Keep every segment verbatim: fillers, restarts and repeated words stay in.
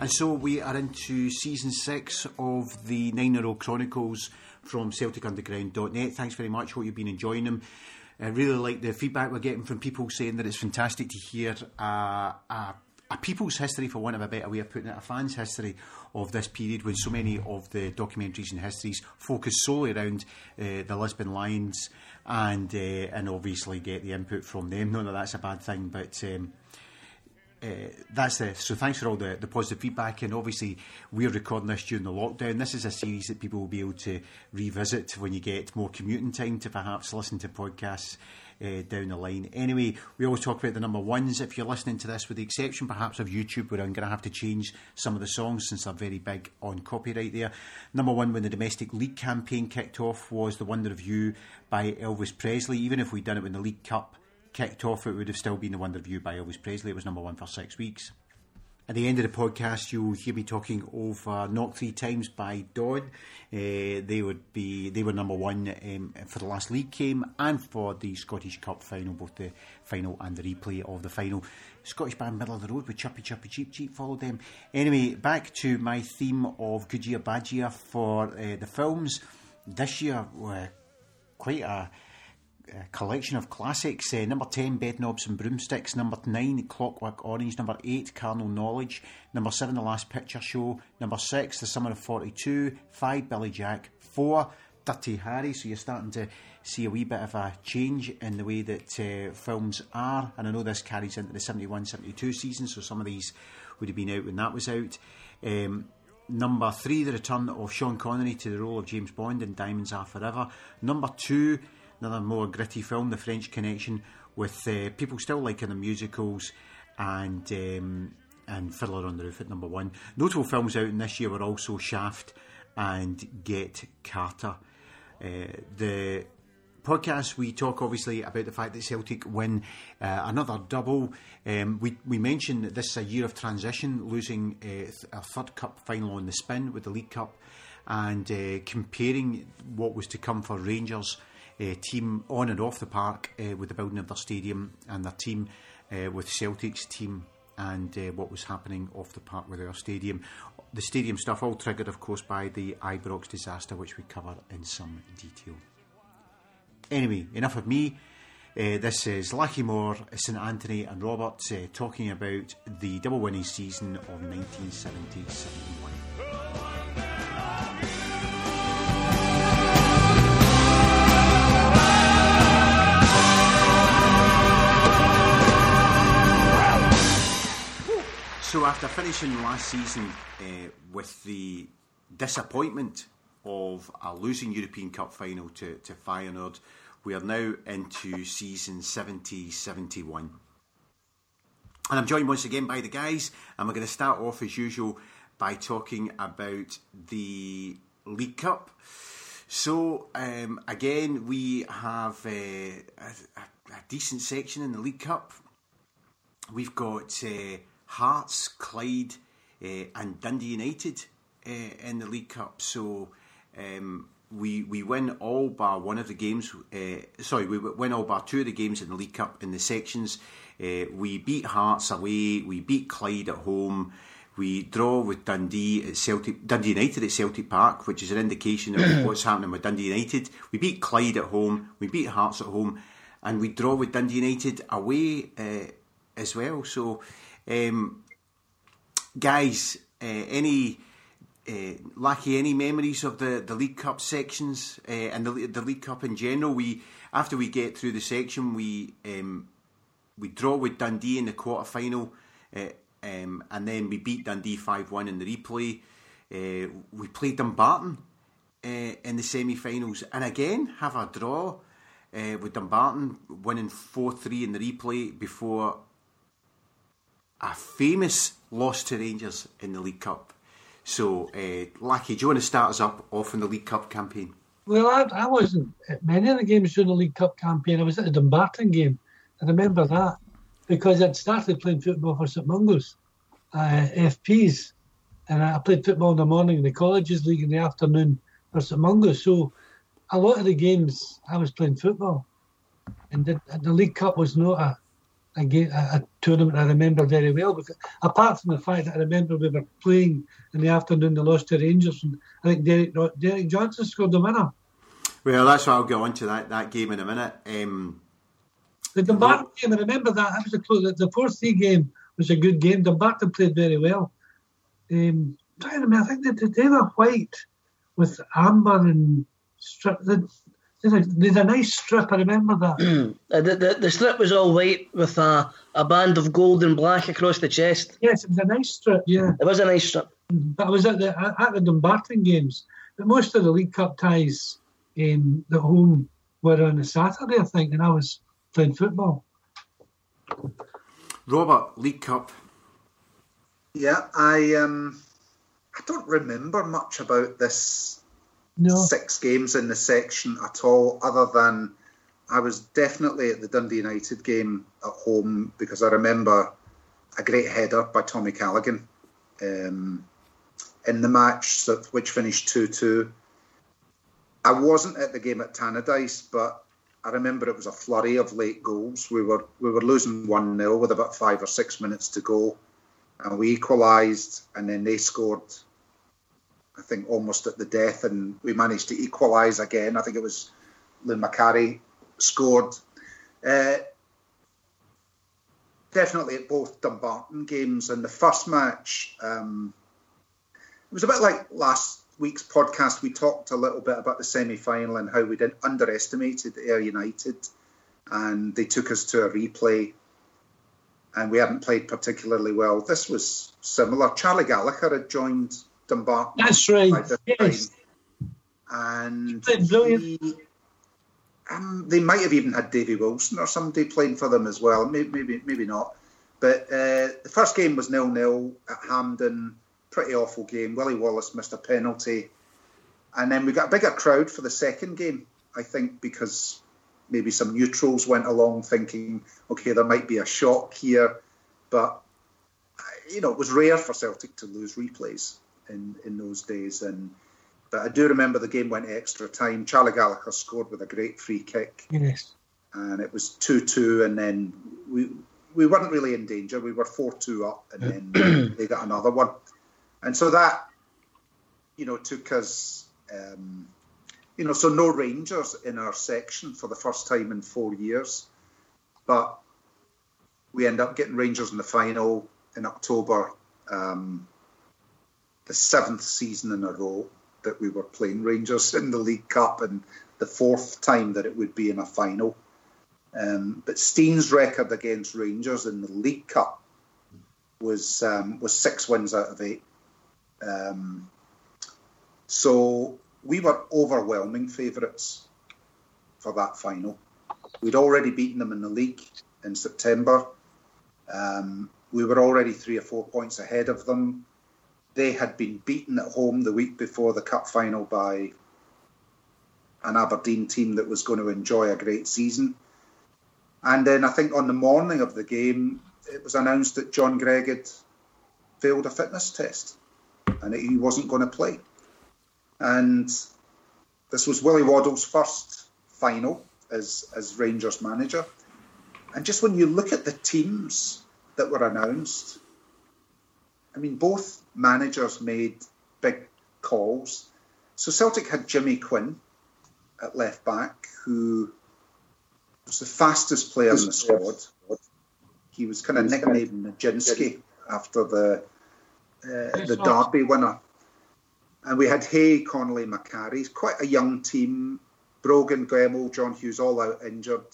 And so we are into season six of the Nine-Year-Old Chronicles from Celtic Underground dot net. Thanks very much. Hope you've been enjoying them. I really like the feedback we're getting from people saying that it's fantastic to hear uh, a, a people's history, for want of a better way of putting it, a fan's history of this period, when so many of the documentaries and histories focus solely around uh, the Lisbon Lions and uh, and obviously get the input from them. Not that that's a bad thing, but um, Uh, that's the so thanks for all the, the positive feedback. And obviously we're recording this during the lockdown. This is a series that people will be able to revisit when you get more commuting time to perhaps listen to podcasts uh, down the line. Anyway, we always talk about the number ones. If you're listening to this, with the exception perhaps of YouTube, where I'm going to have to change some of the songs since they're very big on copyright there. Number one, when the domestic league campaign kicked off, was The Wonder of You by Elvis Presley. Even if we'd done it when the League Cup kicked off, it would have still been The Wonder of You by Elvis Presley. It was number one for six weeks. At the end of the podcast, you'll hear me talking over Knock Three Times by Dawn. Uh, they would be they were number one um, for the last league game and for the Scottish Cup final, both the final and the replay of the final. Scottish band Middle of the Road with Chirpy Chirpy Cheep Cheep followed them. Anyway, back to my theme of Good Year Bad Year for uh, the films. This year were quite a A collection of classics. Uh, number ten, Bedknobs and Broomsticks. Number nine, Clockwork Orange. Number eight, Carnal Knowledge. Number seven, The Last Picture Show. Number six, The Summer of forty-two. Five, Billy Jack. Four, Dirty Harry. So you're starting to see a wee bit of a change in the way that uh, films are, and I know this carries into the seventy-one seventy-two season, so some of these would have been out when that was out. Um, number three, the return of Sean Connery to the role of James Bond in Diamonds Are Forever. Number two, another more gritty film, The French Connection, with uh, people still liking the musicals, and um, and Fiddler on the Roof at number one. Notable films out in this year were also Shaft and Get Carter. Uh, the podcast, we talk obviously about the fact that Celtic win uh, another double. Um, we, we mentioned that this is a year of transition, losing uh, a third cup final on the spin with the League Cup, and uh, comparing what was to come for Rangers' Uh, team on and off the park uh, with the building of their stadium, and their team uh, with Celtic's team and uh, what was happening off the park with our stadium. The stadium stuff all triggered, of course, by the Ibrox disaster, which we cover in some detail. Anyway, enough of me. Uh, this is Lucky Moore, St Anthony and Roberts uh, talking about the double winning season of nineteen seventy seventy-one. So after finishing last season uh, with the disappointment of a losing European Cup final to, to Feyenoord, we are now into season seventy seventy-one. And I'm joined once again by the guys, and we're going to start off as usual by talking about the League Cup. So um, again, we have uh, a, a decent section in the League Cup. We've got Uh, Hearts, Clyde uh, and Dundee United uh, in the League Cup. So um, we we win all bar one of the games. Uh, sorry, we win all bar two of the games in the League Cup in the sections. Uh, we beat Hearts away. We beat Clyde at home. We draw with Dundee at Celtic, Dundee United at Celtic Park, which is an indication of what's happening with Dundee United. We beat Clyde at home. We beat Hearts at home, and we draw with Dundee United away uh, as well. So. Um, guys, uh, any uh, Lackey, any memories of the, the League Cup sections uh, and the the League Cup in general? We after we get through the section, we um, we draw with Dundee in the quarter final, uh, um, and then we beat Dundee five one in the replay. Uh, we played Dumbarton uh, in the semi-finals, and again have a draw uh, with Dumbarton, winning four three in the replay before a famous loss to Rangers in the League Cup. So, uh, Lackey, do you want to start us up off in the League Cup campaign? Well, I, I wasn't at many of the games during the League Cup campaign. I was at the Dumbarton game. I remember that because I'd started playing football for St Mungo's, uh, F Ps, and I played football in the morning in the Colleges League in the afternoon for St Mungo's. So, a lot of the games I was playing football, and the, the League Cup was not a a, game, a, a tournament I remember very well. Because apart from the fact that I remember we were playing in the afternoon, they lost to Rangers, and I think Derek, Derek Johnson scored the winner. Well, that's why I'll get on to that, that game in a minute. Um, the Dumbarton game, I remember that. That was a close. The four three game was a good game. Dumbarton played very well. Um, I think they, they were white with amber and strip. There's a, there's a nice strip, I remember that. the, the, the strip was all white with a, a band of gold and black across the chest. Yes, it was a nice strip, yeah. It was a nice strip. But I was at the at the Dumbarton games. But most of the League Cup ties um, at home were on a Saturday, I think, and I was playing football. Robert, League Cup. Yeah, I um, I don't remember much about this no. six games in the section at all, other than I was definitely at the Dundee United game at home because I remember a great header by Tommy Callaghan um, in the match, which finished two two. I wasn't at the game at Tannadice, but I remember it was a flurry of late goals. We were we were losing one nil with about five or six minutes to go. And we equalised, and then they scored, I think, almost at the death, and we managed to equalise again. I think it was Lynn Macari scored. Uh, definitely at both Dumbarton games. And the first match, um, it was a bit like last week's podcast. We talked a little bit about the semi-final and how we did underestimated Ayr United, and they took us to a replay. And we hadn't played particularly well. This was similar. Charlie Gallagher had joined Dumbarton. That's right. Yes. Time. And he, um, they might have even had Davy Wilson or somebody playing for them as well. Maybe, maybe, maybe not. But uh, the first game was nil nil at Hampden. Pretty awful game. Willie Wallace missed a penalty. And then we got a bigger crowd for the second game, I think, because maybe some neutrals went along thinking, OK, there might be a shock here. But, you know, it was rare for Celtic to lose replays in, in those days. And But I do remember the game went extra time. Charlie Gallagher scored with a great free kick. Yes. And it was two two, and then we we weren't really in danger. We were four two up, and then they got another one. And so that, you know, took us... Um, You know, so no Rangers in our section for the first time in four years. But we end up getting Rangers in the final in October, um, the seventh season in a row that we were playing Rangers in the League Cup, and the fourth time that it would be in a final. Um, but Steen's record against Rangers in the League Cup was um, was six wins out of eight. Um, so... We were overwhelming favourites for that final. We'd already beaten them in the league in September. Um, we were already three or four points ahead of them. They had been beaten at home the week before the cup final by an Aberdeen team that was going to enjoy a great season. And then I think on the morning of the game, it was announced that John Greig had failed a fitness test and that he wasn't going to play. And this was Willie Waddell's first final as, as Rangers manager. And just when you look at the teams that were announced, I mean, both managers made big calls. So Celtic had Jimmy Quinn at left back, who was the fastest player in the squad. He was kind of nicknamed Nijinsky after the uh, the Derby winner. And we had Hay, Connolly, Macari. Quite a young team. Brogan, Gemmell, John Hughes, all out injured.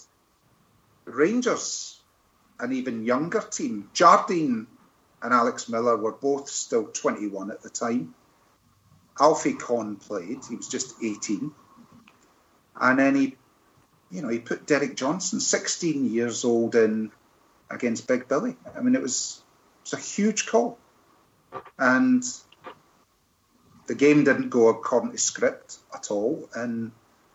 Rangers, an even younger team. Jardine and Alex Miller were both still twenty-one at the time. Alfie Conn played. He was just eighteen. And then he, you know, he put Derek Johnson, sixteen years old, in against Big Billy. I mean, it was, it was a huge call. And the game didn't go according to script at all. And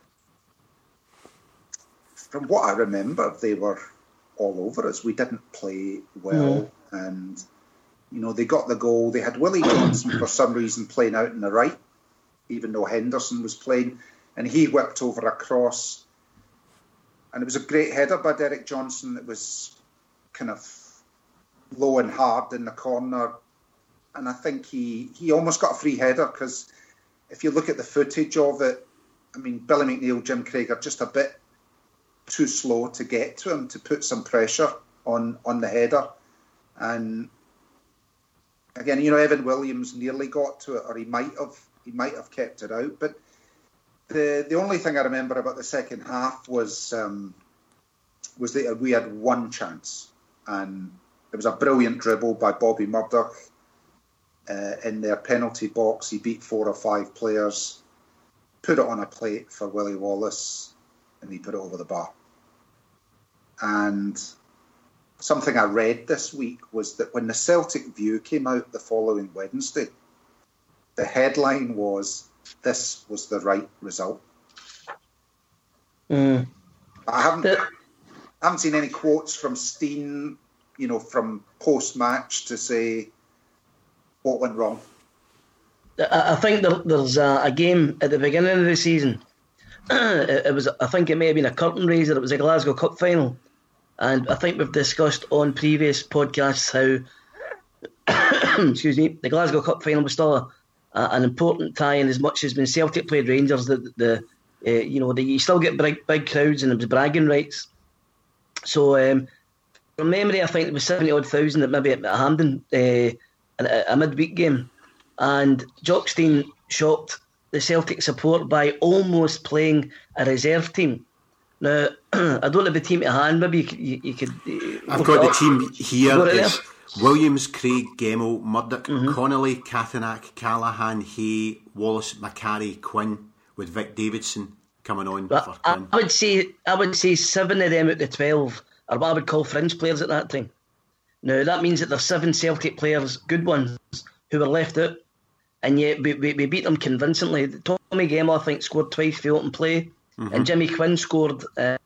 from what I remember, they were all over us. We didn't play well. Mm. And, you know, they got the goal. They had Willie Johnson, for some reason, playing out on the right, even though Henderson was playing. And he whipped over a cross. And it was a great header by Derek Johnson. It was kind of low and hard in the corner. And I think he, he almost got a free header, because if you look at the footage of it, I mean, Billy McNeill, Jim Craig are just a bit too slow to get to him to put some pressure on, on the header. And again, you know, Evan Williams nearly got to it, or he might have he might have kept it out. But the the only thing I remember about the second half was um, was that we had one chance, and it was a brilliant dribble by Bobby Murdoch uh, in their penalty box. He beat four or five players, put it on a plate for Willie Wallace, and he put it over the bar. And something I read this week was that when the Celtic View came out the following Wednesday, the headline was, "This was the right result." Mm. I haven't, I haven't seen any quotes from Steen, you know, from post-match to say what went wrong. I think there, there's a, a game at the beginning of the season. it, it was, I think it may have been a curtain raiser. It was a Glasgow Cup final. And I think we've discussed on previous podcasts how, excuse me, the Glasgow Cup final was still a, a, an important tie-in, as much as when Celtic played Rangers, the, the uh, you know, the, you still get big, big crowds and it was bragging rights. So, um, from memory, I think it was seventy odd thousand at maybe at Hampden, uh, a, a midweek game, and Jock Stein shocked the Celtic support by almost playing a reserve team. Now, I don't have the team at hand. Maybe you could. You, you could I've got the team here. Got it It's Williams, Craig, Gemmell, Murdoch, mm-hmm. Connolly, Kathanack, Callaghan, Hay, Wallace, Macari, Quinn, with Vic Davidson coming on but for Quinn. I would say I would say seven of them out of the twelve are what I would call fringe players at that time. Now that means that there's seven Celtic players, good ones, who were left out, and yet we, we, we beat them convincingly. Tommy Gemmell, I think, scored twice for open play. Mm-hmm. And Jimmy Quinn scored uh,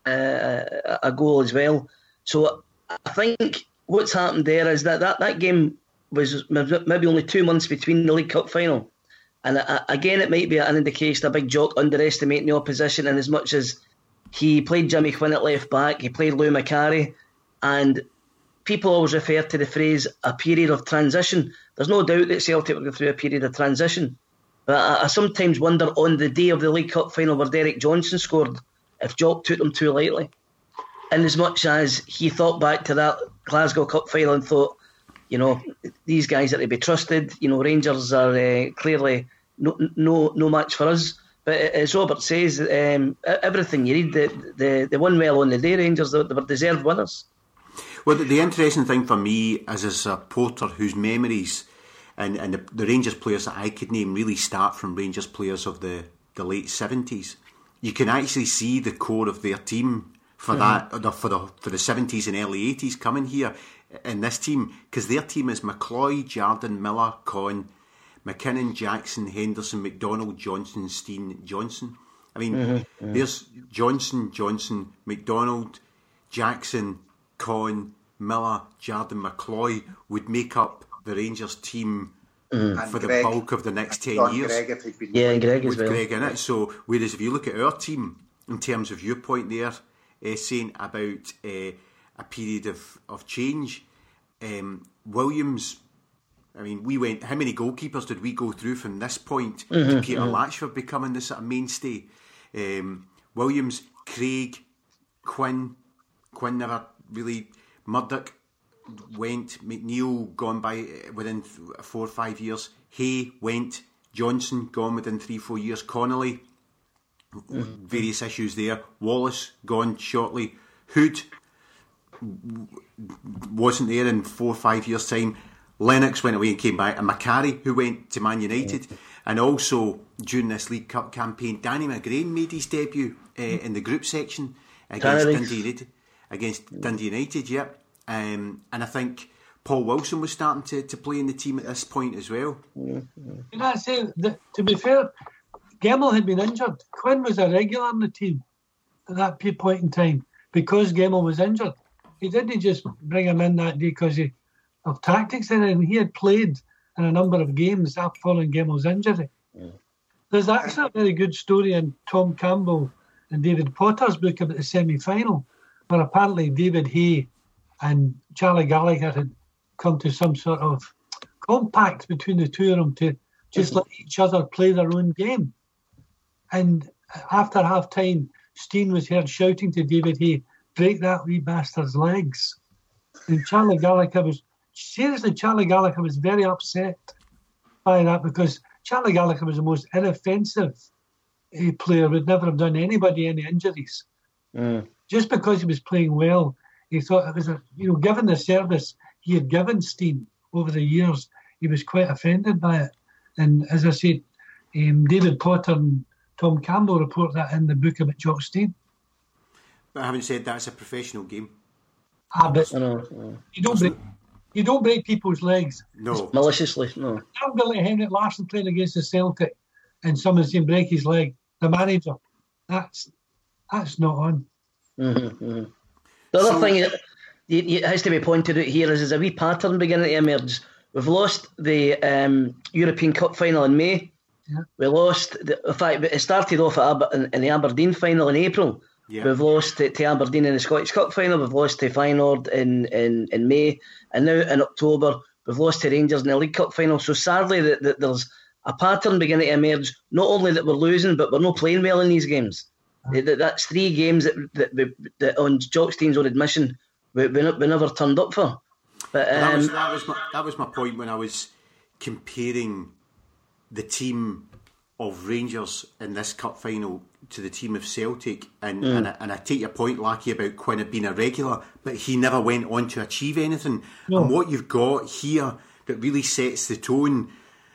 uh, a goal as well. So I think what's happened there is that that, that game was maybe only two months between the League Cup final. And uh, again, it might be an indication of Big Jock underestimating the opposition, in as much as he played Jimmy Quinn at left back, he played Lou Macari, and people always refer to the phrase a period of transition. There's no doubt that Celtic were going through a period of transition. But I, I sometimes wonder, on the day of the League Cup final where Derek Johnson scored, if Jock took them too lightly. And as much as he thought back to that Glasgow Cup final and thought, you know, these guys are to be trusted, you know, Rangers are uh, clearly no, no no match for us. But as Robert says, um, everything you read, the, the, they won well on the day, Rangers, they, they were deserved winners. Well, the, the interesting thing for me as a supporter whose memories and, and the, the Rangers players that I could name really start from Rangers players of the, the late seventies. You can actually see the core of their team for mm-hmm. that for the for the seventies and early eighties coming here in this team, because their team is McCloy, Jardine, Miller, Conn, McKinnon, Jackson, Henderson, McDonald, Johnson, Steen, Johnson. I mean, mm-hmm. Yeah. There's Johnson, Johnson, McDonald, Jackson, Conn, Miller, Jardine, McCloy would make up the Rangers team mm. for Greg, the bulk of the next ten Don years. Greg, if he'd been yeah, and Greg with as well. Greg in it. So, whereas if you look at our team in terms of your point there, uh, saying about uh, a period of, of change, um, Williams, I mean, we went, how many goalkeepers did we go through from this point mm-hmm, to Peter mm-hmm. Latchford becoming the sort of mainstay? Um, Williams, Craig, Quinn, Quinn never really, Murdoch went, McNeill gone by within four or five years, Hay went, Johnson gone within three, four years, Connolly, mm-hmm. various issues there, Wallace gone shortly, Hood wasn't there in four or five years' time, Lennox went away and came back, and Macari, who went to Man United, mm-hmm. and also during this League Cup campaign, Danny McGrain made his debut uh, in the group section against Dundee United. Against Dundee United, yeah. Um, and I think Paul Wilson was starting to, to play in the team at this point as well. Mm-hmm. Can I say, that, to be fair, Gemmell had been injured. Quinn was a regular in the team at that point in time because Gemmell was injured. He didn't just bring him in that day because he, of tactics, and he had played in a number of games after following Gemmell's injury. Mm. There's actually a very good story in Tom Campbell and David Potter's book about the semi-final, where apparently David Hay and Charlie Gallagher had come to some sort of compact between the two of them to just let each other play their own game. And after half time, Steen was heard shouting to David Hay, "Break that wee bastard's legs." And Charlie Gallagher was, seriously, Charlie Gallagher was very upset by that, because Charlie Gallagher was the most inoffensive uh, player, would never have done anybody any injuries. Mm. Just because he was playing well, he thought it was, a, you know, given the service he had given Steen over the years, he was quite offended by it. And as I said, um, David Potter and Tom Campbell report that in the book about Jock Stein. But having said that, it's a professional game. Ah, but I know, I know. you don't break, you don't break people's legs. No. Maliciously, no. Don't be like Henrik Larsson playing against the Celtic and someone's saying break his leg. The manager, that's that's not on. Mm-hmm, mm-hmm. The other So- thing that you, you, has to be pointed out here is there's a wee pattern beginning to emerge. We've lost the um, European Cup final in May. Yeah. We lost, the, in fact, it started off at Aber, in, in the Aberdeen final in April. Yeah. We've lost to, to Aberdeen in the Scottish Cup final. We've lost to Feyenoord in, in, in May. And now in October, we've lost to Rangers in the League Cup final. So sadly, that, that there's a pattern beginning to emerge. Not only that we're losing, but we're not playing well in these games. Uh-huh. That, that's three games that, that, that, that on Jock Stein's own admission, we, we, we never turned up for. But um, that, was, that, was my, that was my point when I was comparing the team of Rangers in this cup final to the team of Celtic, and, mm. and, I, and I take your point, Lackey, about Quinn being a regular, but he never went on to achieve anything. No. And what you've got here that really sets the tone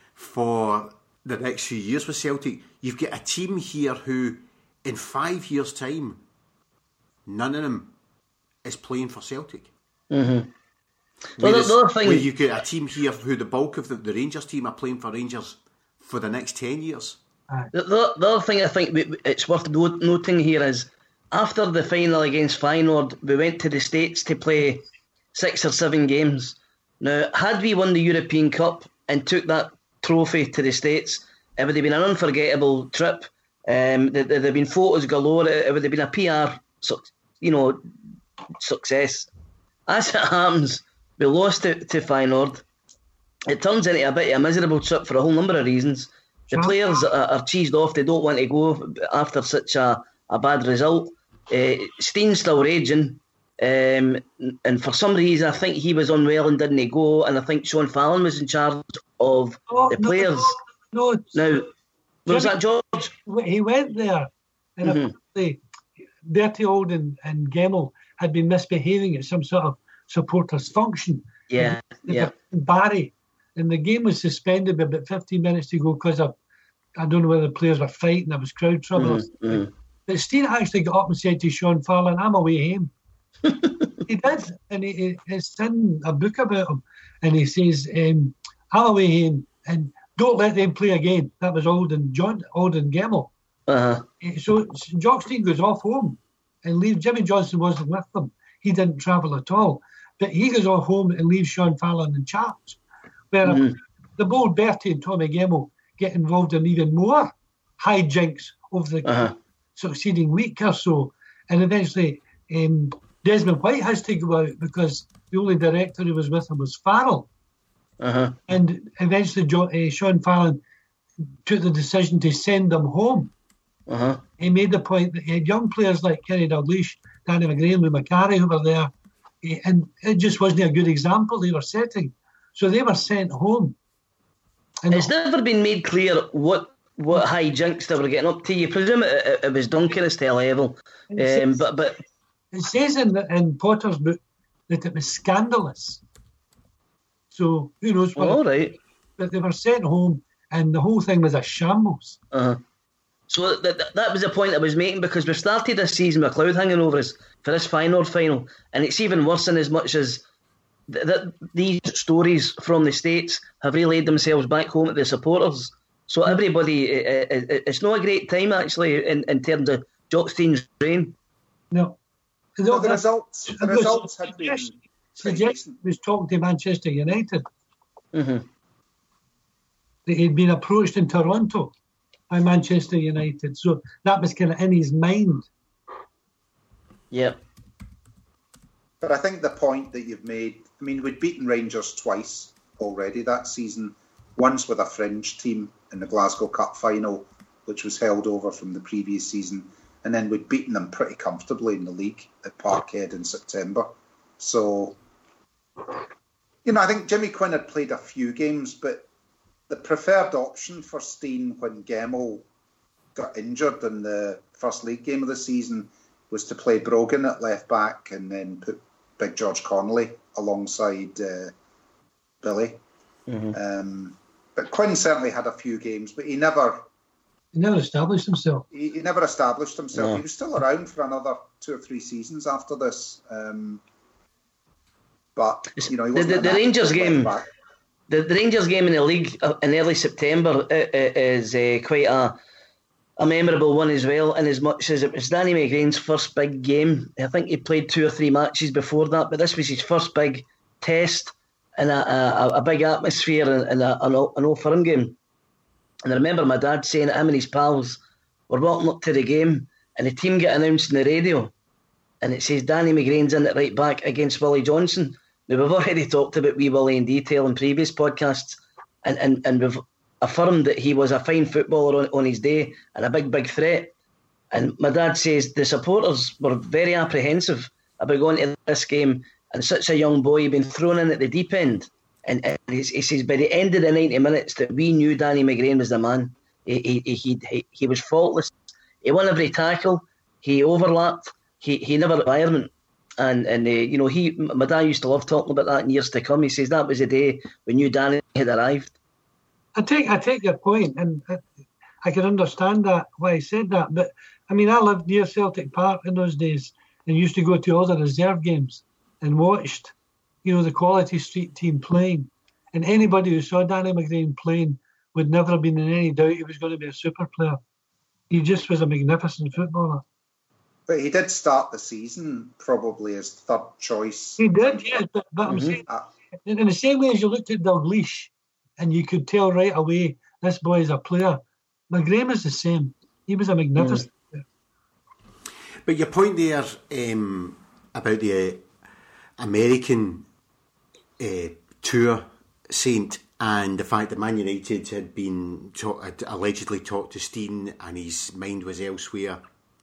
for the next few years with Celtic, you've got a team here who, in five years' time, none of them is playing for Celtic. Mm-hmm. Whereas, well, the, the thing... where you've got a team here who the bulk of the, the Rangers team are playing for Rangers for the next ten years. The, the, the other thing I think we, it's worth noting here is after the final against Feyenoord, we went to the States to play six or seven games. Now, had we won the European Cup and took that trophy to the States, it would have been an unforgettable trip. Um, there would have been photos galore. It would have been a P R, you know, success. As it happens, we lost to, to Feyenoord. It turns into a bit of a miserable trip for a whole number of reasons. The players are, are cheesed off. They don't want to go after such a, a bad result. Uh, Steen's still raging. Um, and for some reason, I think he was unwell and didn't go. And I think Sean Fallon was in charge of oh, the no, players. No, no, now, was that George? He went there. And mm-hmm. Bertie Auld and, and Gemmell had been misbehaving at some sort of supporters' function. Yeah, and, yeah. Barry. And the game was suspended with about fifteen minutes to go because of, I don't know whether the players were fighting, there was crowd trouble. Mm-hmm, mm-hmm. But Steen actually got up and said to Sean Fallon, "I'm away home." He did. And he, he, he's in a book about him. And he says, um, "I'm away home and don't let them play again." That was Auld and John, Auld and Gemmell. Uh-huh. So Jock Stein goes off home and leaves. Jimmy Johnson wasn't with them. He didn't travel at all. But he goes off home and leaves Sean Fallon in charge. Where mm-hmm. the bold Bertie and Tommy Gemmell get involved in even more hijinks over the uh-huh. succeeding week or so. And eventually um, Desmond White has to go out because the only director who was with him was Farrell. Uh-huh. And eventually John, uh, Sean Fallon took the decision to send them home. Uh-huh. He made the point that he had young players like Kenny Dalglish, Danny McGrain, Lou Macari who were there. And it just wasn't a good example they were setting. So they were sent home. And it's never been made clear what what hijinks they were getting up to. You presume it, it, it was Doncaster level. Um, says, but but it says in, the, in Potter's book that it was scandalous. So who knows what. All right. But they were sent home and the whole thing was a shambles. Uh-huh. So that, that that was the point I was making, because we've started this season with a cloud hanging over us for this Feyenoord final, and it's even worse in as much as th- that these stories from the States have relayed themselves back home to the supporters. So everybody, it, it, it's not a great time actually in, in terms of Jock Stein's reign. No. No, the results, the results had been suggestion was talking to Manchester United. Mm-hmm. That he'd been approached in Toronto by Manchester United, so that was kind of in his mind. Yeah. But I think the point that you've made, I mean, we'd beaten Rangers twice already that season. Once with a fringe team in the Glasgow Cup final, which was held over from the previous season. And then we'd beaten them pretty comfortably in the league at Parkhead in September. So, you know, I think Jimmy Quinn had played a few games, but the preferred option for Stein when Gemmell got injured in the first league game of the season was to play Brogan at left back and then put Big George Connolly alongside uh, Billy. Mm-hmm. Um, but Quinn certainly had a few games, but he never... He never established himself. He, he never established himself. Yeah. He was still around for another two or three seasons after this. Um, but, you know, he wasn't the, the, the Rangers game... Back. The, the Rangers game in the league in early September is uh, quite a a memorable one as well, in as much as it was Danny McGrain's first big game. I think he played two or three matches before that, but this was his first big test in a, a, a big atmosphere in a, an, an Old Firm game. And I remember my dad saying that him and his pals were walking up to the game and the team get announced on the radio and it says Danny McGrain's in at right back against Willie Johnson. Now, we've already talked about wee Willie in detail in previous podcasts, and, and, and we've affirmed that he was a fine footballer on, on his day and a big, big threat. And my dad says the supporters were very apprehensive about going to this game, and such a young boy had been thrown in at the deep end. And, and he, he says by the end of the ninety minutes that we knew Danny McGrain was the man. He, he, he, he, he was faultless. He won every tackle. He overlapped. He, he never environment. And, and uh, you know, he, my dad used to love talking about that in years to come. He says that was the day we knew Danny had arrived. I take I take your point, and I, I can understand that, why he said that. But, I mean, I lived near Celtic Park in those days and used to go to all the reserve games and watched, you know, the Quality Street team playing. And anybody who saw Danny McGrain playing would never have been in any doubt he was going to be a super player. He just was a magnificent footballer. But he did start the season probably as third choice. He did, yeah. But, but I'm mm-hmm. saying, in, in the same way as you looked at Dalglish and you could tell right away this boy is a player, McGrain was the same. He was a magnificent mm. player. But your point there um, about the uh, American uh, tour saint and the fact that Man United had been talk, had allegedly talked to Stein and his mind was elsewhere.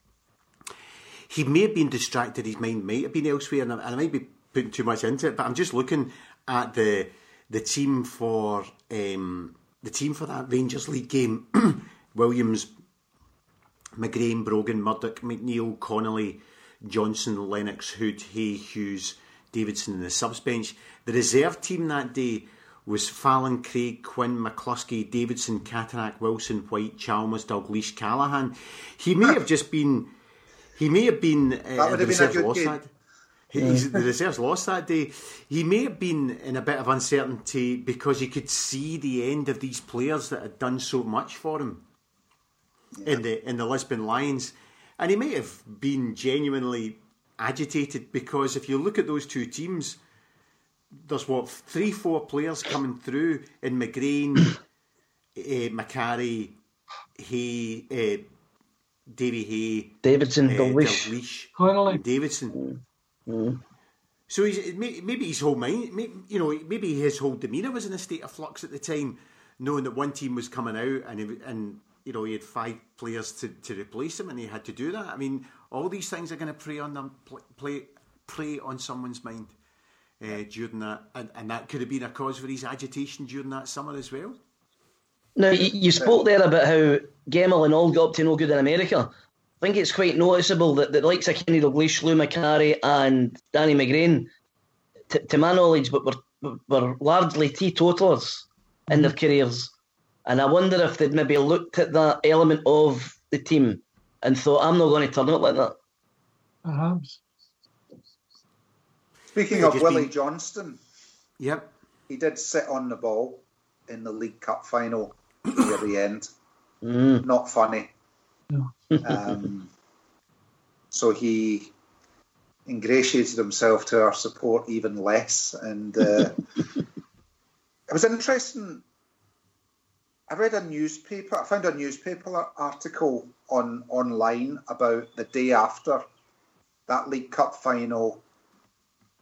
He may have been distracted, his mind might have been elsewhere, and I, and I might be putting too much into it, but I'm just looking at the the team for um, the team for that Rangers League game. Williams, McGrain, Brogan, Murdoch, McNeil, Connolly, Johnson, Lennox, Hood, Hay, Hughes, Davidson and the subs bench. The reserve team that day was Fallon, Craig, Quinn, McCluskey, Davidson, Cataract, Wilson, White, Chalmers, Dalglish, Callaghan. He may have just been... He may have been... Uh, that would have been a good game. That, he's, the reserves lost that day. He may have been in a bit of uncertainty because he could see the end of these players that had done so much for him yeah. in the in the Lisbon Lions. And he may have been genuinely agitated because if you look at those two teams, there's what, three, four players coming through in McGrain, uh, Macari, Hay... Uh, Davy Hay, Davidson, uh, Dalglish, Dalglish, Davidson. Mm. So he's, maybe his whole mind, maybe, you know, maybe his whole demeanour was in a state of flux at the time, knowing that one team was coming out and he, and you know he had five players to, to replace him, and he had to do that. I mean, all these things are going to prey on them, play, prey on someone's mind uh, during that, and, and that could have been a cause for his agitation during that summer as well. Now, you, you spoke there about how Gemmell and all got up to no good in America. I think it's quite noticeable that the likes of Kenny Dalglish, Lou Macari and Danny McGrain, t- to my knowledge, but were, were largely teetotalers in their careers. And I wonder if they'd maybe looked at that element of the team and thought, I'm not going to turn up like that. Perhaps. Speaking yeah, of Willie been... Johnston, yep, he did sit on the ball in the League Cup final near the end. Mm. Not funny. No. um, so he ingratiated himself to our support even less. And uh, it was interesting. I read a newspaper, I found a newspaper article on online about the day after that League Cup final.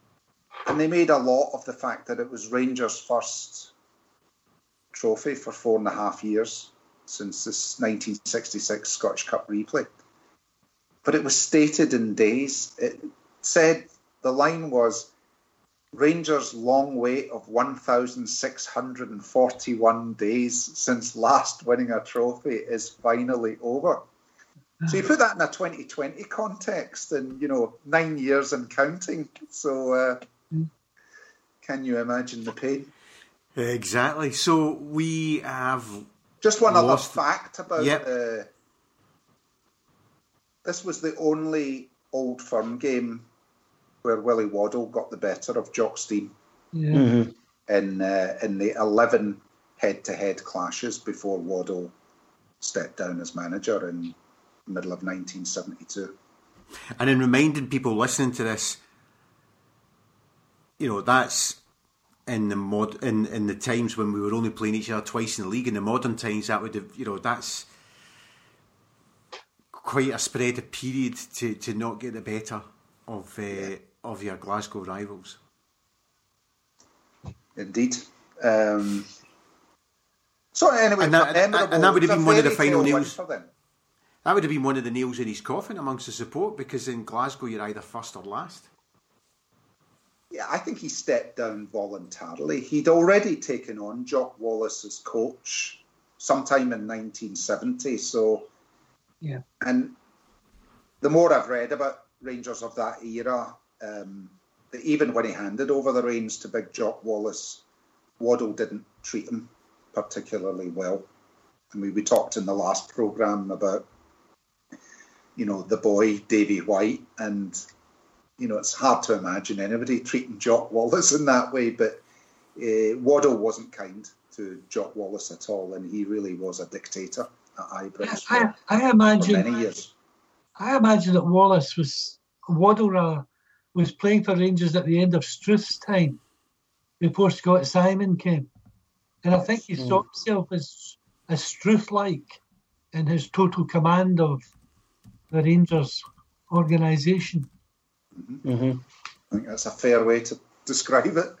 and they made a lot of the fact that it was Rangers' first trophy for four and a half years since this nineteen sixty-six Scottish Cup replay. But it was stated in days. It said, the line was, Rangers' long wait of one thousand six hundred forty-one days since last winning a trophy is finally over. So you put that in a twenty twenty context and, you know, nine years and counting. So uh, can you imagine the pain? Exactly. So we have... Just one lost... other fact about... Yep. Uh, this was the only Old Firm game where Willie Waddle got the better of Jock Stein Yeah. Mm-hmm. in uh, in the eleven head-to-head clashes before Waddle stepped down as manager in the middle of nineteen seventy-two. And in reminding people listening to this, you know, that's in the mod in, in the times when we were only playing each other twice in the league. In the modern times, that would have, you know, that's quite a spread of period to, to not get the better of uh, yeah. of your Glasgow rivals. Indeed. Um, so anyway, and that, and, and that would have been one of the final nails. That would have been one of the nails in his coffin amongst the support, because in Glasgow you're either first or last. Yeah, I think he stepped down voluntarily. He'd already taken on Jock Wallace as coach sometime in nineteen seventy. So, yeah. And the more I've read about Rangers of that era, um, that even when he handed over the reins to Big Jock Wallace, Waddle didn't treat him particularly well. I mean, we talked in the last programme about, you know, the boy, Davy White, and, you know, it's hard to imagine anybody treating Jock Wallace in that way, but uh, Waddle wasn't kind to Jock Wallace at all, and he really was a dictator at Ibrox I, for, I, I imagine, for many years. I imagine that Wallace was, Waddle rather, was playing for Rangers at the end of Struth's time, before Scott Simon came. And I think he saw himself as, as Struth-like in his total command of the Rangers organisation. Mm-hmm. Mm-hmm. I think that's a fair way to describe it.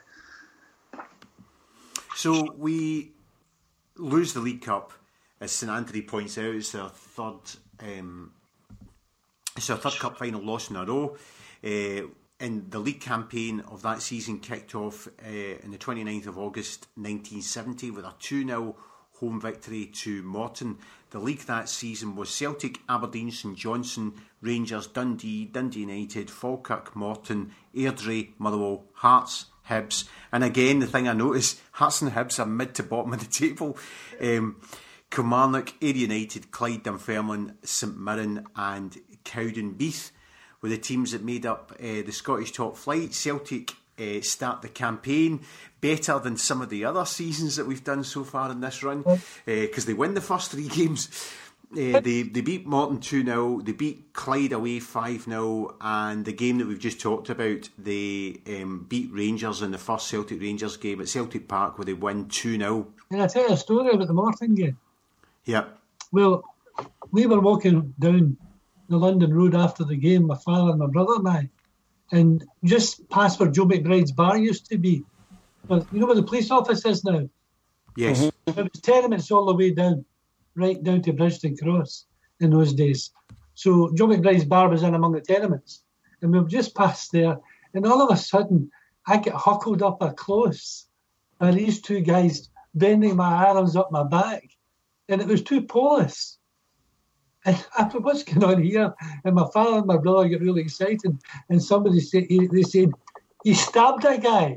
So we lose the League Cup, as St Anthony points out. It's their third, um, it's their third cup final loss in a row. Uh, and the league campaign of that season kicked off uh, on the twenty-ninth of August nineteen seventy with a two nil home victory to Morton. The league that season was Celtic, Aberdeen, St Johnstone, Rangers, Dundee, Dundee United, Falkirk, Morton, Airdrie, Motherwell, Hearts, Hibs. And again, the thing I noticed, Hearts and Hibs are mid to bottom of the table. Um, Kilmarnock, Ayr United, Clyde, Dunfermline, St Mirren and Cowdenbeath were the teams that made up uh, the Scottish top flight. Celtic uh, start the campaign better than some of the other seasons that we've done so far in this run, because uh, they win the first three games. Uh, they, they beat Morton two nil, they beat Clyde away five nil, and the game that we've just talked about, they um, beat Rangers in the first Celtic Rangers game at Celtic Park, where they win two nil. Can I tell you a story about the Morton game? Yeah. Well, we were walking down the London Road after the game, my father and my brother and I, and just past where Joe McBride's bar used to be. But you know where the police office is now? Yes. Mm-hmm. It was tenements all the way down, right down to Bridgeton Cross in those days. So Joe McBride's bar was in among the tenements, and we've just passed there, and all of a sudden I get huckled up a close by these two guys bending my arms up my back, and it was two police. And I thought, what's going on here? And my father and my brother get really excited, and somebody said, they said, he stabbed a guy.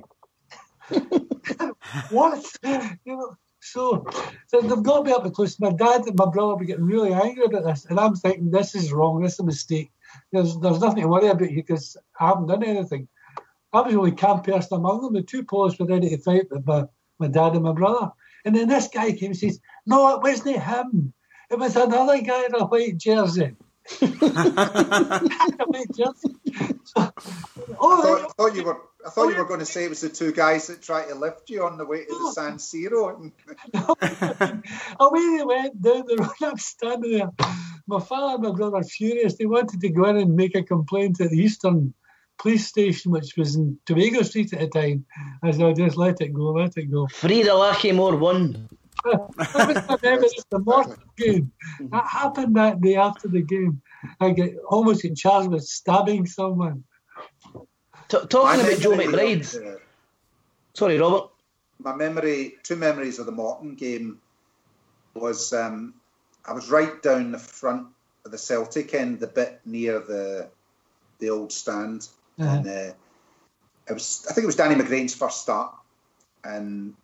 What? You know, so, so they've got me up close. My dad and my brother were getting really angry about this, and I'm thinking, this is wrong, this is a mistake. There's there's nothing to worry about here because I haven't done anything. I was the only camp person among them. The two police were ready to fight with my, my dad and my brother. And then this guy came and says, no, it wasn't him. It was another guy in a white jersey. a white jersey. So, oh, I thought, thought you were. I thought you were going to say it was the two guys that tried to lift you on the way to the San Siro. Away they went down the road. I'm standing there. My father and my brother are furious. They wanted to go in and make a complaint at the Eastern police station, which was in Tobago Street at the time. I said, I'll just let it go, let it go. Frida Lackymore won. That was my memory of the Morton game. That happened that day after the game. I get almost get charged with stabbing someone. T- talking about Joe McBride. Uh, Sorry, Robert. My memory, two memories of the Morton game was um, I was right down the front of the Celtic end, the bit near the the old stand, uh-huh. and uh, it was I think it was Danny McGrain's first start, and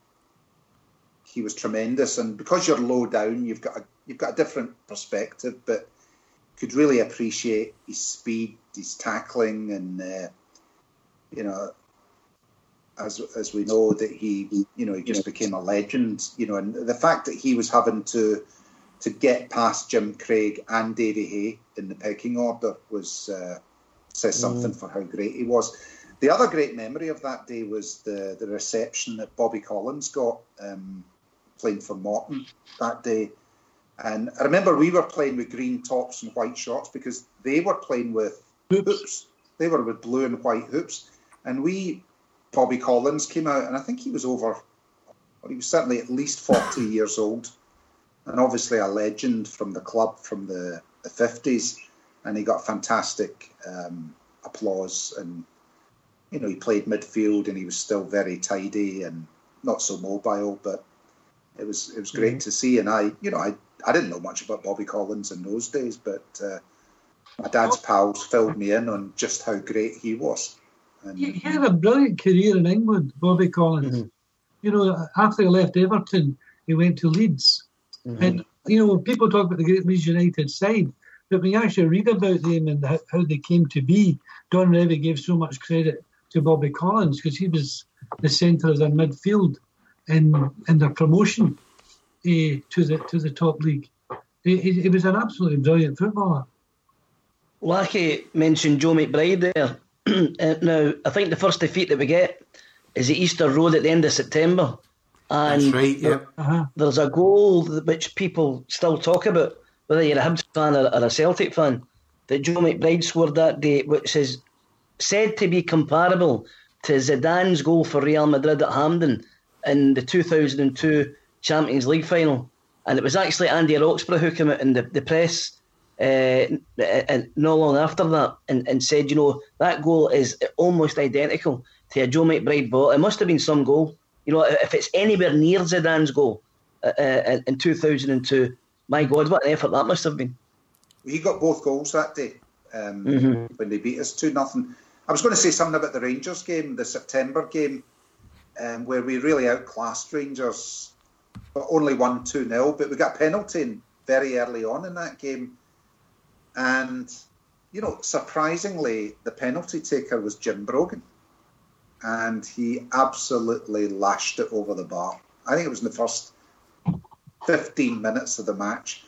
he was tremendous. And because you're low down, you've got a, you've got a different perspective, but could really appreciate his speed, his tackling, and uh, you know. As as we know that he you know he just became a legend, you know, and the fact that he was having to to get past Jim Craig and Davy Hay in the pecking order was uh, says something mm. for how great he was. The other great memory of that day was the the reception that Bobby Collins got um, playing for Morton that day, and I remember we were playing with green tops and white shorts because they were playing with hoops. hoops. They were with blue and white hoops, and we. Bobby Collins came out, and I think he was over, well, he was certainly at least forty years old, and obviously a legend from the club from the, the fifties, and he got fantastic um, applause, and, you know, he played midfield, and he was still very tidy and not so mobile, but it was it was great mm-hmm. to see, and I, you know, I, I didn't know much about Bobby Collins in those days, but uh, my dad's pals filled me in on just how great he was. And he had a brilliant career in England, Bobby Collins. Mm-hmm. You know, after he left Everton, he went to Leeds. Mm-hmm. And, you know, people talk about the great Leeds United side, but when you actually read about them and how, how they came to be, Don Revie gave so much credit to Bobby Collins because he was the centre of their midfield in, in their promotion uh, to the to the top league. He, he, he was an absolutely brilliant footballer. Lackey mentioned Joe McBride there. Uh, now, I think the first defeat that we get is at Easter Road at the end of September. And that's right, yeah. Uh-huh. There's a goal which people still talk about, whether you're a Hibs fan or, or a Celtic fan, that Joe McBride scored that day, which is said to be comparable to Zidane's goal for Real Madrid at Hampden in the two thousand two Champions League final. And it was actually Andy Roxburgh who came out in the, the press Uh, and not long after that, and, and said, you know, that goal is almost identical to a Joe McBride ball. It must have been some goal. You know, if it's anywhere near Zidane's goal uh, uh, in two thousand two, my God, what an effort that must have been. He got both goals that day um, mm-hmm. when they beat us two nothing. I was going to say something about the Rangers game, the September game, um, where we really outclassed Rangers, but only won two nil. But we got a penalty in very early on in that game. And, you know, surprisingly, the penalty taker was Jim Brogan. And he absolutely lashed it over the bar. I think it was in the first fifteen minutes of the match.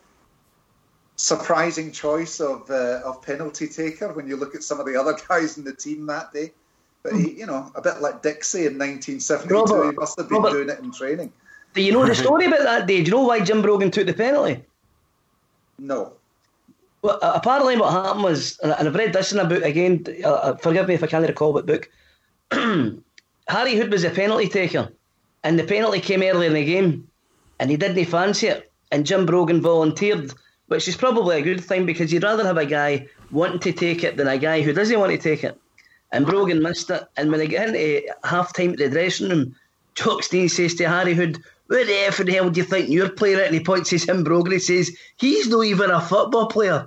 Surprising choice of uh, of penalty taker when you look at some of the other guys in the team that day. But, he, you know, a bit like Dixie in nineteen seventy-two, Robert, he must have been Robert, doing it in training. Do you know the story about that day? Do you know why Jim Brogan took the penalty? No. Well, apparently what happened was, and I've read this in a book again, uh, forgive me if I can't recall what book, Harry Hood was a penalty taker, and the penalty came early in the game, and he didn't fancy it, and Jim Brogan volunteered, which is probably a good thing, because you'd rather have a guy wanting to take it than a guy who doesn't want to take it. And Brogan missed it, and when they get into half-time at the dressing room, Jock Stein says to Harry Hood, "Where the F in hell do you think you're playing at?" And he points to him, Brogan, he says, "He's not even a football player."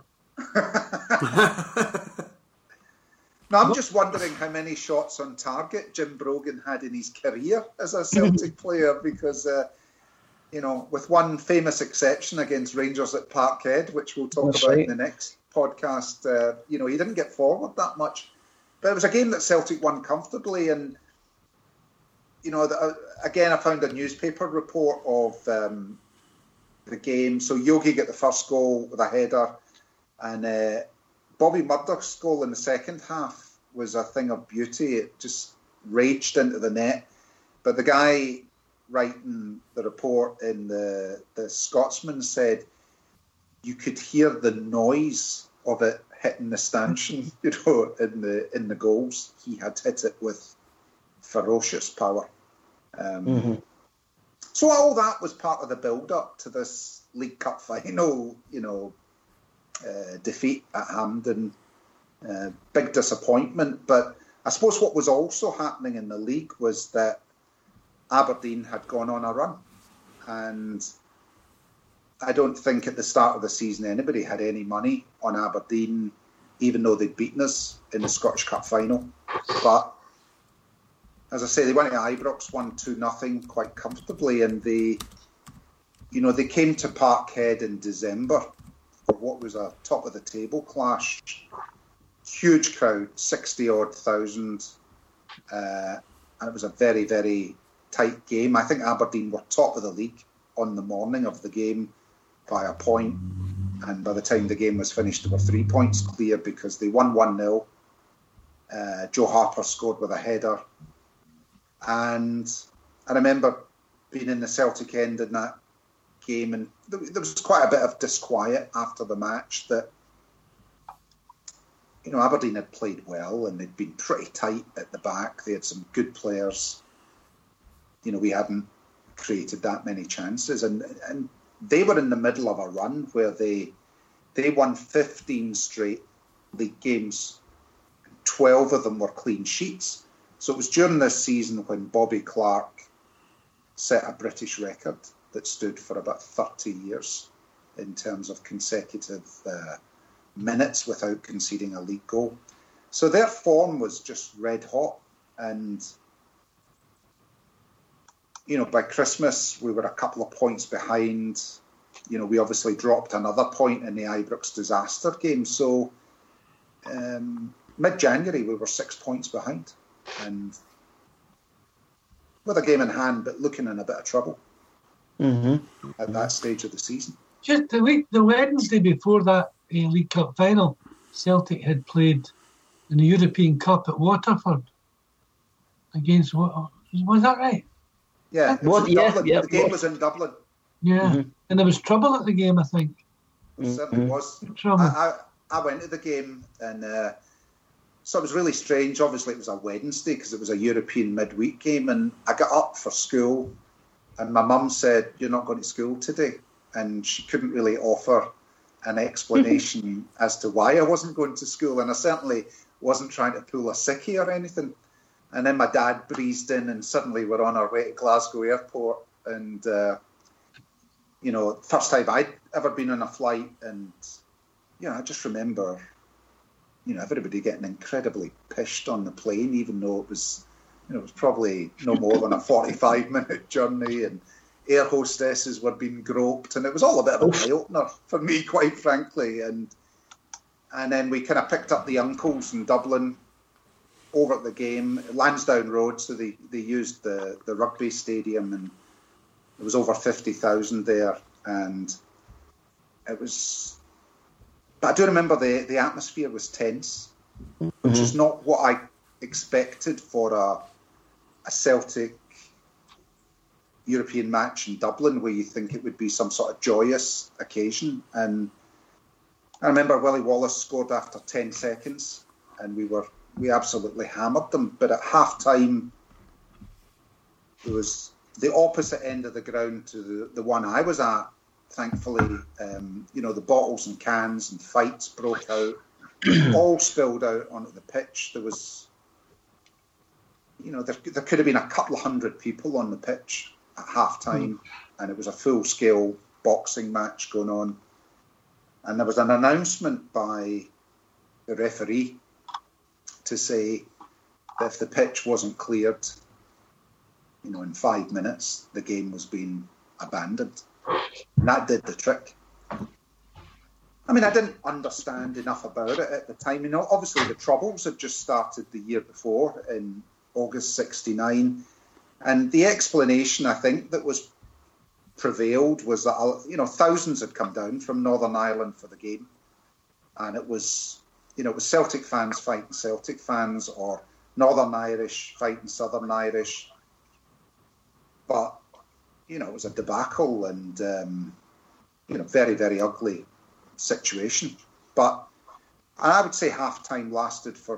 Now, I'm just wondering how many shots on target Jim Brogan had in his career as a Celtic player, because, uh, you know, with one famous exception against Rangers at Parkhead, which we'll talk That's about right. in the next podcast, uh, you know, he didn't get forward that much. But it was a game that Celtic won comfortably, and, you know, the, uh, again, I found a newspaper report of um, the game. So Yogi got the first goal with a header, and uh, Bobby Murdoch's goal in the second half was a thing of beauty. It just raged into the net. But the guy writing the report in the, the Scotsman said you could hear the noise of it hitting the stanchion, you know, in the in the goals. He had hit it with ferocious power. Um, mm-hmm. So all that was part of the build-up to this League Cup final, you know, uh, defeat at Hampden. Uh, big disappointment. But I suppose what was also happening in the league was that Aberdeen had gone on a run. And I don't think at the start of the season anybody had any money on Aberdeen, even though they'd beaten us in the Scottish Cup final. But as I say, they went to Ibrox, won two nothing quite comfortably, and they, you know, they came to Parkhead in December for what was a top of the table clash. Huge crowd, sixty odd thousand, uh, and it was a very, very tight game. I think Aberdeen were top of the league on the morning of the game by a point, and by the time the game was finished, they were three points clear because they won one nil. Uh, Joe Harper scored with a header. And I remember being in the Celtic end in that game, and there was quite a bit of disquiet after the match that, you know, Aberdeen had played well and they'd been pretty tight at the back. They had some good players. You know, we hadn't created that many chances, and and they were in the middle of a run where they they won fifteen straight league games. twelve of them were clean sheets. So it was during this season when Bobby Clark set a British record that stood for about thirty years in terms of consecutive uh, minutes without conceding a league goal. So their form was just red hot. And, you know, by Christmas, we were a couple of points behind. You know, we obviously dropped another point in the Ibrox disaster game. So um, mid-January, we were six points behind. And with a game in hand, but looking in a bit of trouble mm-hmm. at that stage of the season. Just the week, the Wednesday before that uh, League Cup final, Celtic had played in the European Cup at Waterford against. Was that right? Yeah, what? Yeah, yeah, the game what? was in Dublin. Yeah, mm-hmm. and there was trouble at the game, I think. It certainly mm-hmm. was. Trouble. I, I, I went to the game and. Uh, So it was really strange. Obviously, it was a Wednesday because it was a European midweek game. And I got up for school and my mum said, "You're not going to school today." And she couldn't really offer an explanation as to why I wasn't going to school. And I certainly wasn't trying to pull a sickie or anything. And then my dad breezed in and suddenly we're on our way to Glasgow Airport. And, uh, you know, first time I'd ever been on a flight. And, you know, I just remember... you know, everybody getting incredibly pished on the plane, even though it was, you know, it was probably no more than a forty-five minute journey, and air hostesses were being groped, and it was all a bit of an eye-opener for me, quite frankly. And and then we kind of picked up the uncles in Dublin over at the game, Lansdowne Road, so they, they used the, the rugby stadium, and there was over fifty thousand there, and it was... But I do remember the, the atmosphere was tense, which mm-hmm. is not what I expected for a, a Celtic European match in Dublin, where you think it would be some sort of joyous occasion. And I remember Willie Wallace scored after ten seconds, and we were we absolutely hammered them. But at half time, it was the opposite end of the ground to the, the one I was at. Thankfully, um, you know, the bottles and cans and fights broke out, all spilled out onto the pitch. There was, you know, there, there could have been a couple of hundred people on the pitch at half time, mm. and it was a full-scale boxing match going on. And there was an announcement by the referee to say that if the pitch wasn't cleared, you know, in five minutes, the game was being abandoned. And that did the trick. I mean, I didn't understand enough about it at the time. You know, obviously the Troubles had just started the year before in August sixty-nine. And the explanation, I think, that was prevailed was that, you know, thousands had come down from Northern Ireland for the game. And it was, you know, it was Celtic fans fighting Celtic fans, or Northern Irish fighting Southern Irish. But, you know, it was a debacle and, um, you know, very, very ugly situation. But I would say half time lasted for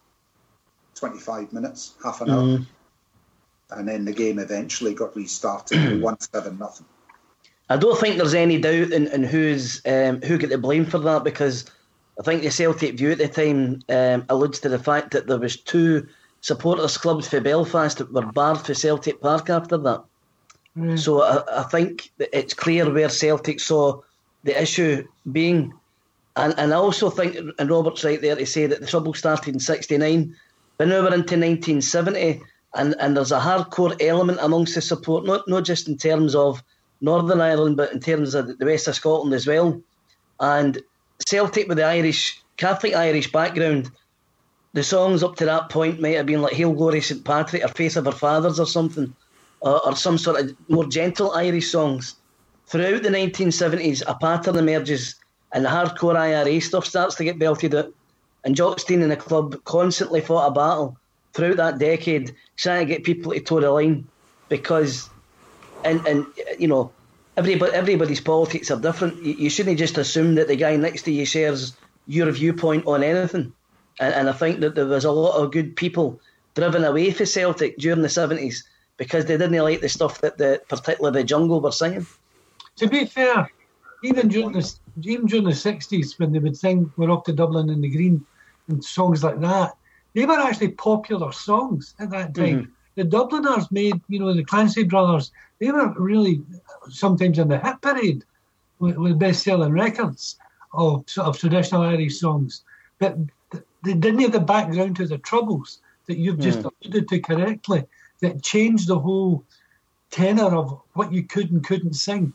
twenty-five minutes, half an hour, Mm. and then the game eventually got restarted. One seven nothing. I don't think there's any doubt in, in who's um, who got the blame for that, because I think the Celtic View at the time um, alludes to the fact that there was two supporters clubs for Belfast that were barred for Celtic Park after that. Mm. So I, I think that it's clear where Celtic saw the issue being. And, and I also think, and Robert's right there to say that the trouble started in sixty-nine, but now we're into nineteen seventy, and, and there's a hardcore element amongst the support, not, not just in terms of Northern Ireland, but in terms of the rest of Scotland as well. And Celtic, with the Irish, Catholic Irish background, the songs up to that point might have been like Hail Glory Saint Patrick or Faith of Our Fathers or something, or, or some sort of more gentle Irish songs. Throughout the nineteen seventies, a pattern emerges and the hardcore I R A stuff starts to get belted out. And Jock Stein and the club constantly fought a battle throughout that decade, trying to get people to toe the line, because, and, and you know, everybody, everybody's politics are different. You, you shouldn't just assume that the guy next to you shares your viewpoint on anything. And, and I think that there was a lot of good people driven away from Celtic during the seventies because they didn't like the stuff that the particularly the Jungle were singing. To be fair, even during the even during the sixties, when they would sing "We're Off to Dublin in the Green" and songs like that, they were actually popular songs at that time. Mm-hmm. The Dubliners made, you know, the Clancy brothers, they were really sometimes in the hit parade with, with best-selling records of sort of traditional Irish songs. But they didn't have the background to the Troubles that you've just mm. alluded to correctly, that changed the whole tenor of what you could and couldn't sing.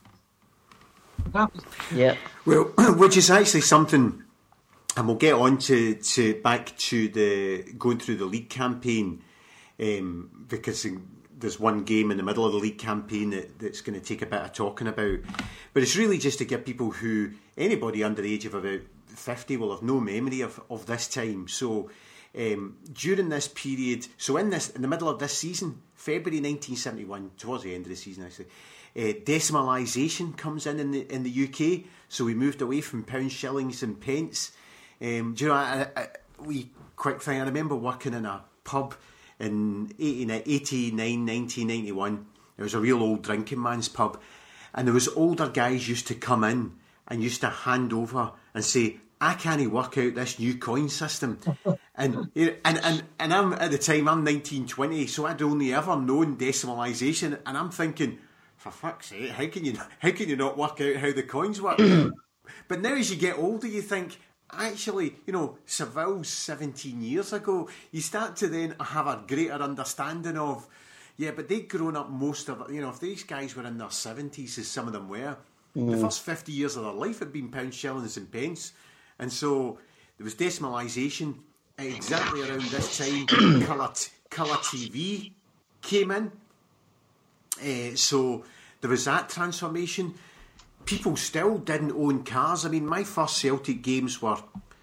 That was, yeah. Well, which is actually something, and we'll get on to, to back to the going through the league campaign, um, because there's one game in the middle of the league campaign that, that's going to take a bit of talking about. But it's really just to give people who, anybody under the age of about fifty will have no memory of, of this time. So um, during this period, so in this in the middle of this season, February nineteen seventy-one, towards the end of the season actually, uh, decimalisation comes in in the, in the U K. So we moved away from pounds, shillings and pence. Um, do you know, I, I, we quick thing, I remember working in a pub in eighty-nine, nineteen ninety-one. It was a real old drinking man's pub, and there was older guys used to come in and used to hand over and say, I can't work out this new coin system. and, and and and I'm at the time, I'm nineteen, twenty, so I'd only ever known decimalisation, and I'm thinking, for fuck's sake, how can you how can you not work out how the coins work? But now as you get older, you think, actually, you know, Seville's seventeen years ago, you start to then have a greater understanding of, yeah, but they'd grown up most of it, you know, if these guys were in their seventies, as some of them were, mm. the first fifty years of their life had been pounds, shillings and pence. And so there was decimalisation. Exactly around this time, colour, t- colour T V came in. Uh, so there was that transformation. People still didn't own cars. I mean, my first Celtic games were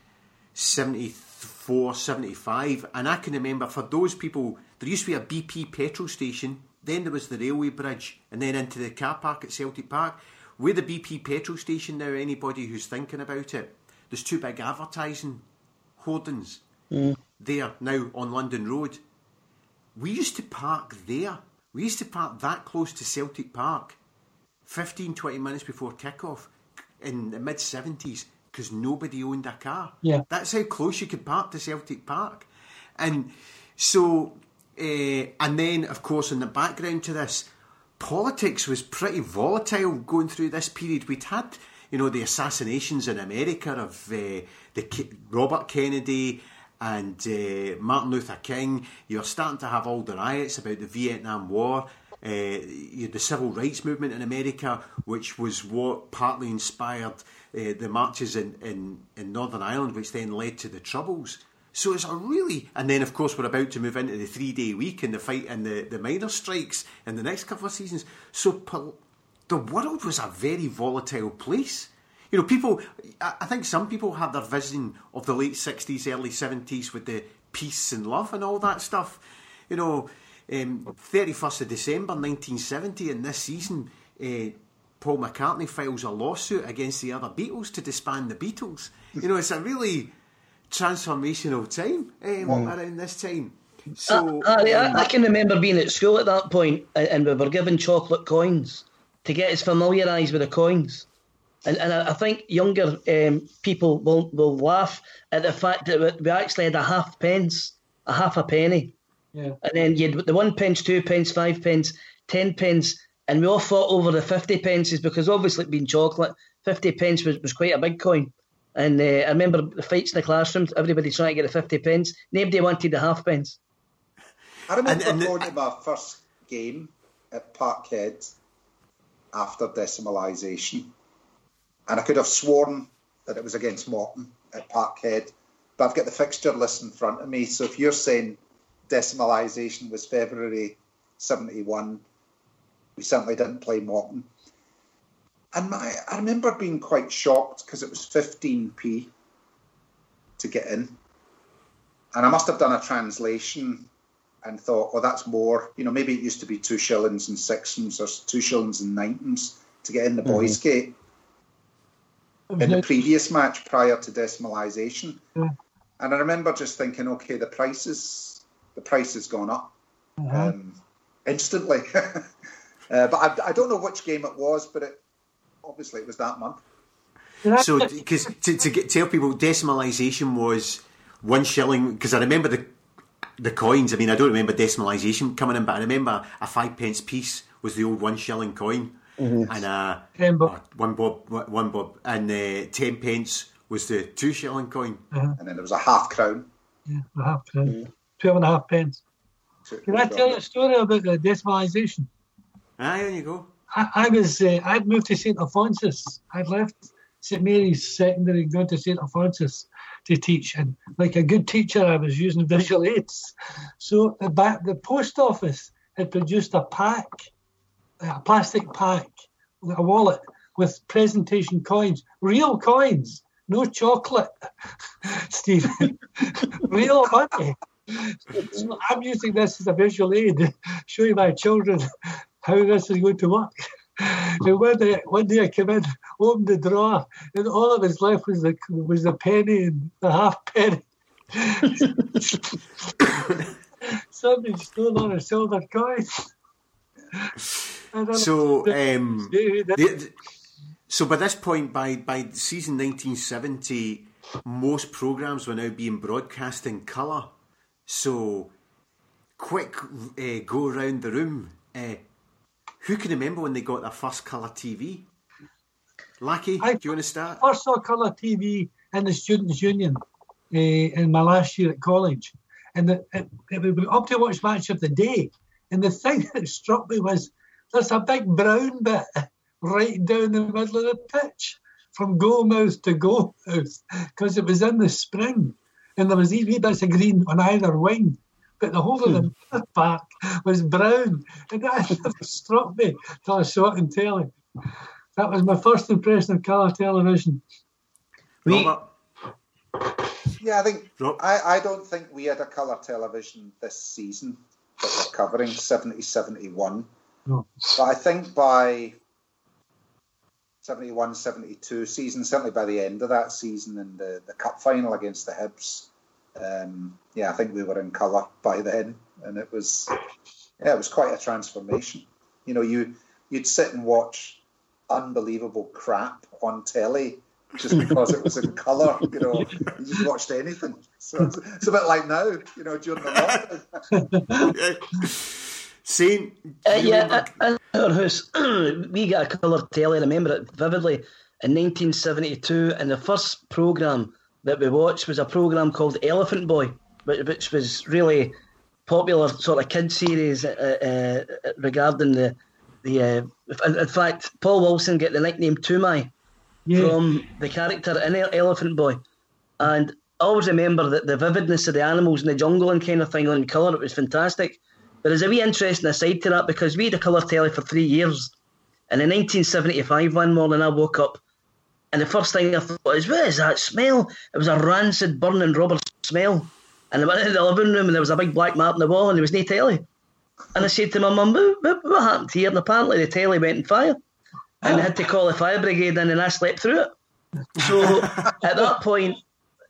seventy-four, seventy-five, and I can remember, for those people, there used to be a B P petrol station, then there was the railway bridge, and then into the car park at Celtic Park. With the B P petrol station now, anybody who's thinking about it, there's two big advertising hoardings mm. there now on London Road. We used to park there. We used to park that close to Celtic Park, fifteen, twenty minutes before kick-off in the mid-seventies, because nobody owned a car. Yeah. That's how close you could park to Celtic Park. And so, uh, and then, of course, in the background to this, politics was pretty volatile going through this period. We'd had, you know, the assassinations in America of uh, the K- Robert Kennedy and uh, Martin Luther King. You're starting to have all the riots about the Vietnam War. Uh, you had the civil rights movement in America, which was what partly inspired uh, the marches in, in, in Northern Ireland, which then led to the Troubles. So it's a really... And then, of course, we're about to move into the three-day week and the fight and the, the minor strikes in the next couple of seasons. So pol- the world was a very volatile place. You know, people... I think some people had their vision of the late sixties, early seventies with the peace and love and all that stuff. You know, um, thirty-first of December nineteen seventy, in this season, uh, Paul McCartney files a lawsuit against the other Beatles to disband the Beatles. You know, it's a really... transformational time um, mm. around this time. So I, I, um, I can remember being at school at that point, and, and we were given chocolate coins to get us familiarised with the coins. And, and I, I think younger um, people will, will laugh at the fact that we actually had a half pence, a half a penny. Yeah. And then you had the one pence, two pence, five pence, ten pence, and we all fought over the fifty pences because obviously being chocolate, fifty pence was, was quite a big coin. And uh, I remember the fights in the classrooms, everybody trying to get the fifty pence. Nobody wanted the half pence. I remember and, and going the, to my first game at Parkhead after decimalisation, and I could have sworn that it was against Morton at Parkhead, but I've got the fixture list in front of me, so if you're saying decimalisation was February seventy-one, we certainly didn't play Morton. And my, I remember being quite shocked because it was fifteen p to get in. And I must have done a translation and thought, oh, that's more. You know, maybe it used to be two shillings and sixpence or two shillings and ninepence to get in the boys' mm-hmm. gate in the previous match prior to decimalisation. Yeah. And I remember just thinking, okay, the prices, the price has gone up mm-hmm. um, instantly. uh, but I, I don't know which game it was, but it, obviously it was that month. So, because to, to get, tell people, decimalisation was one shilling, because I remember the the coins. I mean, I don't remember decimalisation coming in, but I remember a five pence piece was the old one shilling coin, mm-hmm. and a, ten bob. a one bob, one bob, and uh, ten pence was the two shilling coin, uh-huh. and then there was a half crown. Yeah, a half crown, mm-hmm. twelve and a half pence. Can I tell you a story about the decimalisation? Ah, there you go. I, I was, uh, I'd moved to Saint Alphonsus. I'd left Saint Mary's Secondary and gone to Saint Alphonsus to teach, and like a good teacher I was using visual aids. So the, back, the post office had produced a pack, a plastic pack, a wallet with presentation coins, real coins, no chocolate, Stephen, real money. So I'm using this as a visual aid, showing my children how this is going to work. And one day, one day I came in, opened the drawer, and all that was left was the was the penny and the half penny. Somebody stole all the silver coins. So, um, the, the, so by this point, by by season nineteen seventy, most programmes were now being broadcast in colour. So, quick uh, go around the room. Uh, Who can remember when they got their first colour T V? Lackey, I, do you want to start? I first saw colour T V in the Students' Union uh, in my last year at college. And the, it, it would be up to watch Match of the Day. And the thing that struck me was there's a big brown bit right down the middle of the pitch from goal mouth to goal mouth because it was in the spring. And there was these wee bits of green on either wing. But the whole of the park was brown. And that never struck me till I saw it on telly. That was my first impression of colour television. We, yeah, I think I, I don't think we had a colour television this season that we're covering, seventy seventy-one. No. But I think by seventy-one seventy-two season, certainly by the end of that season and the, the cup final against the Hibs, Um, yeah, I think we were in colour by then, and it was, yeah, it was quite a transformation. You know, you you'd sit and watch unbelievable crap on telly just because it was in colour. You know, you just watched anything. So it's, it's a bit like now, you know, during the lockdown. Saint, uh, yeah, in our house, we got a colour telly. I remember it vividly in nineteen seventy-two, and the first programme that we watched was a programme called Elephant Boy, which, which was really popular sort of kid series uh, uh, regarding the the. Uh, in, in fact, Paul Wilson got the nickname Toomai yeah. from the character in Elephant Boy, and I always remember that the vividness of the animals in the jungle and kind of thing on colour. It was fantastic. But there's a wee interesting aside to that because we had a colour telly for three years, and in nineteen seventy-five one morning I woke up. And the first thing I thought is, what is that smell? It was a rancid, burning rubber smell. And I went into the living room and there was a big black mark on the wall and there was no telly. And I said to my mum, what, what, what happened here? And apparently the telly went on fire. And they had to call the fire brigade in and I slept through it. So at that point,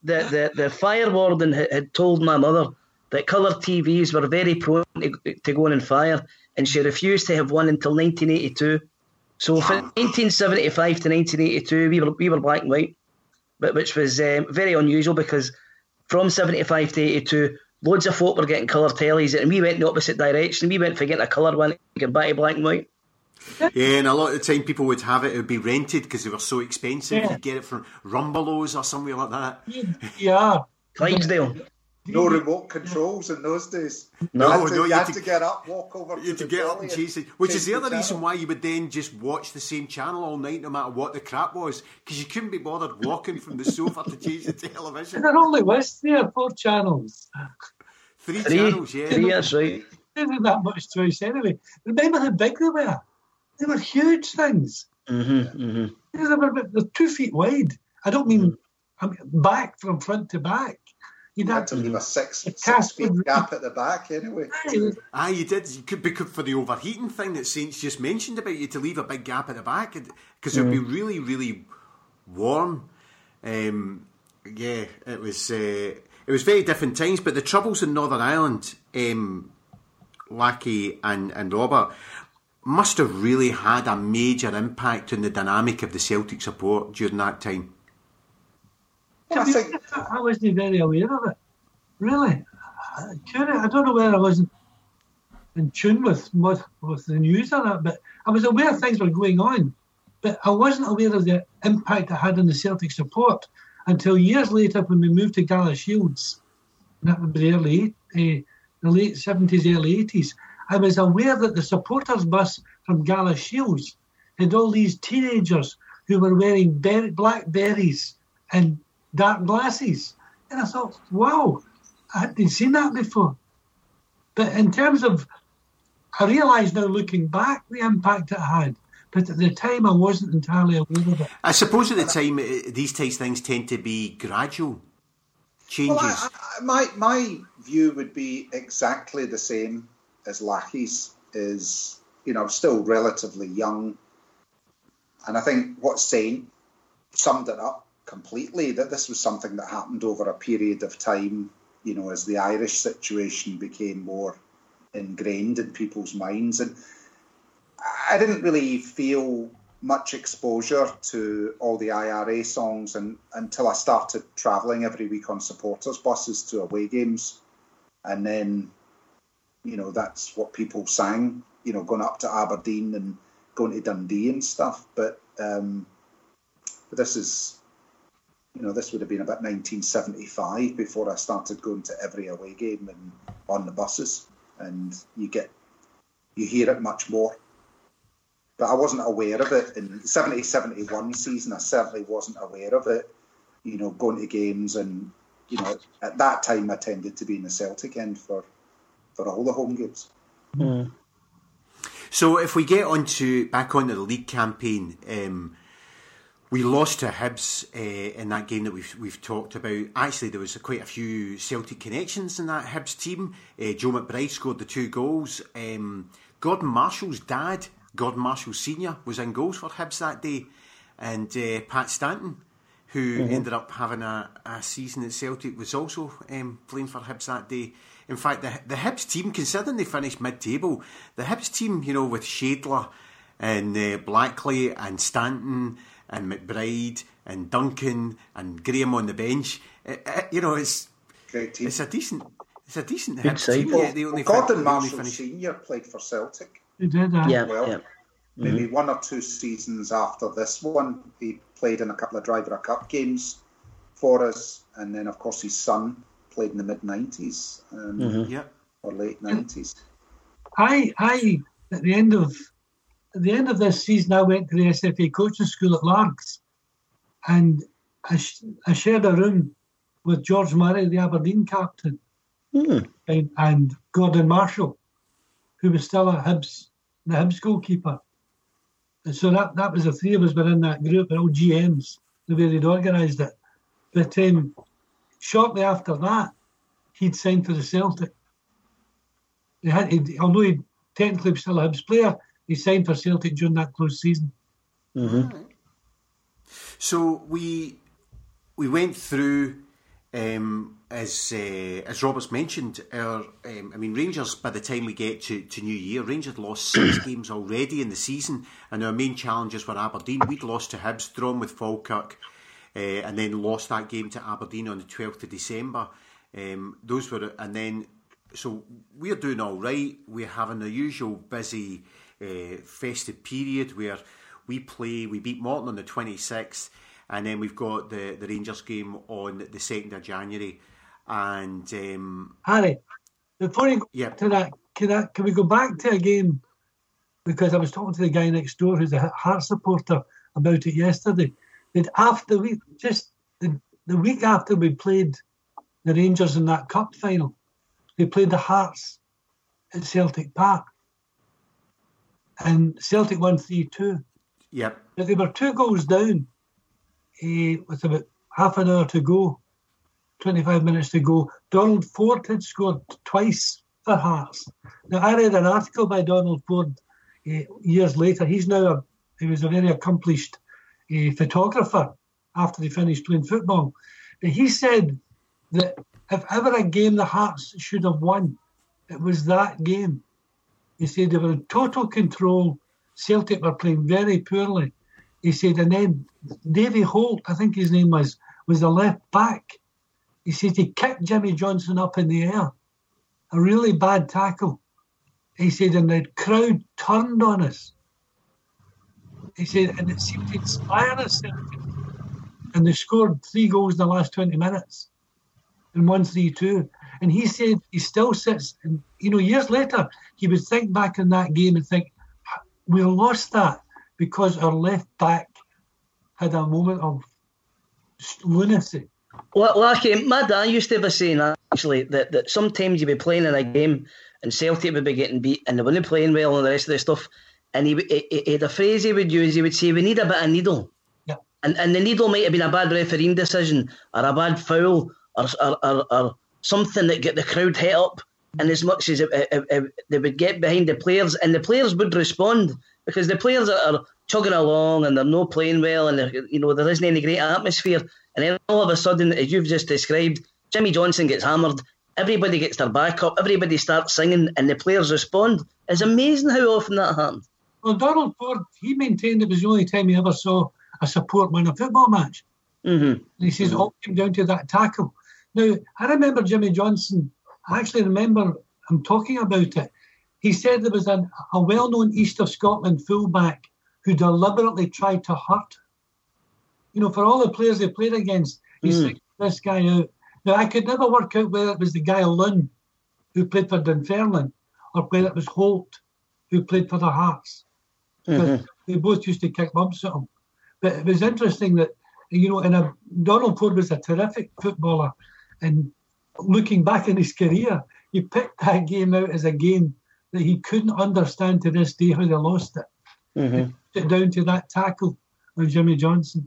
the, the, the fire warden had, had told my mother that colour T Vs were very prone to, to going on fire, and she refused to have one until nineteen eighty-two. So from nineteen seventy-five to nineteen eighty-two, we were we were black and white, but which was um, very unusual because from seventy-five to eighty-two, loads of folk were getting colour tellies, and we went in the opposite direction. We went for getting a colour one, get back to black and white. Yeah, and a lot of the time people would have it, it would be rented because they were so expensive. Yeah. You'd get it from Rumbelows or somewhere like that. Yeah. Clydesdale. No remote controls in those days. No, you had to, no, you you had had to to- get up, walk over You had to to the get up telly and chase it, which is the change other reason channel. why you would then just watch the same channel all night, no matter what the crap was, because you couldn't be bothered walking from the sofa to change the television. And there only was three or four channels. Three, Three, channels, yeah. three, that's right. There wasn't that much choice anyway. Remember how big they were? They were huge things. Mm-hmm, mm-hmm. They were, about- they're two feet wide. I don't mean I mean back from front to back. You'd You have had to leave a six, The six cast feet would- gap at the back anyway. to. Ah, you did. You could because for the overheating thing that Saints just mentioned about you to leave a big gap at the back because it would be really, really warm. Um, yeah, it was. Uh, it was very different times. But the troubles in Northern Ireland, um, Lackey and and Robert, must have really had a major impact on the dynamic of the Celtic support during that time. To I be think- honest, I wasn't very aware of it. Really. I couldn't- I don't know whether I wasn't in tune with, with with the news or that, but I was aware things were going on. But I wasn't aware of the impact it had on the Celtic support until years later when we moved to Gala Shields. And that was the early, uh, the late seventies, early eighties. I was aware that the supporters bus from Gala Shields had all these teenagers who were wearing ber- black berries and dark glasses. And I thought, wow, I hadn't seen that before. But in terms of, I realise now looking back the impact it had. But at the time, I wasn't entirely aware of it. I suppose at the time uh, these types of things tend to be gradual changes. Well, I, I, my my view would be exactly the same as Lackey's. Is you know still relatively young, and I think what Saint summed it up completely, that this was something that happened over a period of time. You know, as the Irish situation became more ingrained in people's minds, and I didn't really feel much exposure to all the I R A songs and, until I started travelling every week on supporters buses to away games. And then, you know, that's what people sang, you know, going up to Aberdeen and going to Dundee and stuff. But, um, but this is, you know, this would have been about nineteen seventy-five before I started going to every away game and on the buses. And you get, you hear it much more. But I wasn't aware of it in the seventy seventy-one season. I certainly wasn't aware of it, you know, going to games. And, you know, at that time I tended to be in the Celtic end for, for all the home games. Mm. So if we get onto back onto the league campaign, um, we lost to Hibs uh, in that game that we've we've talked about. Actually, there was quite a few Celtic connections in that Hibs team. Uh, Joe McBride scored the two goals. Um, Gordon Marshall's dad, Gordon Marshall Senior, was in goals for Hibs that day, and uh, Pat Stanton, who mm-hmm. ended up having a, a season at Celtic, was also um, playing for Hibs that day. In fact, the the Hibs team, considering they finished mid-table, the Hibs team, you know, with Shadler and uh, Blackley and Stanton and McBride and Duncan and Graham on the bench, it, it, you know, it's Great team. it's a decent it's a decent Big Hibs side. team. Well, Yeah, they only Gordon fin- they only Marshall finished- Senior played for Celtic. You did that. Yeah, Well, yeah. maybe one or two seasons after this one, he played in a couple of Driver Cup games for us, and then of course his son played in the mid nineties um, Mhm. Yeah. or late nineties. I, I, at the end of at the end of this season, I went to the S F A coaching school at Largs, and I, sh- I shared a room with George Murray, the Aberdeen captain, Mm. and, and Gordon Marshall, who was still a Hibs, the Hibs goalkeeper. And so that, that was the three of us were in that group, they're all G Ms, the way they'd organised it. But um, shortly after that, he'd signed for the Celtic. He had, he'd, although he technically was still a Hibs player, he signed for Celtic during that close season. Mm-hmm. So we we went through Um, as uh, as Robert's mentioned, our um, I mean Rangers. By the time we get to, to New Year, Rangers lost six games already in the season, and our main challenges were Aberdeen. We'd lost to Hibs, drawn with Falkirk, uh, and then lost that game to Aberdeen on the twelfth of December. Um, those were, and then so we're doing all right. We're having the usual busy uh, festive period where we play. We beat Morton on the twenty-sixth. And then we've got the, the Rangers game on the second of January. And um, Harry, before you go yeah. to that, can, I, can we go back to a game? Because I was talking to the guy next door who's a Hearts supporter about it yesterday. That after we just the, the week after we played the Rangers in that cup final, they played the Hearts at Celtic Park. And Celtic won three two. Yep. But they were two goals down. Uh, with about half an hour to go, twenty-five minutes to go. Donald Ford had scored twice for Hearts. Now, I read an article by Donald Ford uh, years later. He's now a, he was a very accomplished uh, photographer after he finished playing football. But he said that if ever a game the Hearts should have won, it was that game. He said they were in total control. Celtic were playing very poorly. He said, and then Davy Holt, I think his name was, was the left back. He said he kicked Jimmy Johnson up in the air. A really bad tackle. He said, and the crowd turned on us. He said, and it seemed to inspire us. And they scored three goals in the last twenty minutes and won three two. And he said he still sits, and you know, years later, he would think back on that game and think, we lost that because our left back had a moment of lunacy. Well, like my dad used to have a saying actually that, that sometimes you'd be playing in a game and Celtic would be getting beat and they weren't playing well and the rest of the stuff. And he, he, he had a phrase he would use. He would say, "We need a bit of needle." Yeah. And and the needle might have been a bad refereeing decision or a bad foul or or, or, or something that get the crowd het up. And as much as it, it, it, they would get behind the players, and the players would respond because the players are chugging along and they're not playing well, and you know there isn't any great atmosphere. And then all of a sudden, as you've just described, Jimmy Johnson gets hammered. Everybody gets their back up. Everybody starts singing, and the players respond. It's amazing how often that happens. Well, Donald Ford, he maintained it was the only time he ever saw a support win a football match. Mm-hmm. And he says mm-hmm. it all came down to that tackle. Now, I remember Jimmy Johnson. I actually remember him talking about it. He said there was a, a well-known East of Scotland fullback who deliberately tried to hurt. You know, for all the players they played against, he mm. singled this guy out. Now, I could never work out whether it was the guy Lynn who played for Dunfermline or whether it was Holt who played for the Hearts. Because mm-hmm. they both used to kick bumps at him. But it was interesting that, you know, and a, Donald Ford was a terrific footballer. And looking back in his career, he picked that game out as a game that he couldn't understand to this day how they lost it. Mm-hmm. It down to that tackle of Jimmy Johnson.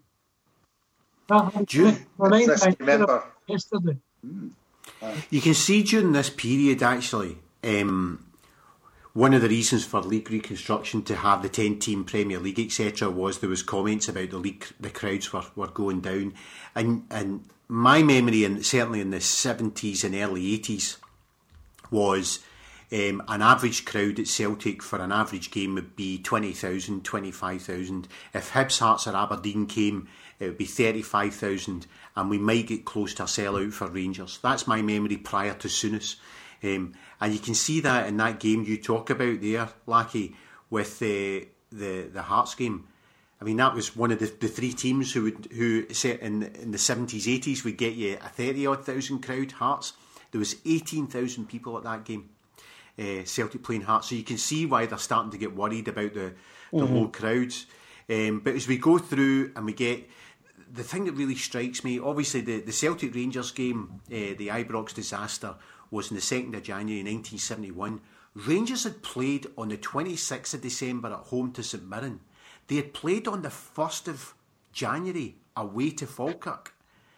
That Do you remember yesterday? You can see during this period, actually, um, one of the reasons for league reconstruction to have the ten-team Premier League, et cetera, was there was comments about the league, the crowds were, were going down, and and my memory, and certainly in the seventies and early eighties, was um, an average crowd at Celtic for an average game would be twenty thousand, twenty-five thousand. If Hibs, Hearts or Aberdeen came, it would be thirty-five thousand, and we might get close to a sellout for Rangers. That's my memory prior to Souness. Um, and you can see that in that game you talk about there, Lackey, with uh, the the Hearts game. I mean, that was one of the, the three teams who would who set in in the seventies, eighties would get you a thirty odd thousand crowd. Hearts, there was eighteen thousand people at that game. Uh, Celtic playing Hearts, so you can see why they're starting to get worried about the the mm-hmm. low crowds. Um, but as we go through and we get the thing that really strikes me, obviously the, the Celtic Rangers game, uh, the Ibrox disaster, was on the second of January nineteen seventy-one. Rangers had played on the twenty-sixth of December at home to St Mirren. They had played on the first of January away to Falkirk.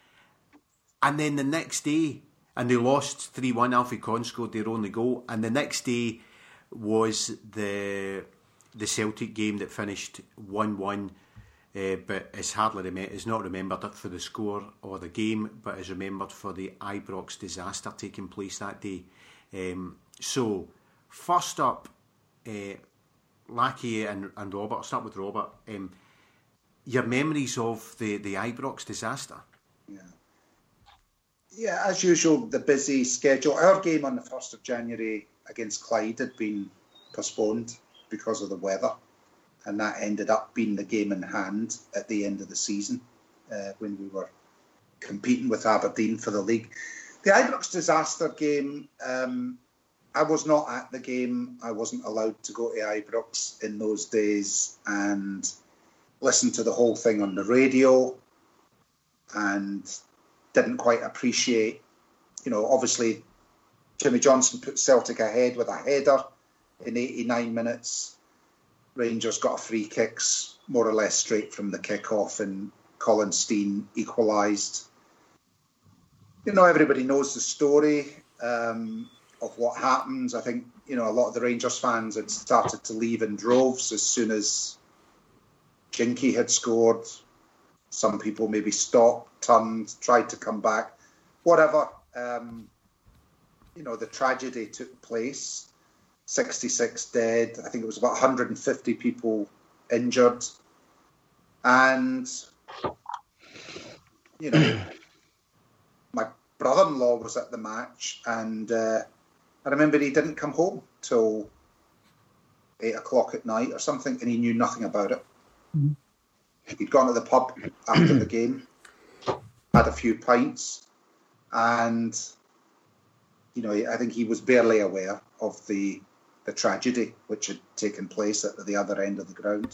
And then the next day, and they lost three one, Alfie Conn scored their only goal, and the next day was the the Celtic game that finished one one. uh, but is hardly rem- is not remembered for the score or the game, but is remembered for the Ibrox disaster taking place that day. Um, so, first up, uh, Lackey and, and Robert. I'll start with Robert. Um, your memories of the, the Ibrox disaster? Yeah. Yeah, as usual, the busy schedule. Our game on the first of January against Clyde had been postponed because of the weather, and that ended up being the game in hand at the end of the season uh, when we were competing with Aberdeen for the league. The Ibrox disaster game, um, I was not at the game. I wasn't allowed to go to Ibrox in those days and listen to the whole thing on the radio, and didn't quite appreciate, you know, obviously Jimmy Johnson put Celtic ahead with a header in eighty-nine minutes. Rangers got a free kicks, more or less straight from the kick-off, and Colin Steen equalised. You know, everybody knows the story um, of what happens. I think, you know, a lot of the Rangers fans had started to leave in droves as soon as Jinky had scored. Some people maybe stopped, turned, tried to come back. Whatever. Um, you know, the tragedy took place. sixty-six dead. I think it was about one hundred fifty people injured. And, you know, my brother-in-law was at the match, and uh, I remember he didn't come home till eight o'clock at night or something, and he knew nothing about it. Mm-hmm. He'd gone to the pub after the game, had a few pints, and, you know, I think he was barely aware of the the tragedy which had taken place at the other end of the ground.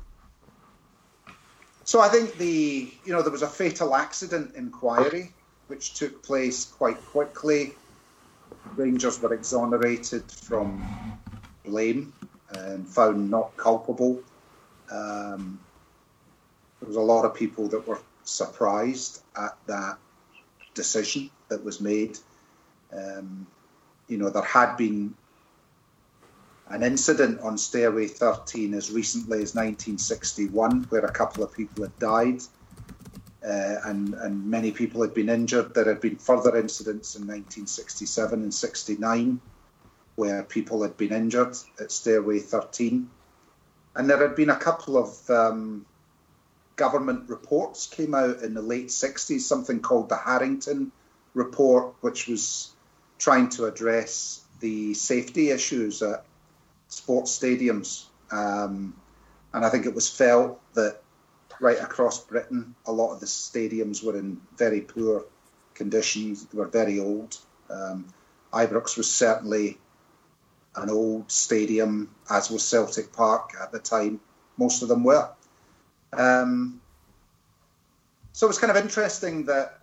So I think the, you know, there was a fatal accident inquiry which took place quite quickly. Rangers were exonerated from blame and found not culpable. Um, there was a lot of people that were surprised at that decision that was made. Um, you know, there had been an incident on Stairway thirteen as recently as nineteen sixty-one where a couple of people had died uh, and, and many people had been injured. There had been further incidents in nineteen sixty-seven and sixty-nine where people had been injured at Stairway thirteen. And there had been a couple of um, government reports came out in the late sixties, something called the Harrington Report, which was trying to address the safety issues at sports stadiums. Um, and I think it was felt that right across Britain, a lot of the stadiums were in very poor conditions. They were very old. Um, Ibrox was certainly an old stadium, as was Celtic Park at the time. Most of them were. Um, so it was kind of interesting that,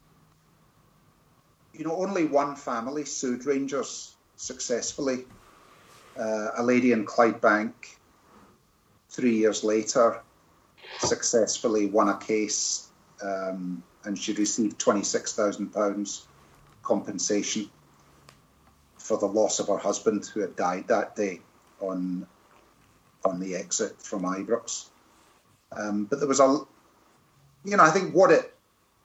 you know, only one family sued Rangers successfully. Uh, a lady in Clydebank, three years later, successfully won a case, um, and she received twenty-six thousand pounds compensation for the loss of her husband, who had died that day on on the exit from Ibrox. Um, but there was a, you know, I think what it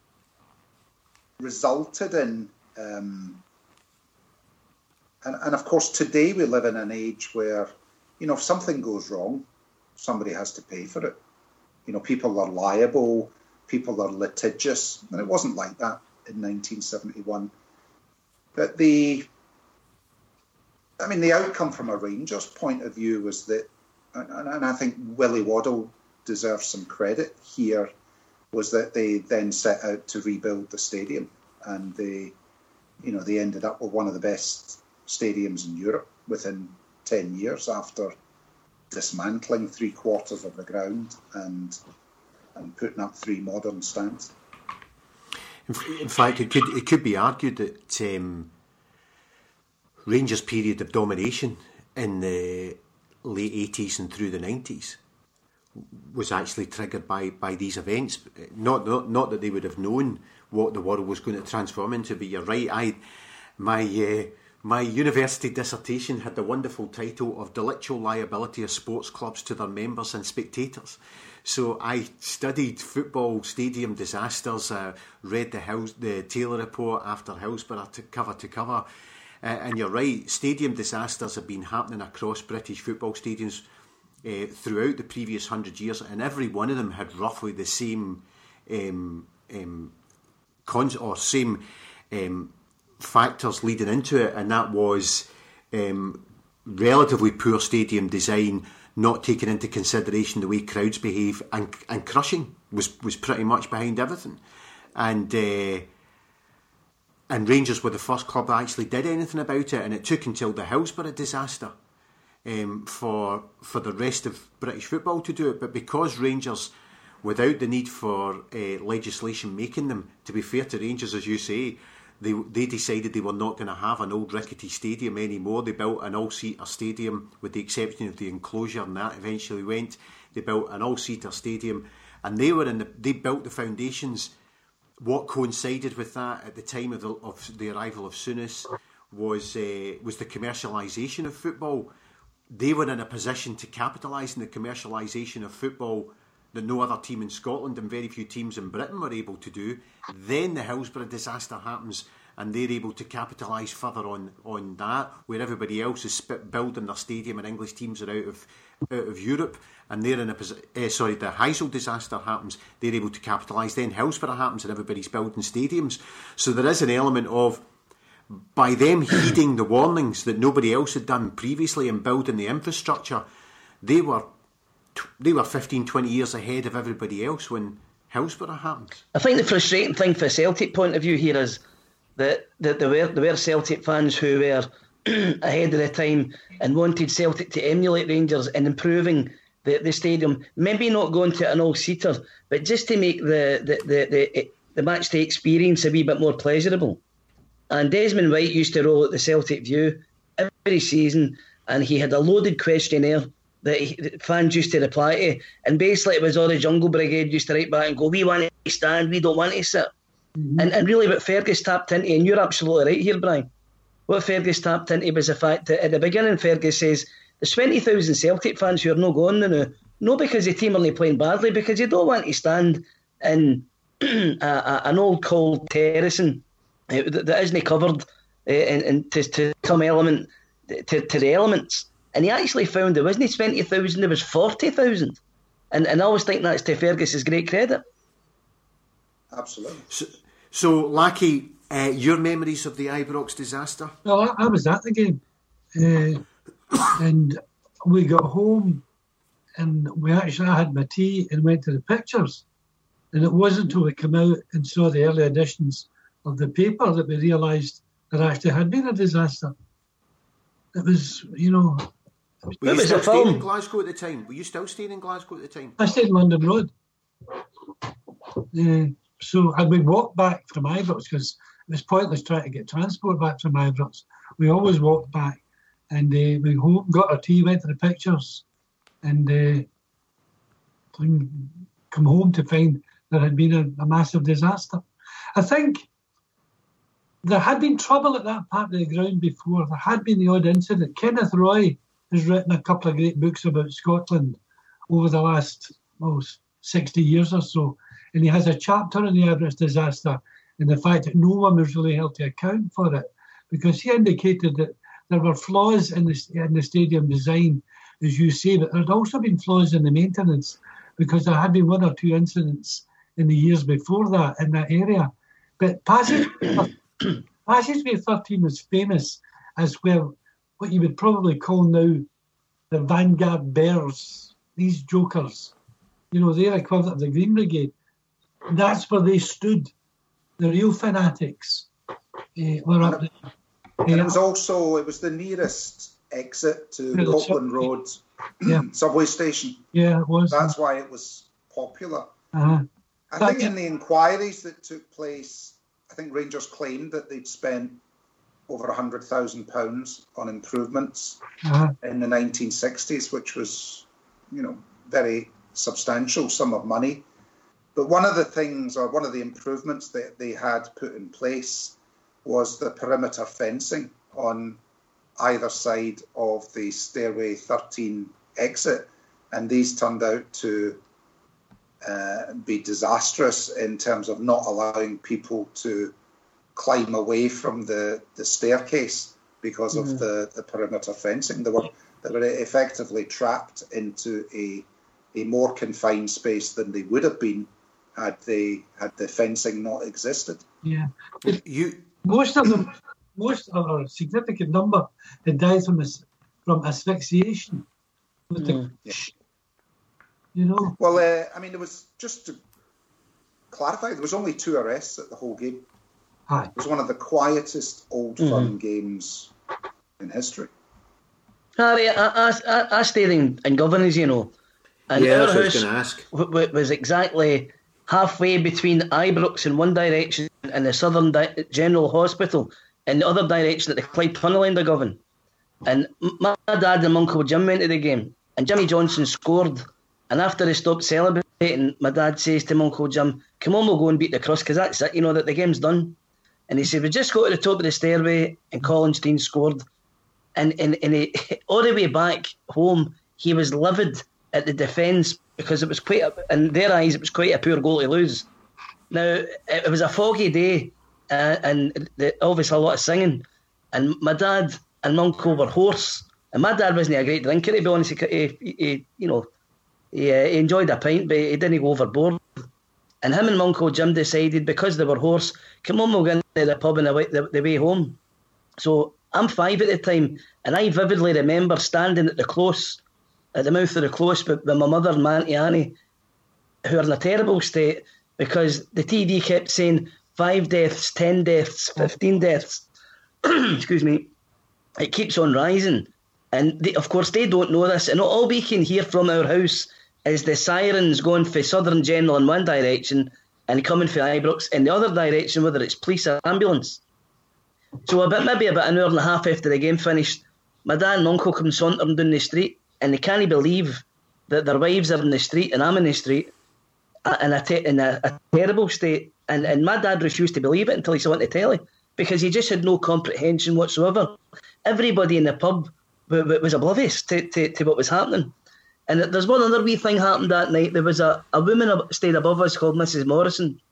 resulted in, um, and, and of course today we live in an age where, you know, if something goes wrong, somebody has to pay for it. You know, people are liable, people are litigious, and it wasn't like that in nineteen seventy-one. But the, I mean, the outcome from a Rangers point of view was that, and, and I think Willie Waddle deserves some credit here, was that they then set out to rebuild the stadium, and they, you know, they ended up with one of the best stadiums in Europe within ten years after dismantling three quarters of the ground and and putting up three modern stands. In fact, it could it could be argued that um, Rangers' period of domination in the late eighties and through the nineties was actually triggered by, by these events. Not, not not that they would have known what the world was going to transform into, but you're right. I my uh, My university dissertation had the wonderful title of Delictual Liability of Sports Clubs to Their Members and Spectators. So I studied football stadium disasters, uh, read the, House, the Taylor Report after Hillsborough to cover to cover. Uh, and you're right, stadium disasters have been happening across British football stadiums uh, throughout the previous hundred years, and every one of them had roughly the same um, um, cons or same um, factors leading into it, and that was um, relatively poor stadium design, not taking into consideration the way crowds behave, and, and crushing was, was pretty much behind everything. And uh, and Rangers were the first club that actually did anything about it, and it took until the Hillsborough disaster um, for for the rest of British football to do it. But because Rangers, without the need for uh, legislation making them, to be fair to Rangers, as you say, They they decided they were not going to have an old rickety stadium anymore. They built an all-seater stadium with the exception of the enclosure, and that eventually went. They built an all-seater stadium, and they were in the, they built the foundations. What coincided with that at the time of the, of the arrival of Souness was uh, was the commercialisation of football. They were in a position to capitalise on the commercialisation of football that no other team in Scotland and very few teams in Britain were able to do. Then the Hillsborough disaster happens, and they're able to capitalise further on, on that, where everybody else is building their stadium and English teams are out of out of Europe, and they're in a position. Uh, sorry, the Heysel disaster happens, they're able to capitalise. Then Hillsborough happens, and everybody's building stadiums. So there is an element of, by them heeding the warnings that nobody else had done previously and building the infrastructure, they were they were fifteen, twenty years ahead of everybody else when Hillsborough happens. I think the frustrating thing from a Celtic point of view here is that, that there, were, there were Celtic fans who were ahead of the time and wanted Celtic to emulate Rangers in improving the, the stadium. Maybe not going to an all-seater, but just to make the, the, the, the, the match day experience a wee bit more pleasurable. And Desmond White used to roll at the Celtic View every season, and he had a loaded questionnaire that, he, that fans used to reply to, and basically it was all the Jungle Brigade used to write back and go, we want to stand, we don't want to sit. Mm-hmm. And, and really what Fergus tapped into, and you're absolutely right here, Brian, what Fergus tapped into was the fact that at the beginning Fergus says there's twenty thousand Celtic fans who are not going now, not because the team are not playing badly, because you don't want to stand in a, a, an old cold terracing uh, that, that isn't covered uh, and, and to, to some element to, to the elements. And he actually found there wasn't twenty thousand, there was forty thousand. And and I always think that's to Fergus's great credit. Absolutely. So, so Lackey, uh, your memories of the Ibrox disaster? Well, I, I was at the game. Uh, and we got home and we actually I had my tea and went to the pictures. And it wasn't until we came out and saw the early editions of the paper that we realised there actually had been a disaster. It was, you know... Were you still staying in Glasgow at the time? Were you still staying in Glasgow at the time? I stayed in London Road. Uh, so and we walked back from Ibrox because it was pointless trying to get transport back from Ibrox. We always walked back, and uh, we home, got our tea, went to the pictures, and uh, come home to find there had been a, a massive disaster. I think there had been trouble at that part of the ground before. There had been the odd incident. Kenneth Roy has written a couple of great books about Scotland over the last well, sixty years or so. And he has a chapter on the Ibrox disaster and the fact that no one was really held to account for it, because he indicated that there were flaws in the, in the stadium design, as you say, but there had also been flaws in the maintenance, because there had been one or two incidents in the years before that in that area. But Passageway Passageway thirteen was famous as where what you would probably call now the Vanguard Bears, these jokers, you know, they're equivalent of the Green Brigade. That's where they stood. The real fanatics uh, were up there. And it was also, it was the nearest exit to yeah, Copeland Road yeah. subway station. Yeah, it was. That's why it was popular. Uh-huh. I That, think in the inquiries that took place, I think Rangers claimed that they'd spent over one hundred thousand pounds on improvements uh-huh. in the nineteen sixties, which was, you know, very substantial sum of money. But one of the things, or one of the improvements that they had put in place was the perimeter fencing. on either side of the Stairway thirteen exit, and these turned out to uh, be disastrous in terms of not allowing people to climb away from the, the staircase because mm. of the, the perimeter fencing. They were they were effectively trapped into a a more confined space than they would have been had they had the fencing not existed. Yeah, you most of them, most of a significant number had died from as, from asphyxiation. With the, mm. yeah. You know. Well, uh, I mean, there was, just to clarify, there was only two arrests at the whole game. Aye. It was one of the quietest Old mm. Firm games in history. Harry, I, I, I, I stayed in, in Governors, you know, and yeah, our that's what I was house going to ask. w- w- was exactly halfway between Ibrox in one direction and the Southern Di- General Hospital in the other direction at the Clyde Tunnel end of Govan. And my dad and Uncle Jim went to the game, and Jimmy Johnson scored. And after they stopped celebrating, my dad says to Uncle Jim, "Come on, we'll go and beat the Cross, because that's it, you know, that the game's done." And he said, "We just got to the top of the stairway, and Collinstein scored." And, and, and he, all the way back home, he was livid at the defence because it was quite, a, in their eyes, it was quite a poor goal to lose. Now, it was a foggy day, uh, and the, obviously a lot of singing. And my dad and my uncle were hoarse. And my dad wasn't a great drinker, to be honest. He, he, he you know, he, uh, he enjoyed a pint, but he didn't go overboard. And him and my Uncle Jim decided, because they were hoarse, come on, we'll go into the pub on the way, the, the way home. So I'm five at the time, and I vividly remember standing at the close, at the mouth of the close, with, with my mother and my Auntie Annie, who are in a terrible state because the T D kept saying five deaths, ten deaths, fifteen deaths. Excuse me. It keeps on rising. And they, of course, they don't know this. And all we can hear from our house is the sirens going for Southern General in one direction and coming for Ibrox in the other direction, whether it's police or ambulance. So about maybe about an hour and a half after the game finished, my dad and uncle come sauntering down the street, and they can't believe that their wives are in the street and I'm in the street in a, te- in a, a terrible state. And, and my dad refused to believe it until he saw it on the telly, because he just had no comprehension whatsoever. Everybody in the pub w- w- was oblivious to, to, to what was happening. And there's one other wee thing happened that night. There was a, a woman stayed above us called Missus Morrison,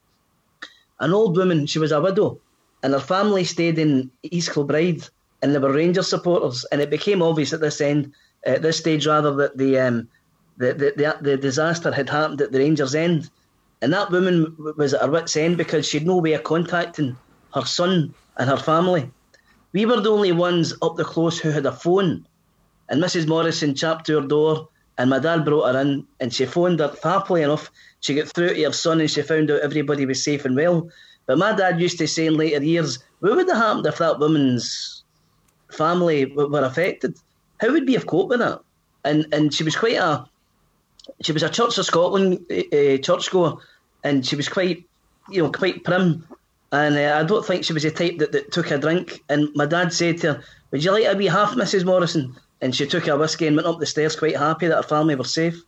an old woman. She was a widow, and her family stayed in East Kilbride, and they were Rangers supporters. And it became obvious at this end, at this stage rather, that the um, the, the, the, the disaster had happened at the Rangers' end. And that woman was at her wit's end because she had no way of contacting her son and her family. We were the only ones up the close who had a phone. And Missus Morrison chapped to her door, and my dad brought her in, and she phoned her happily enough. She got through to her son, and she found out everybody was safe and well. But my dad used to say in later years, what would have happened if that woman's family were affected? How would we have coped with that? And and she was quite a, she was a Church of Scotland uh, churchgoer, and she was quite, you know, quite prim. And uh, I don't think she was the type that, that took a drink. And my dad said to her, "Would you like a wee half, Missus Morrison?" And she took a whiskey and went up the stairs quite happy that her family were safe.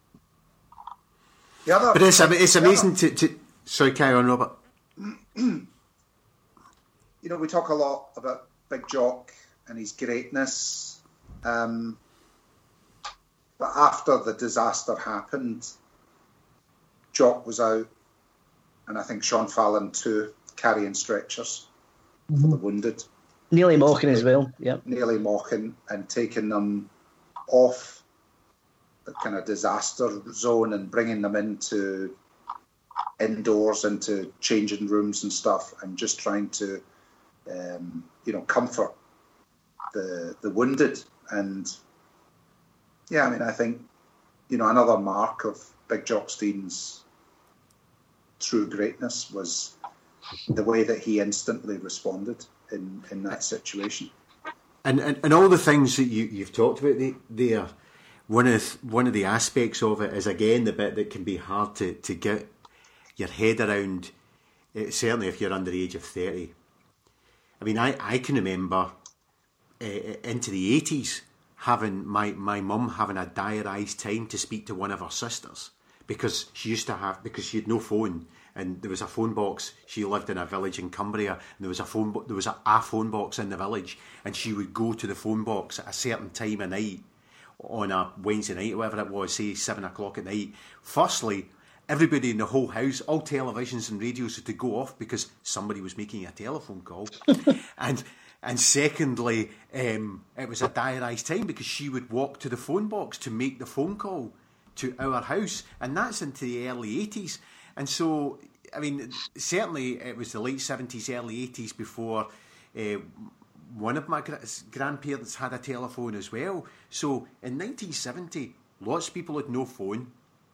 Yeah, but it's, it's amazing to, to... Sorry, carry on, Robert. You know, we talk a lot about Big Jock and his greatness. Um, but after the disaster happened, Jock was out, and I think Sean Fallon too, carrying stretchers mm-hmm. for the wounded. Nearly mocking as well, yeah. Nearly mocking and taking them off the kind of disaster zone and bringing them into indoors, into changing rooms and stuff, and just trying to, um, you know, comfort the the wounded. And yeah, I mean, I think, you know, another mark of Big Jock Stein's true greatness was the way that he instantly responded in, in that situation. And, and and all the things that you, you've talked about there, one of one of the aspects of it is, again, the bit that can be hard to, to get your head around, uh, certainly if you're under the age of thirty. I mean, I, I can remember uh, into the eighties having my, my mum having a diarised time to speak to one of her sisters, because she used to have, because she had no phone, and there was a phone box. She lived in a village in Cumbria, and there was a phone bo- there was a, a phone box in the village, and she would go to the phone box at a certain time of night on a Wednesday night, or whatever it was, say seven o'clock at night. Firstly, everybody in the whole house, all televisions and radios had to go off because somebody was making a telephone call. and and secondly, um, it was a diarised time because she would walk to the phone box to make the phone call to our house, and that's into the early eighties. And so, I mean, certainly it was the late seventies, early eighties before uh, one of my gra- grandparents had a telephone as well. So in nineteen seventy, lots of people had no phone.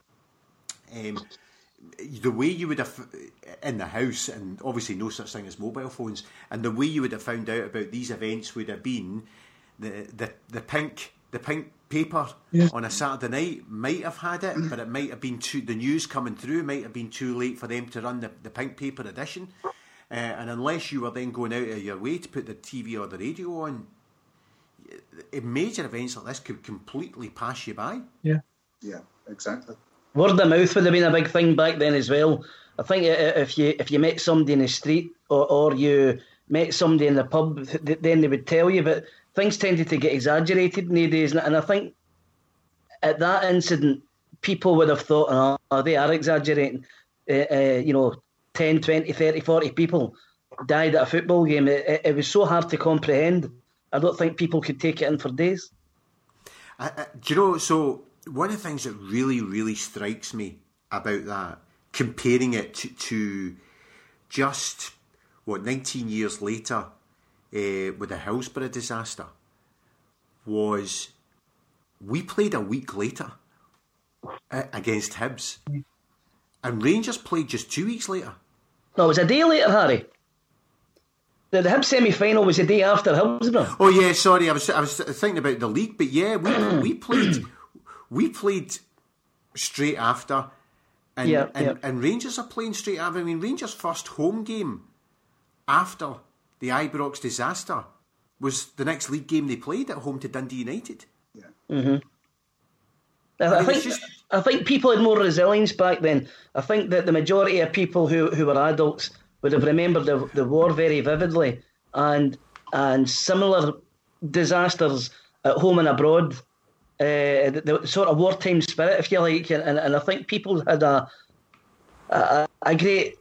Um, the way you would have in the house, and obviously no such thing as mobile phones, and the way you would have found out about these events would have been the the, the pink the pink paper yeah. on a Saturday night might have had it, but it might have been too the news coming through might have been too late for them to run the, the pink paper edition, uh, and unless you were then going out of your way to put the T V or the radio on, major events like this could completely pass you by. Yeah, yeah, exactly. Word of mouth would have been a big thing back then as well. I think if you if you met somebody in the street or, or you met somebody in the pub, then they would tell you. But things tended to get exaggerated nowadays, and I think at that incident, people would have thought, oh, they are exaggerating. Uh, uh, you know, ten, twenty, thirty, forty people died at a football game. It, it, it was so hard to comprehend. I don't think people could take it in for days. I, I, do you know, so one of the things that really, really strikes me about that, comparing it to, to just, what, nineteen years later uh, with the Hillsborough disaster, was we played a week later uh, against Hibs, and Rangers played just two weeks later. No, it was a day later, Harry. The, the Hibs semi-final was the day after Hillsborough. Oh yeah, sorry, I was I was thinking about the league, but yeah, we we played we played straight after, and yeah, and, yeah. and Rangers are playing straight after. I mean, Rangers' first home game after the Ibrox disaster was the next league game they played at home to Dundee United. Yeah. Mm-hmm. I, I I mean, think just... I think people had more resilience back then. I think that the majority of people who, who were adults would have remembered the, the war very vividly, and and similar disasters at home and abroad, uh, the, the sort of wartime spirit, if you like, and, and I think people had a a, a great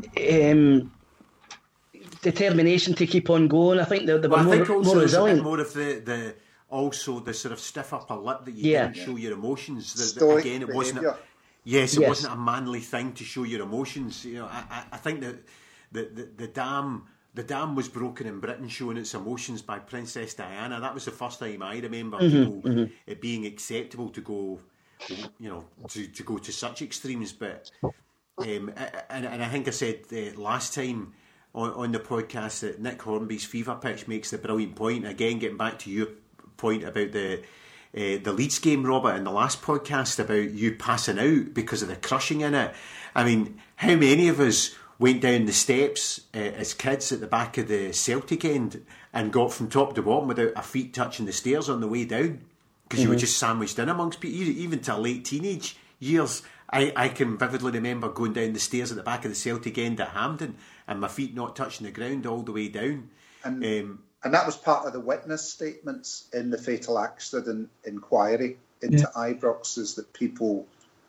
um, determination to keep on going. I think they, they were well, I more, think also more there's a bit resilient. more of the, the also the sort of stiff upper lip that you Yeah. didn't show your emotions. The, the, Stoic again, it wasn't. behaviour. Yes, it Yes. wasn't a manly thing to show your emotions. You know, I, I, I think that the, the the dam the dam was broken in Britain, showing its emotions by Princess Diana. That was the first time I remember Mm-hmm, people mm-hmm. it being acceptable to go, you know, to, to go to such extremes. But um, and, and I think I said uh, last time on, on the podcast that Nick Hornby's fever pitch makes the brilliant point. Again, getting back to your point about the. Uh, the Leeds game, Robert, in the last podcast about you passing out because of the crushing in it. I mean, how many of us went down the steps uh, as kids at the back of the Celtic end and got from top to bottom without a feet touching the stairs on the way down because mm-hmm. you were just sandwiched in amongst people, even to late teenage years. I, I can vividly remember going down the stairs at the back of the Celtic end at Hampden and my feet not touching the ground all the way down. And, um, and that was part of the witness statements in the fatal accident inquiry into yeah. Ibrox, is that people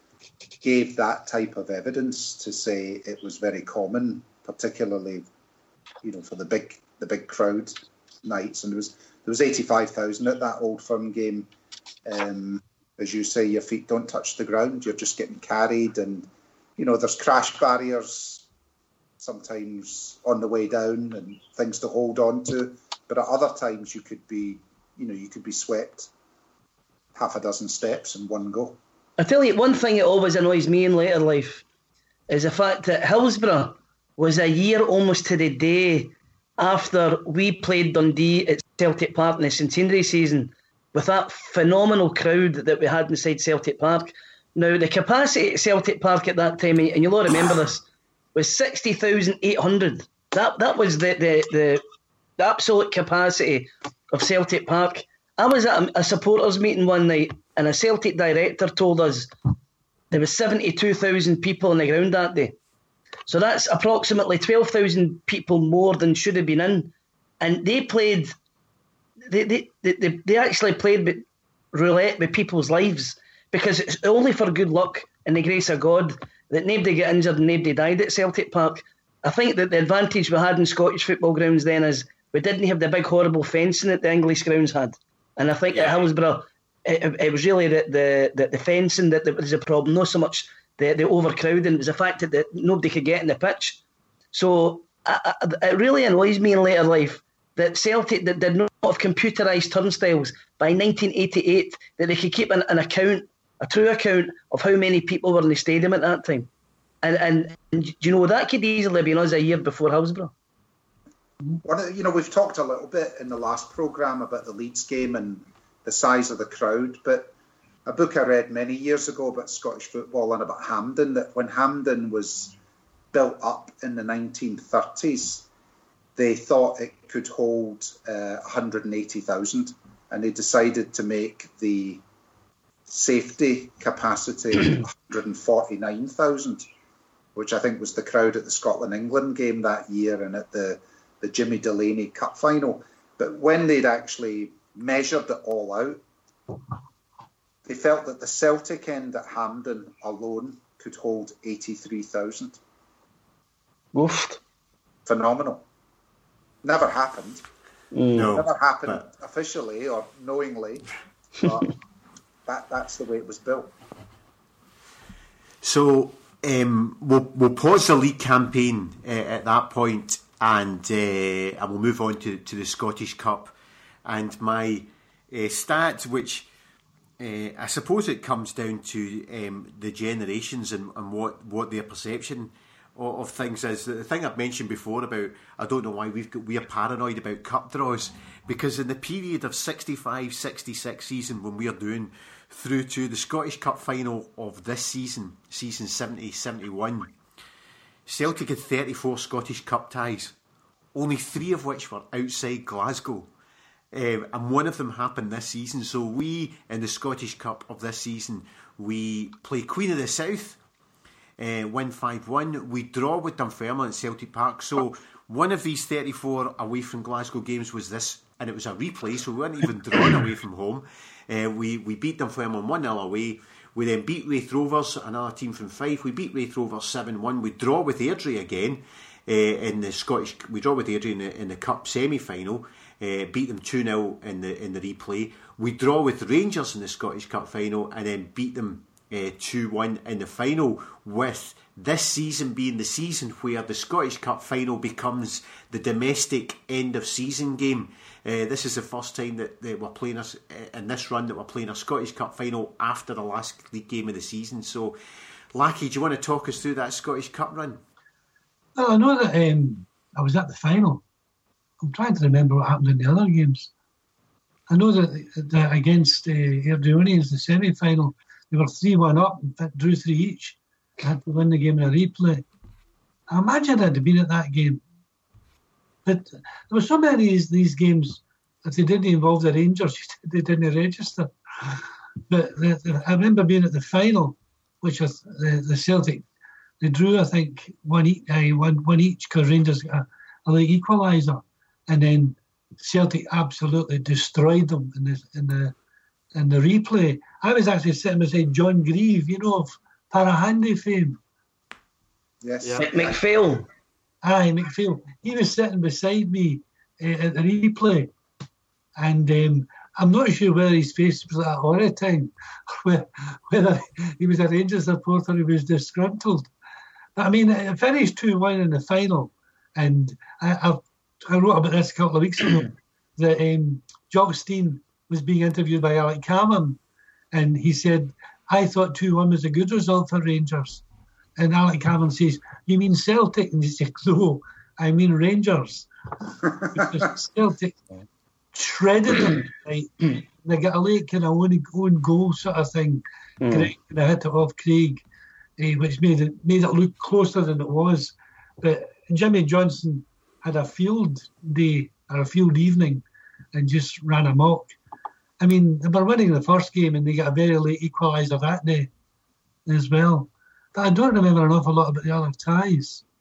gave that type of evidence to say it was very common, particularly, you know, for the big the big crowd nights. And there was there was eighty-five thousand at that Old Firm game. Um, as you say, your feet don't touch the ground; you're just getting carried, and you know there's crash barriers sometimes on the way down and things to hold on to. But at other times, you could be, you know, you could be swept half a dozen steps in one go. I tell you, one thing that always annoys me in later life is the fact that Hillsborough was a year almost to the day after we played Dundee at Celtic Park in the centenary season with that phenomenal crowd that we had inside Celtic Park. Now, the capacity at Celtic Park at that time, and you'll all remember this, was sixty thousand eight hundred. That that was the, the, the, the absolute capacity of Celtic Park. I was at a, a supporters meeting one night, and a Celtic director told us there was seventy-two thousand people on the ground that day. So that's approximately twelve thousand people more than should have been in. And they played, they they, they, they actually played with roulette with people's lives, because it's only for good luck and the grace of God that nobody got injured and nobody died at Celtic Park. I think that the advantage we had in Scottish football grounds then is we didn't have the big horrible fencing that the English grounds had. And I think yeah. at Hillsborough, it, it was really the, the, the, the fencing that, that was a problem, not so much the, the overcrowding. It was the fact that the, nobody could get in the pitch. So I, I, it really annoys me in later life that Celtic that did not have computerised turnstiles by nineteen eighty-eight, that they could keep an, an account, a true account of how many people were in the stadium at that time. And, and, and you know, that could easily have been us a year before Hillsborough. Well, you know, we've talked a little bit in the last programme about the Leeds game and the size of the crowd, but a book I read many years ago about Scottish football and about Hampden, that when Hampden was built up in the nineteen thirties, they thought it could hold uh, one hundred eighty thousand, and they decided to make the safety capacity one hundred forty-nine thousand, which I think was the crowd at the Scotland-England game that year and at the, the Jimmy Delaney Cup final. But when they'd actually measured it all out, they felt that the Celtic end at Hampden alone could hold eighty-three thousand. Oof. Phenomenal. Never happened. No, Never happened but... officially or knowingly, but that, that's the way it was built. So um, we'll, we'll pause the league campaign uh, at that point, and uh, and we'll move on to, to the Scottish Cup. And my uh, stat, which uh, I suppose it comes down to um, the generations and, and what, what their perception of, of things is. The thing I've mentioned before about, I don't know why we've got, we are paranoid about cup draws, because in the period of sixty-five sixty-six season, when we are doing through to the Scottish Cup final of this season, season seventy seventy-one, Celtic had thirty-four Scottish Cup ties, only three of which were outside Glasgow. Um, and one of them happened this season. So we, in the Scottish Cup of this season, we play Queen of the South, uh, win five one. We draw with Dunfermline at Celtic Park. So one of these thirty-four away from Glasgow games was this, and it was a replay, so we weren't even drawn away from home. Uh, we, we beat Dunfermline one nil away. We then beat Raith Rovers, another team from Fife. We beat Raith Rovers seven one. We draw with Airdrie again uh, in the Scottish. We draw with Airdrie in the, in the Cup semi-final. Uh, beat them two nil in the in the replay. We draw with Rangers in the Scottish Cup final, and then beat them uh, two one in the final, with this season being the season where the Scottish Cup final becomes the domestic end of season game. Uh, this is the first time that, that we're playing us uh, in this run that we're playing a Scottish Cup final after the last league game of the season. So, Lackey, do you want to talk us through that Scottish Cup run? Well, I know that um, I was at the final. I'm trying to remember what happened in the other games. I know that, that against uh, Airdrieonians, the semi-final, they were three one up and drew three each. They had to win the game in a replay. I imagine I'd have been at that game. But there were so many of these, these games, if they didn't involve the Rangers, they didn't register. But the, the, I remember being at the final, which was the, the Celtic. They drew, I think, one, e- uh, one, one each because Rangers got a, a league equaliser. And then Celtic absolutely destroyed them in the in the in the replay. I was actually sitting beside John Grieve, you know, of Parahandy fame. Yes, yeah. McPhail. Aye, McPhail. He was sitting beside me uh, at the replay, and um, I'm not sure whether his face was at horrid time, or whether he was a Rangers supporter who was disgruntled. But I mean, it finished two one in the final, and I, I've. I wrote about this a couple of weeks ago, that um, Jock Stein was being interviewed by Alec Cameron, and he said, I thought two one was a good result for Rangers. And Alec Cameron says, you mean Celtic? And he said, no, I mean Rangers. Because Celtic shredded them, right? They got a late kind of own, own goal sort of thing. Mm. Craig kind of hit it off Craig, eh, which made it, made it look closer than it was. But Jimmy Johnson had a field day or a field evening and just ran amok. I mean, they were winning the first game and they got a very late equaliser that day as well. But I don't remember an awful lot about the other ties.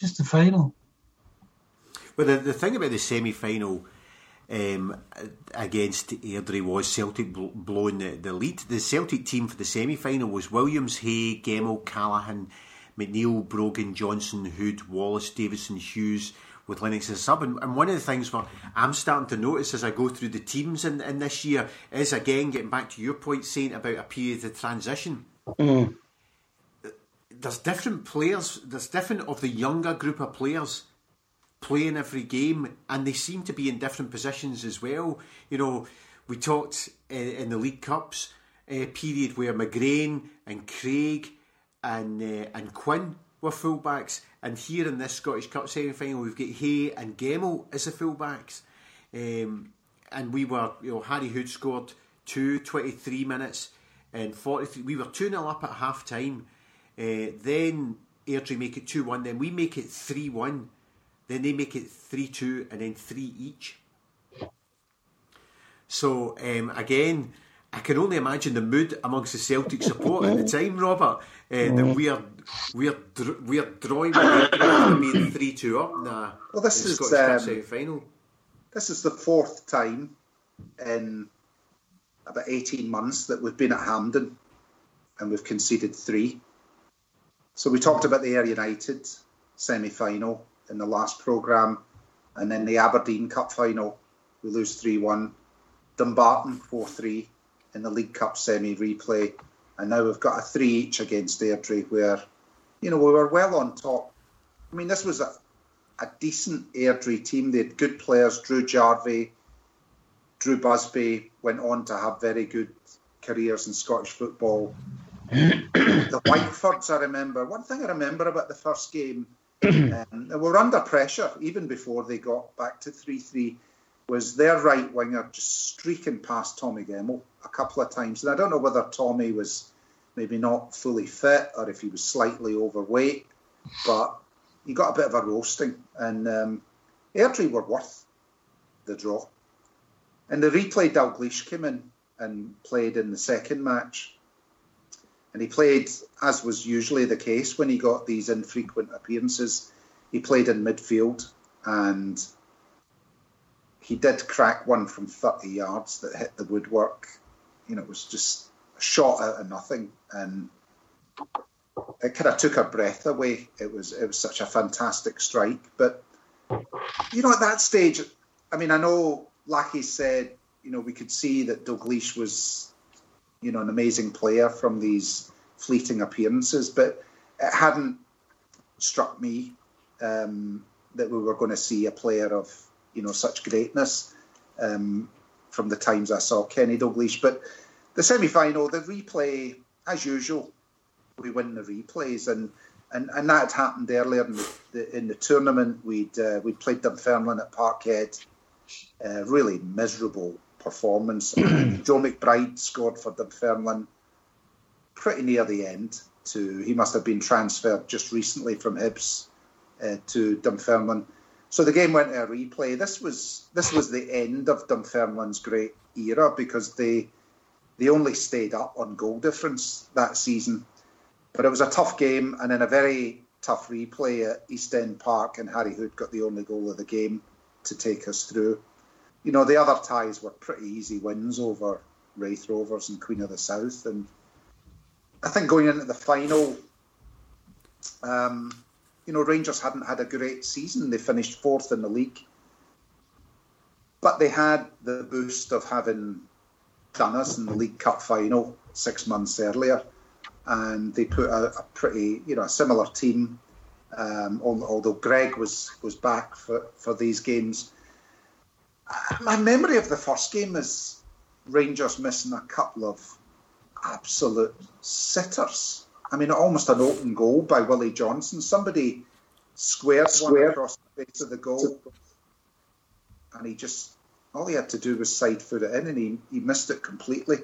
just the final. Well, the, the thing about the semi-final um, against Airdrie was Celtic bl- blowing the, the lead. The Celtic team for the semi-final was Williams, Hay, Gemmell, Callaghan, McNeil, Brogan, Johnson, Hood, Wallace, Davison, Hughes, with Lennox as a sub. And, and one of the things where I'm starting to notice as I go through the teams in, in this year is, again, getting back to your point, saying about a period of transition. Mm. There's different players, there's different of the younger group of players playing every game, and they seem to be in different positions as well. You know, we talked uh, in the League Cups uh, period where McGrain and Craig and uh, and Quinn were fullbacks, and here in this Scottish Cup semi-final we've got Hay and Gemmell as the fullbacks, um, and we were, you know, Harry Hood scored two, twenty-three minutes and forty-three. We were two nil up at half time. Uh, then Airdrie make it two one, then we make it three one. Then they make it three two and then three each. So, um, again, I can only imagine the mood amongst the Celtic support at the time, Robert, uh, that we are we are we are drawing with being three two up in the, well, this in the is, Scottish Cup um, semi-final. This is the fourth time in about eighteen months that we've been at Hampden and we've conceded three. So we talked about the Ayr United semi-final in the last programme, and then the Aberdeen Cup final, we lose three one. Dumbarton four three in the League Cup semi-replay, and now we've got a three each against Airdrie where, you know, we were well on top. I mean, this was a, a decent Airdrie team. They had good players. Drew Jarvie, Drew Busby went on to have very good careers in Scottish football. The Whitefords, I remember. One thing I remember about the first game, um, they were under pressure even before they got back to three three, was their right winger just streaking past Tommy Gemmell a couple of times. And I don't know whether Tommy was maybe not fully fit or if he was slightly overweight, but he got a bit of a roasting. And um, Airdrie were worth the draw. And the replay, Dalglish came in and played in the second match. And he played, as was usually the case when he got these infrequent appearances, he played in midfield, and he did crack one from thirty yards that hit the woodwork. You know, it was just a shot out of nothing, and it kind of took our breath away. It was it was such a fantastic strike. But, you know, at that stage, I mean, I know Lackey said, you know, we could see that Dalglish was, you know, an amazing player from these fleeting appearances, but it hadn't struck me um, that we were going to see a player of, you know, such greatness um, from the times I saw Kenny Dalglish. But the semi-final, the replay, as usual, we win the replays, and and, and that had happened earlier in the, the, in the tournament. We'd uh, we'd played Dunfermline at Parkhead, uh, really miserable performance. Joe McBride scored for Dunfermline pretty near the end. To he must have been transferred just recently from Hibs uh, to Dunfermline. So the game went to a replay. This was this was the end of Dunfermline's great era, because they they only stayed up on goal difference that season. But it was a tough game, and in a very tough replay at East End Park, and Harry Hood got the only goal of the game to take us through. You know, the other ties were pretty easy wins over Raith Rovers and Queen of the South. And I think going into the final, um, you know, Rangers hadn't had a great season. They finished fourth in the league. But they had the boost of having done us in the League Cup final six months earlier. And they put a, a pretty, you know, a similar team, um, although Greg was, was back for, for these games. My memory of the first game is Rangers missing a couple of absolute sitters. I mean, almost an open goal by Willie Johnson. Somebody squared one across the face of the goal, and he just, all he had to do was side foot it in, and he, he missed it completely.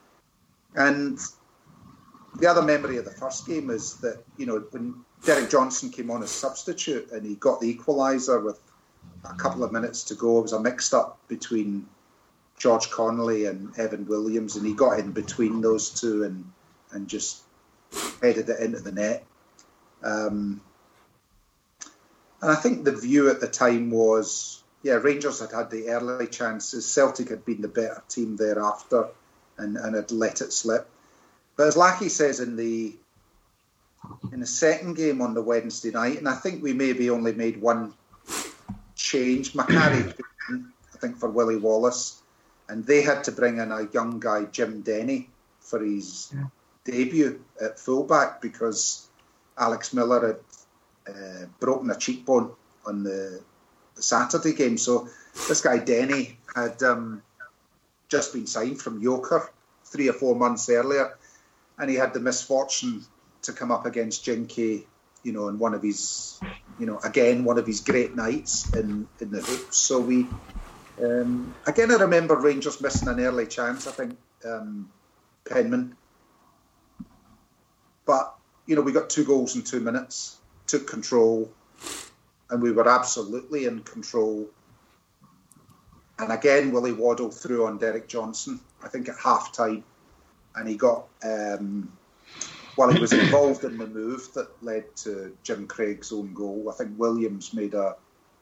And the other memory of the first game is that, you know, when Derek Johnson came on as substitute and he got the equaliser with a couple of minutes to go, it was a mixed up between George Connolly and Evan Williams, and he got in between those two and and just headed it into the net. Um, And I think the view at the time was, yeah, Rangers had had the early chances. Celtic had been the better team thereafter and, and had let it slip. But as Lackey says in the in the second game on the Wednesday night, and I think we maybe only made one change, Macari, I think, for Willie Wallace, and they had to bring in a young guy, Jim Denny, for his yeah. debut at fullback because Alex Miller had uh, broken a cheekbone on the, the Saturday game. So this guy Denny had um, just been signed from Yoker three or four months earlier, and he had the misfortune to come up against Jinky, you know, in one of his, you know, again, one of his great nights in, in the hoops. So we, um, again, I remember Rangers missing an early chance, I think, um, Penman. But, you know, we got two goals in two minutes, took control, and we were absolutely in control. And again, Willie Waddle threw on Derek Johnson, I think at half time, and he got... Um, Well, he was involved in the move that led to Jim Craig's own goal. I think Williams made a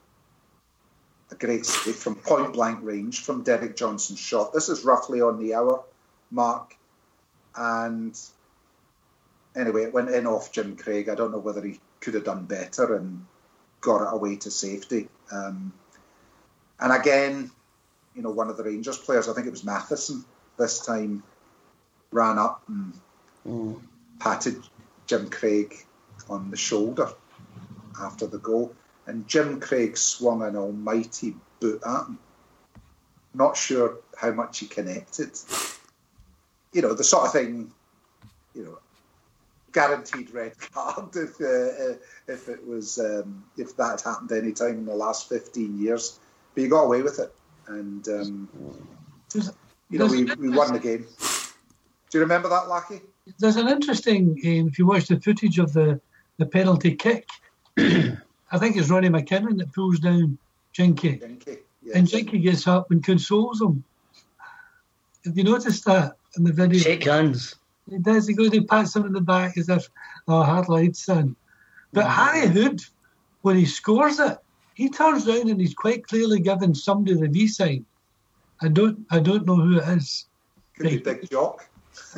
a great save from point-blank range from Derek Johnson's shot. This is roughly on the hour mark. And anyway, it went in off Jim Craig. I don't know whether he could have done better and got it away to safety. Um, and again, you know, one of the Rangers players, I think it was Matheson, this time ran up and... Mm. patted Jim Craig on the shoulder after the goal, and Jim Craig swung an almighty boot at him. Not sure how much he connected. You know, the sort of thing, you know, guaranteed red card if uh, if it was um, if that had happened any time in the last fifteen years. But he got away with it, and um, you know, we, we won the game. Do you remember that, Lackey? There's an interesting, um, if you watch the footage of the, the penalty kick, I think it's Ronnie McKinnon that pulls down Jinky. Jinky yes. And Jinky gets up and consoles him. Have you noticed that in the video? Shake hands. He does. He goes and pats him in the back as if, oh, hard light, son. But mm-hmm. Harry Hood, when he scores it, he turns around and he's quite clearly giving somebody the V sign. I don't, I don't know who it is. Could be Big Jock.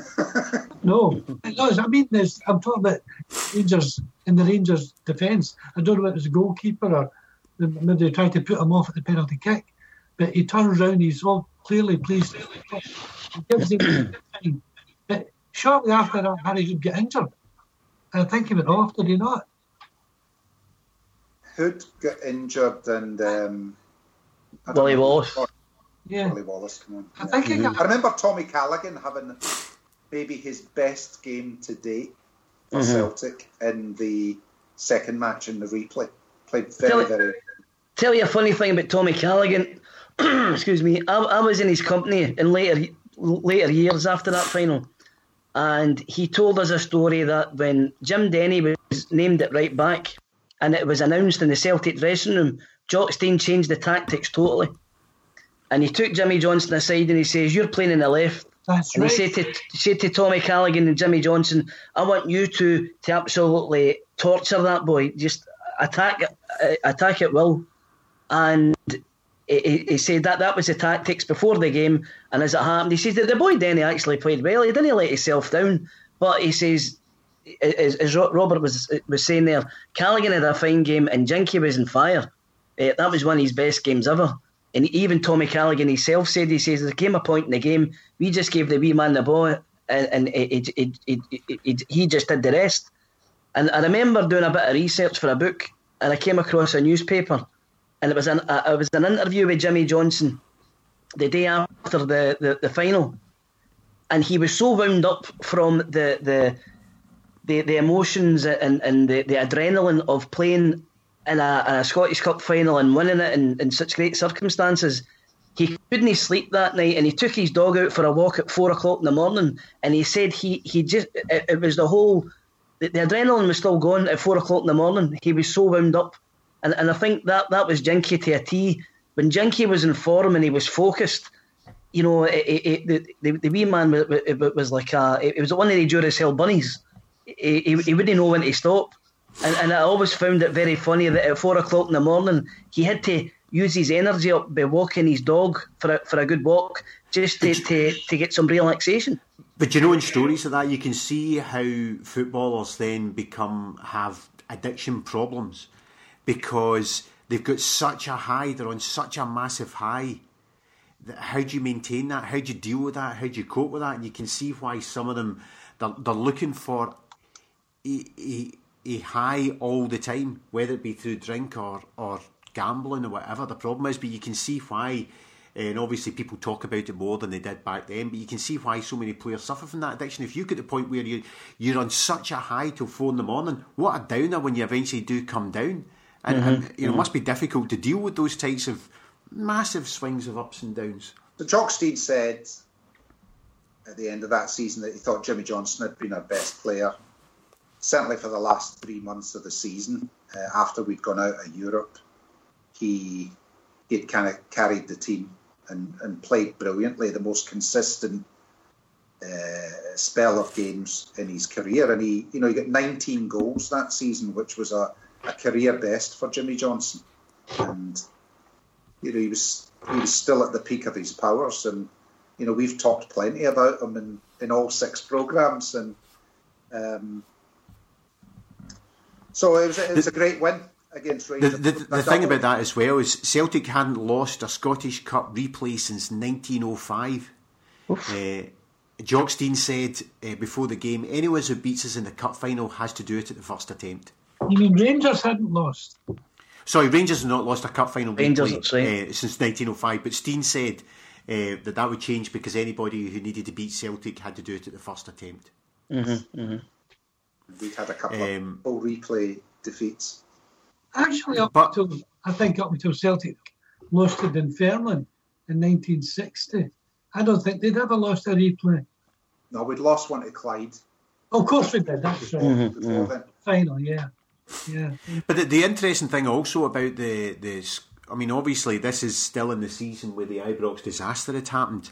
No, no. I mean, there's, I'm talking about Rangers in the Rangers' defence. I don't know if it was a goalkeeper or maybe they tried to put him off at the penalty kick. But he turns around, he's all clearly pleased. He gives him the time. But shortly after that, Harry would get injured. And I think he went off, did he not? Hood got injured and um, Willie Wallace. Yeah. Willie Wallace, come on. I think mm-hmm. he got... I remember Tommy Callaghan having maybe his best game to date for mm-hmm. Celtic in the second match in the replay. Played very, tell, very... Tell you a funny thing about Tommy Callaghan. Excuse me. I, I was in his company in later later years after that final, and he told us a story that when Jim Denny was named at right back and it was announced in the Celtic dressing room, Jock Stein changed the tactics totally. And he took Jimmy Johnson aside and he says, "You're playing in the left." That's and right. he said to, said to Tommy Callaghan and Jimmy Johnson, "I want you two to absolutely torture that boy. Just attack, uh, attack at will." And he, he said that that was the tactics before the game. And as it happened, he says that the boy Denny actually played well. He didn't let himself down. But he says, as, as Robert was was saying there, Callaghan had a fine game and Jinky was on fire. Uh, that was one of his best games ever. And even Tommy Callaghan himself said, he says, there came a point in the game, we just gave the wee man the ball and, and it, it, it, it, it, he just did the rest. And I remember doing a bit of research for a book and I came across a newspaper and it was an, a, it was an interview with Jimmy Johnson the day after the, the, the final. And he was so wound up from the the the, the emotions and, and the, the adrenaline of playing in a, in a Scottish Cup final and winning it in, in such great circumstances. He couldn't sleep that night and he took his dog out for a walk at four o'clock in the morning and he said he, he just it, it was the whole the, the adrenaline was still gone at four o'clock in the morning. He was so wound up and, and I think that, that was Jinky to a T. When Jinky was in form and he was focused, you know, it, it, it, the, the wee man was, it was like a, it was one of the Duracell bunnies. He, he, he wouldn't know when to stop. And, and I always found it very funny that at four o'clock in the morning he had to use his energy up by walking his dog for a, for a good walk just to, to, to get some relaxation. But you know, in stories of that, you can see how footballers then become have addiction problems because they've got such a high, they're on such a massive high. How do you maintain that? How do you deal with that? How do you cope with that? And you can see why some of them, they're, they're looking for a, a, a high all the time, whether it be through drink or, or gambling or whatever the problem is. But you can see why, and obviously people talk about it more than they did back then, but you can see why so many players suffer from that addiction. If you get to the point where you, you're on such a high till four in the morning, what a downer when you eventually do come down. And, mm-hmm. and you know, mm-hmm. it must be difficult to deal with those types of massive swings of ups and downs. So Jock Stein said at the end of that season that he thought Jimmy Johnstone had been our best player, certainly for the last three months of the season. Uh, after we'd gone out of Europe, he he'd kind of carried the team and, and played brilliantly, the most consistent uh, spell of games in his career. And he, you know, he got nineteen goals that season, which was a, a career best for Jimmy Johnstone. And you know, he was he was still at the peak of his powers, and you know, we've talked plenty about him in, in all six programmes, and um, so it was it was a great win against Rangers. The, the, the, the thing about that as well is Celtic hadn't lost a Scottish Cup replay since nineteen oh five. Uh, Jock Stein said uh, before the game, anyone who beats us in the cup final has to do it at the first attempt. You mean Rangers hadn't lost? Sorry, Rangers have not lost a cup final Rangers, replay uh, since nineteen oh five, but Stein said uh, that that would change because anybody who needed to beat Celtic had to do it at the first attempt. Mm-hmm, mm-hmm. We've had a couple um, of full replay defeats. Actually, up but, until, I think up until Celtic lost to Dunfermline in nineteen sixty, I don't think they'd ever lost a replay. No, we'd lost one to Clyde. Oh, of course we did, that's right. Mm-hmm, mm-hmm. Final, yeah. Yeah. But the, the interesting thing also about the, the, I mean, obviously this is still in the season where the Ibrox disaster had happened,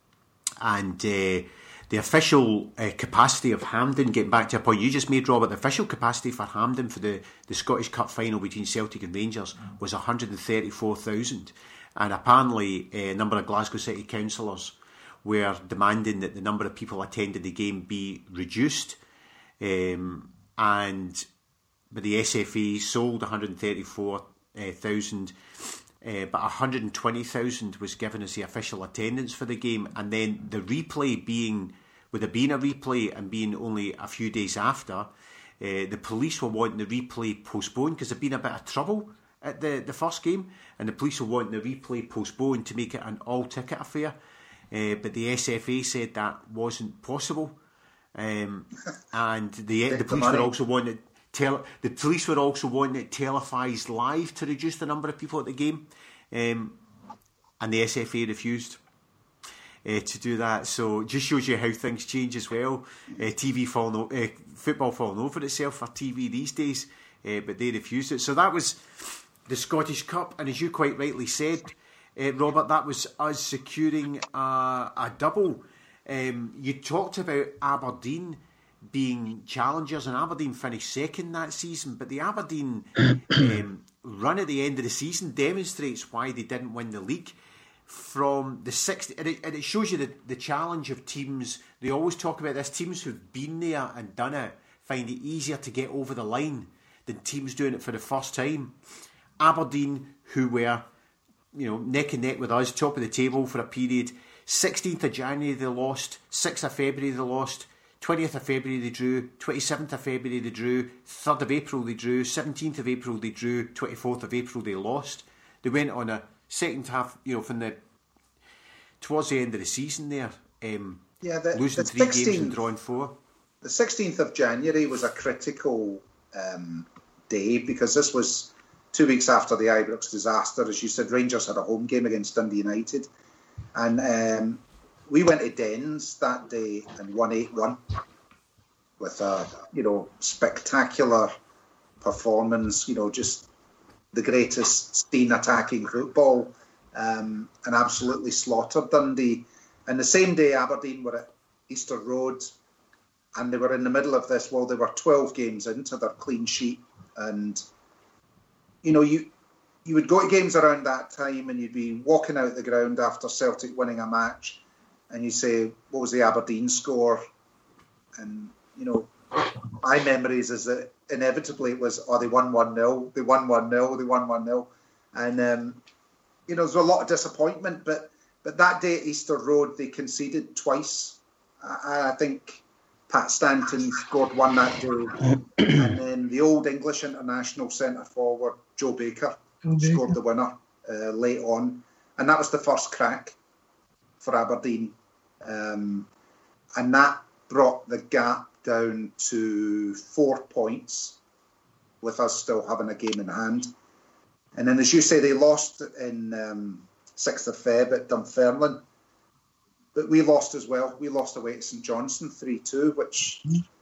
and uh, the official uh, capacity of Hampden, getting back to a point you just made, Robert, the official capacity for Hampden for the, the Scottish Cup final between Celtic and Rangers was one hundred thirty-four thousand, and apparently a number of Glasgow City councillors were demanding that the number of people attending the game be reduced, um, and but the S F A sold one hundred thirty-four thousand, uh, but one hundred twenty thousand was given as the official attendance for the game. And then the replay being, with there being a replay and being only a few days after, uh, the police were wanting the replay postponed because there'd been a bit of trouble at the, the first game, and the police were wanting the replay postponed to make it an all-ticket affair. Uh, but the S F A said that wasn't possible. Um, and the, the police were also wanting it Tele- the police were also wanting it televised live to reduce the number of people at the game, um, and the S F A refused uh, to do that. So it just shows you how things change as well. Uh, T V falling, o- uh, football falling over itself for T V these days, uh, but they refused it. So that was the Scottish Cup, and as you quite rightly said, uh, Robert, that was us securing a, a double. Um, you talked about Aberdeen being challengers, and Aberdeen finished second that season, but the Aberdeen um, run at the end of the season demonstrates why they didn't win the league. From the sixty, and it, and it shows you the, the challenge of teams. They always talk about this, teams who've been there and done it find it easier to get over the line than teams doing it for the first time. Aberdeen, who were, you know, neck and neck with us, top of the table for a period, sixteenth of January they lost, sixth of February they lost, twentieth of February they drew, twenty-seventh of February they drew, third of April they drew, seventeenth of April they drew, twenty-fourth of April they lost. They went on a second half, you know, from the towards the end of the season there, um, yeah, the, losing the three games and drawing four. The sixteenth of January was a critical um, day because this was two weeks after the Ibrox disaster. As you said, Rangers had a home game against Dundee United, and um, we went to Dens that day and won eight one with a, you know, spectacular performance, you know, just the greatest Stein attacking football, um, and absolutely slaughtered Dundee. And the same day Aberdeen were at Easter Road, and they were in the middle of this, well, they were twelve games into their clean sheet And, you know, you you would go to games around that time and you'd be walking out the ground after Celtic winning a match and you say, what was the Aberdeen score? And, you know, my memories is that inevitably it was, oh, they won one nil, they won one nil, they won one nil. And, um, you know, there's a lot of disappointment, but but that day at Easter Road, they conceded twice. I, I think Pat Stanton scored one that day. And then the old English international centre forward, Joe Baker, Joe scored Baker. the winner uh, late on. And that was the first crack for Aberdeen. Um, and that brought the gap down to four points, with us still having a game in hand. And then, as you say, they lost in um, sixth of February at Dunfermline. But we lost as well. We lost away to St Johnstone three two, which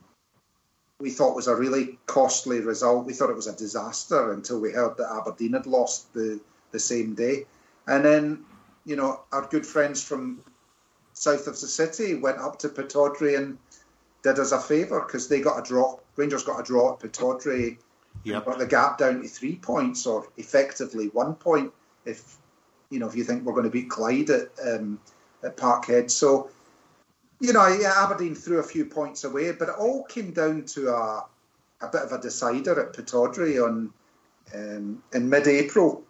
we thought was a really costly result. We thought it was a disaster until we heard that Aberdeen had lost the, the same day. And then, you know, our good friends from south of the city went up to Pittodrie and did us a favour because they got a draw. Rangers got a draw at Pittodrie. Yep. Got the gap down to three points, or effectively one point, if you know if you think we're going to beat Clyde at um, at Parkhead. So, you know, yeah, Aberdeen threw a few points away, but it all came down to a a bit of a decider at Pittodrie on um, in mid-April.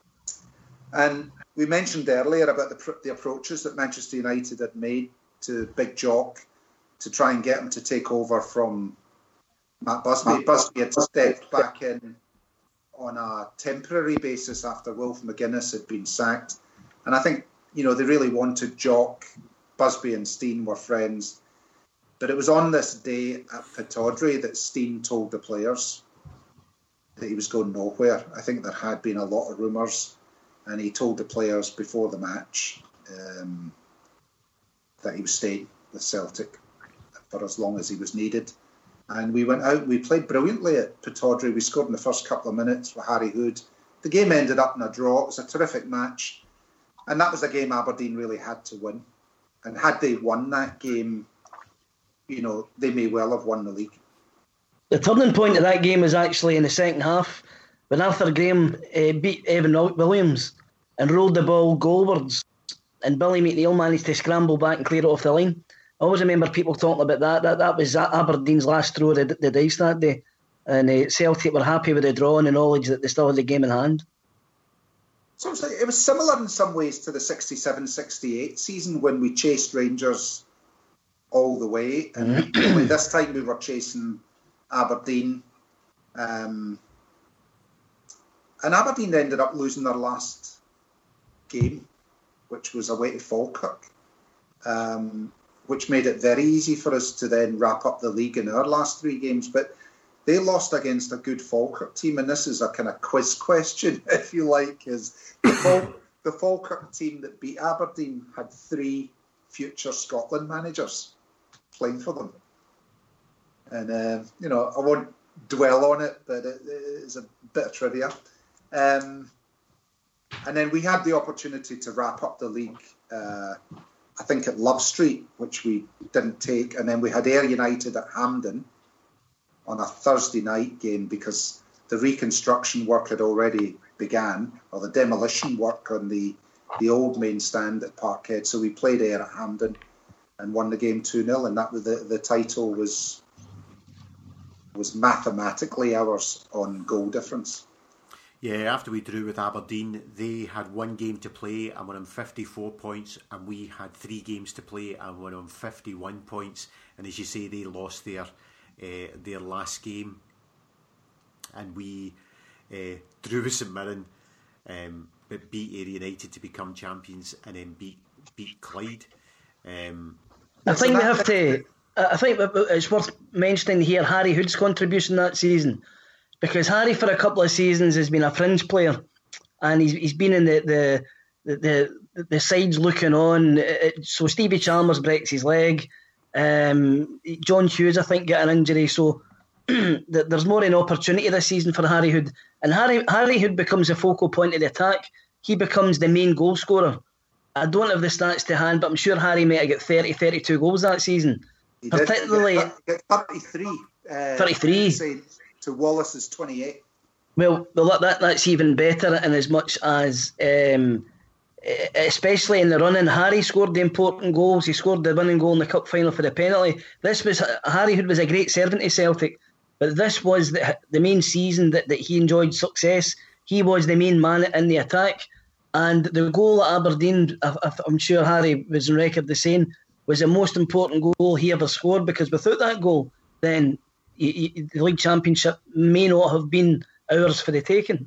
And we mentioned earlier about the the approaches that Manchester United had made to Big Jock to try and get him to take over from Matt Busby. Busby had stepped back in on a temporary basis after Wilf McGuinness had been sacked. And I think, you know, they really wanted Jock. Busby and Steen were friends. But it was on this day at Pittodrie that Steen told the players that he was going nowhere. I think there had been a lot of rumours. And he told the players before the match um, that he was staying with Celtic for as long as he was needed. And we went out, we played brilliantly at Pittodrie. We scored in the first couple of minutes with Harry Hood. The game ended up in a draw. It was a terrific match. And that was a game Aberdeen really had to win. And had they won that game, you know, they may well have won the league. The turning point of that game was actually in the second half when Arthur Graham uh, beat Evan Williams and rolled the ball goalwards. And Billy McNeil managed to scramble back and clear it off the line. I always remember people talking about that. That that was Aberdeen's last throw of the, the dice that day. And uh, Celtic were happy with the draw and the knowledge that they still had the game in hand. So it was, like, it was similar in some ways to the sixty-seven sixty-eight season when we chased Rangers all the way. And only this time we were chasing Aberdeen. Um, and Aberdeen ended up losing their last game, which was away to Falkirk. Um, which made it very easy for us to then wrap up the league in our last three games. But they lost against a good Falkirk team, and this is a kind of quiz question, if you like, is the, Fal- the Falkirk team that beat Aberdeen had three future Scotland managers playing for them. And, uh, you know, I won't dwell on it, but it, it's a bit of trivia. Um, and then we had the opportunity to wrap up the league uh, I think at Love Street, which we didn't take. And then we had Ayr United at Hampden on a Thursday night game because the reconstruction work had already began, or the demolition work on the, the old main stand at Parkhead. So we played Ayr at Hampden and won the game two nil. And that was the, the title was, was mathematically ours on goal difference. Yeah, after we drew with Aberdeen, they had one game to play and were on fifty-four points, and we had three games to play and were on fifty-one points. And as you say, they lost their uh, their last game, and we uh, drew with St Mirren, um, but beat Ayr United to become champions, and then beat beat Clyde. Um, I think we have to. I think it's worth mentioning here Harry Hood's contribution that season. Because Harry, for a couple of seasons, has been a fringe player, and he's he's been in the the the, the sides looking on. So Stevie Chalmers breaks his leg. Um, John Hughes, I think, got an injury. So there's more an opportunity this season for Harry Hood, and Harry Harry Hood becomes the focal point of the attack. He becomes the main goal scorer. I don't have the stats to hand, but I'm sure Harry might have got thirty, thirty-two goals that season. He Particularly did, he got thirty-three. Uh, thirty-three. to Wallace's twenty-eight. Well, well that, that's even better in as much as, um, especially in the running, Harry scored the important goals. He scored the winning goal in the cup final for the penalty. This was Harry Hood was a great servant to Celtic, but this was the, the main season that, that he enjoyed success. He was the main man in the attack, and the goal at Aberdeen, I'm sure Harry was on record the saying, was the most important goal he ever scored, because without that goal, then he, he, the league championship may not have been ours for the taking.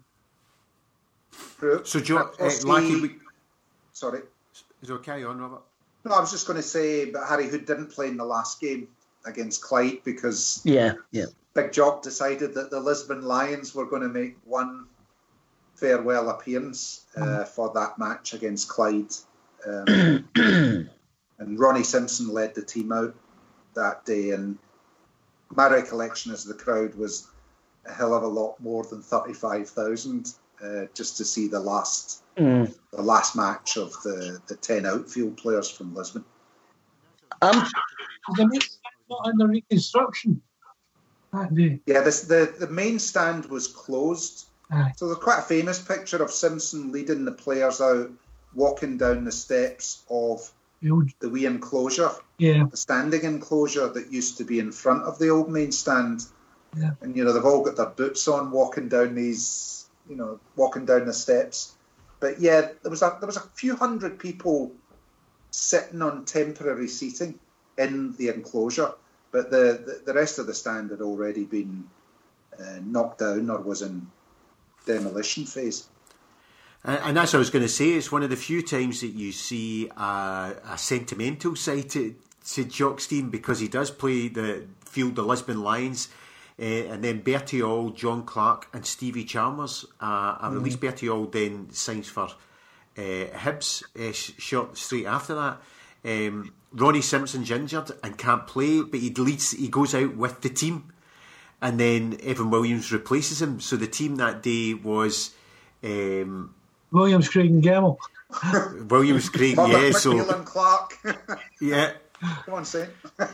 So, Joe, uh, Lackey, we... sorry, is it okay on, Robert? No, I was just going to say, but Harry Hood didn't play in the last game against Clyde because yeah, yeah, Big Jock decided that the Lisbon Lions were going to make one farewell appearance uh, for that match against Clyde, um, and Ronnie Simpson led the team out that day. And my recollection is the crowd was a hell of a lot more than thirty-five thousand, uh, just to see the last mm. the last match of the, the ten outfield players from Lisbon. Um, the main stand not under reconstruction that day. Yeah, this, the, the main stand was closed. Aye. So there's quite a famous picture of Simpson leading the players out, walking down the steps of the, old... the wee enclosure, yeah. the standing enclosure that used to be in front of the old main stand. Yeah. And, you know, they've all got their boots on, walking down these, you know, walking down the steps. But, yeah, there was a, there was a few hundred people sitting on temporary seating in the enclosure, but the, the, the rest of the stand had already been uh, knocked down or was in demolition phase. And, and that's what I was going to say. It's one of the few times that you see a, a sentimental side to, to Jock Stein, because he does play the field the Lisbon Lions, uh, and then Bertie Auld, John Clark and Stevie Chalmers. Uh, I released mm-hmm. Bertie Auld then signs for uh, Hibs uh, short straight after that. Um, Ronnie Simpson's injured and can't play, but he leads, he goes out with the team, and then Evan Williams replaces him. So the team that day was um, Williams, Craig and Gemmell. Williams, Craig, Mother, yeah. McNeil So and Clark. yeah. Come on, say.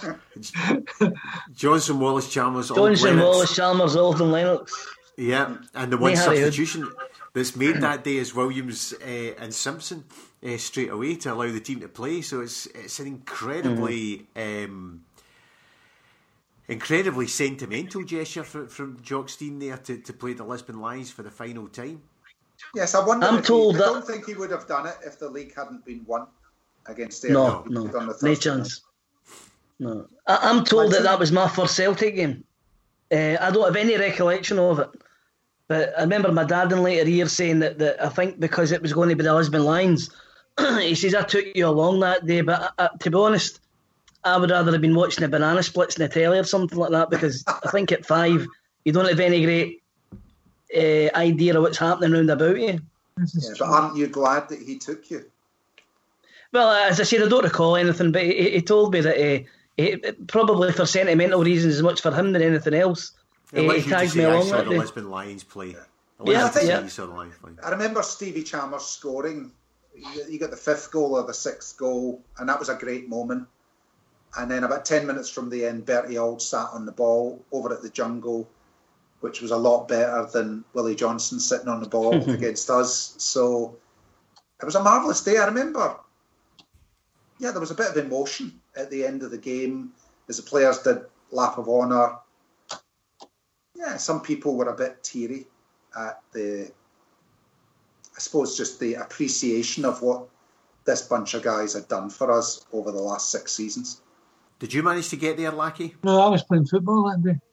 Johnson, Wallace, Chalmers, Johnson, Wallace, Chalmers, Alton, Lennox. Yeah, and the one substitution that's made that day is Williams uh, and Simpson uh, straight away to allow the team to play. So it's it's an incredibly mm-hmm. um, incredibly sentimental gesture for, from Jock Stein there to, to play the Lisbon Lions for the final time. Yes, I wonder. I'm if told he, that... I don't think he would have done it if the league hadn't been won against Ayr. No, no, no chance. No, I, I'm told Imagine. that that was my first Celtic game. Uh, I don't have any recollection of it, but I remember my dad in later years saying that, that I think because it was going to be the Lisbon Lions, he says I took you along that day. But uh, to be honest, I would rather have been watching the banana splits in the telly or something like that, because I think at five you don't have any great uh, idea of what's happening round about you. Yeah, but aren't you glad that he took you? Well, as I said, I don't recall anything, but he, he told me that he, he, probably for sentimental reasons as much for him than anything else, he, he tagged me along I saw that the day. Lisbon Lions play. Yeah, yeah. I, think, yeah. Saw the Lions play. I remember Stevie Chalmers scoring. He got the fifth goal or the sixth goal, and that was a great moment. And then about ten minutes from the end, Bertie Auld sat on the ball over at the Jungle, which was a lot better than Willie Johnson sitting on the ball against us. So it was a marvellous day. I remember, yeah, there was a bit of emotion at the end of the game as the players did lap of honour. Yeah, some people were a bit teary at the, I suppose, just the appreciation of what this bunch of guys had done for us over the last six seasons. Did you manage to get there, Lackey? No, I was playing football that day.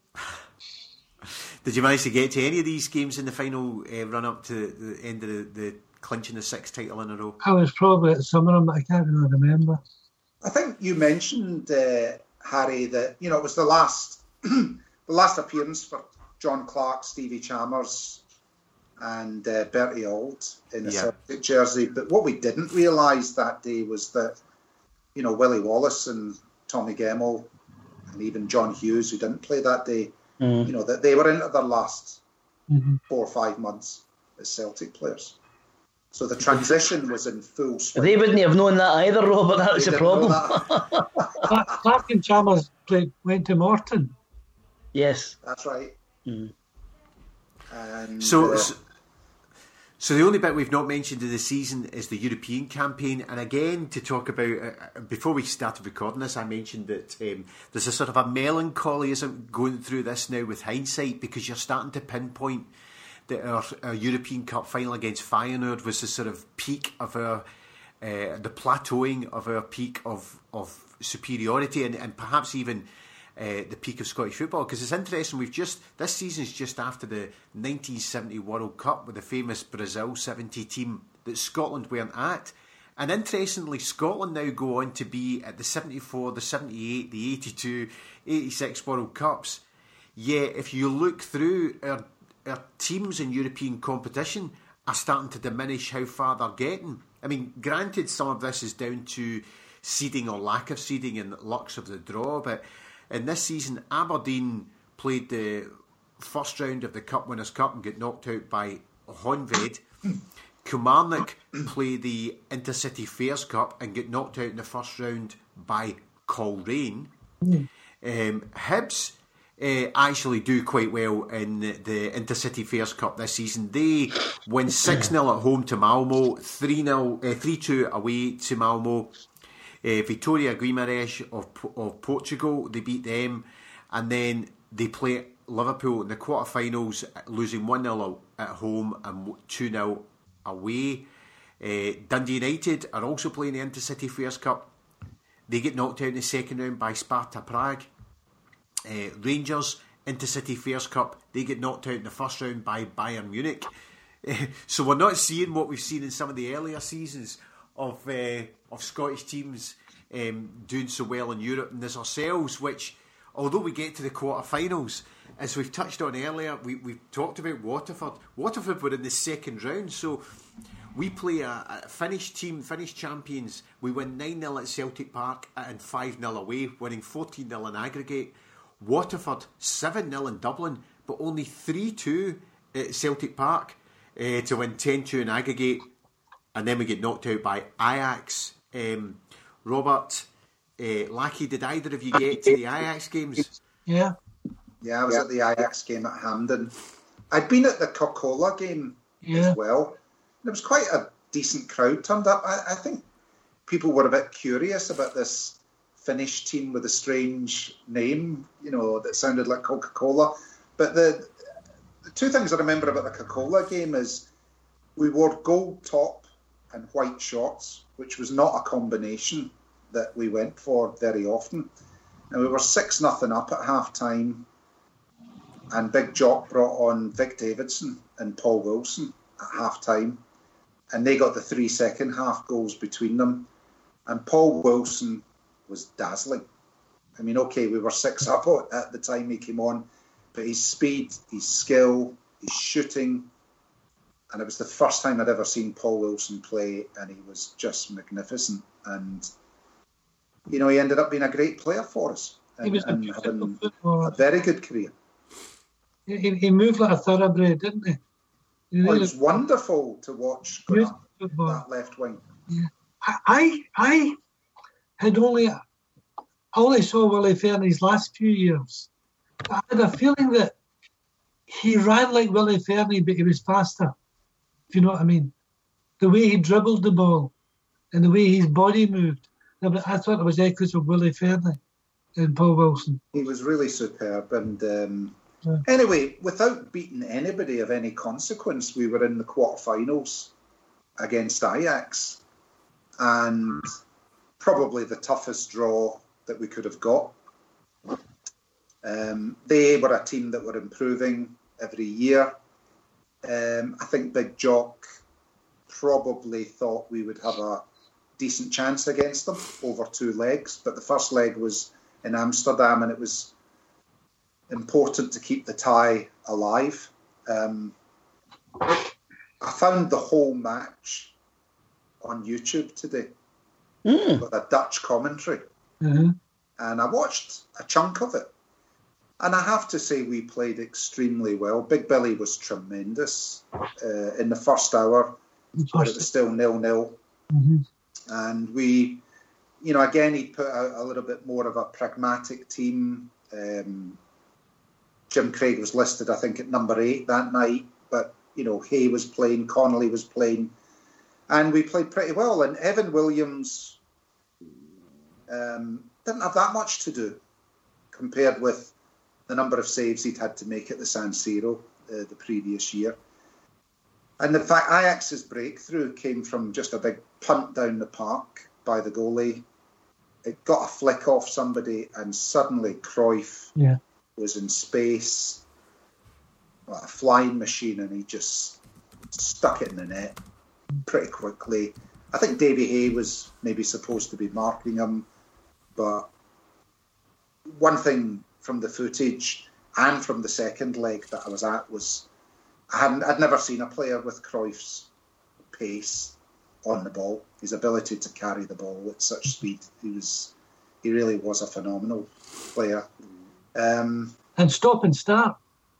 Did you manage to get to any of these games in the final uh, run-up to the end of the, the clinching the sixth title in a row? I was probably at some of them, but I can't really remember. I think you mentioned, uh, Harry, that, you know, it was the last the last appearance for John Clark, Stevie Chalmers and uh, Bertie Auld in a yeah. Celtic jersey. But what we didn't realise that day was that, you know, Willie Wallace and Tommy Gemmell and even John Hughes, who didn't play that day, mm. you know, that they were into their last mm-hmm. four or five months as Celtic players. So the transition was in full swing. They wouldn't have known that either, Robert. That was the problem. Clark and Chalmers played, went to Morton. Yes. That's right. Mm. And, so, uh, so, so the only bit we've not mentioned of the season is the European campaign. And again, to talk about, uh, before we started recording this, I mentioned that um, there's a sort of a melancholyism going through this now with hindsight, because you're starting to pinpoint that our, our European Cup final against Feyenoord was the sort of peak of our, uh, the plateauing of our peak of, of superiority, and, and perhaps even uh, the peak of Scottish football. Because it's interesting, we've just, this season's just after the nineteen seventy World Cup with the famous Brazil seventy team that Scotland weren't at. And interestingly, Scotland now go on to be at the seventy-four, the seventy-eight, the eighty-two, eighty-six World Cups. Yet, if you look through our our teams in European competition are starting to diminish how far they're getting. I mean, granted, some of this is down to seeding or lack of seeding and lucks of the draw, but in this season, Aberdeen played the first round of the Cup Winners' Cup and got knocked out by Honved. Kilmarnock played the Intercity Fairs Cup and got knocked out in the first round by Coleraine. Mm. Um, Hibs Uh, actually do quite well in the, the Intercity Fairs Cup this season. They win six nil at home to Malmo, three nil, uh, three two away to Malmo. Uh, Vitória Guimarães of, of Portugal, they beat them, and then they play Liverpool in the quarterfinals, losing one nil at home and two nil away. Uh, Dundee United are also playing the Intercity Fairs Cup. They get knocked out in the second round by Sparta Prague. Uh, Rangers, Intercity Fairs Cup, they get knocked out in the first round by Bayern Munich. Uh, so we're not seeing what we've seen in some of the earlier seasons of uh, of Scottish teams um, doing so well in Europe. And there's ourselves, which, although we get to the quarterfinals, as we've touched on earlier, we, we've talked about Waterford. Waterford were in the second round, so we play a, a Finnish team, Finnish champions. We win nine nil at Celtic Park and five nil away, winning fourteen nil in aggregate. Waterford seven nil in Dublin, but only three two at Celtic Park uh, to win ten two in aggregate, and then we get knocked out by Ajax. Um, Robert, uh, Lackey, did either of you get to the Ajax games? Yeah. Yeah, I was yeah. at the Ajax game at Hampden. I'd been at the Coca-Cola game yeah. as well. There was quite a decent crowd turned up. I, I think people were a bit curious about this Finnish team with a strange name, you know, that sounded like Coca-Cola. But the, the two things I remember about the Coca-Cola game is we wore gold top and white shorts, which was not a combination that we went for very often. And we were six nothing up at half time, and Big Jock brought on Vic Davidson and Paul Wilson at half time, and they got the three second half goals between them. And Paul Wilson was dazzling. I mean, okay, we were six up at the time he came on, but his speed, his skill, his shooting, and it was the first time I'd ever seen Paul Wilson play, and he was just magnificent. And, you know, he ended up being a great player for us and, he was and a having footballer. a very good career. He, he moved like a thoroughbred, didn't he? he Well, really it was wonderful to watch going up that left wing. Yeah. I, I had only, I only saw Willie Fernie's last few years. I had a feeling that he ran like Willie Fernie, but he was faster, if you know what I mean. The way he dribbled the ball and the way his body moved. I thought it was echoes of Willie Fernie and Paul Wilson. He was really superb. And um, yeah. anyway, without beating anybody of any consequence, we were in the quarterfinals against Ajax. And probably the toughest draw that we could have got. Um, they were a team that were improving every year. Um, I think Big Jock probably thought we would have a decent chance against them over two legs, but the first leg was in Amsterdam, and it was important to keep the tie alive. Um, I found the whole match on YouTube today mm. with a Dutch commentary, mm-hmm. and I watched a chunk of it, and I have to say we played extremely well. Big Billy was tremendous uh, in the first hour, but it was still nil nil, mm-hmm. and we, you know, again he put out a little bit more of a pragmatic team. Um, Jim Craig was listed, I think, at number eight that night. But, you know, Hay was playing, Connolly was playing, and we played pretty well. And Evan Williams um, didn't have that much to do compared with the number of saves he'd had to make at the San Siro uh, the previous year. And in fact, Ajax's breakthrough came from just a big punt down the park by the goalie. It got a flick off somebody, and suddenly Cruyff yeah. was in space, like a flying machine, and he just stuck it in the net pretty quickly. I think Davy Hay was maybe supposed to be marking him, but one thing from the footage and from the second leg that I was at was I hadn't, I'd never seen a player with Cruyff's pace on the ball, his ability to carry the ball at such speed. He was, he really was a phenomenal player. Um, and stop and start.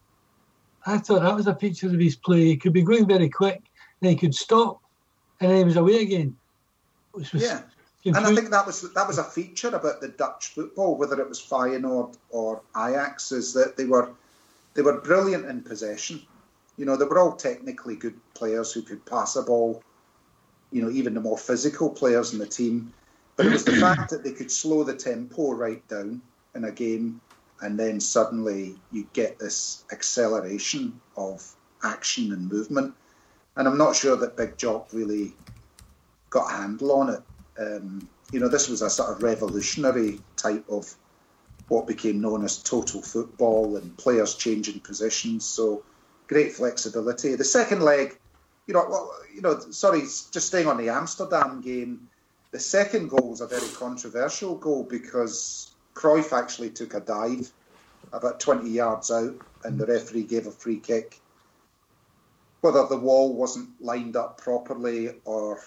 I thought that was a feature of his play. He could be going very quick, then he could stop, and then he was away again. Which was yeah, confusing. And I think that was that was a feature about the Dutch football, whether it was Feyenoord or Ajax, is that they were they were brilliant in possession. You know, they were all technically good players who could pass a ball. You know, even the more physical players in the team. But it was the fact that they could slow the tempo right down in a game, and then suddenly you get this acceleration of action and movement. And I'm not sure that Big Jock really got a handle on it. Um, you know, this was a sort of revolutionary type of what became known as total football and players changing positions. So great flexibility. The second leg, you know, well, you know, sorry, just staying on the Amsterdam game, the second goal was a very controversial goal because Cruyff actually took a dive about twenty yards out, and the referee gave a free kick. Whether the wall wasn't lined up properly or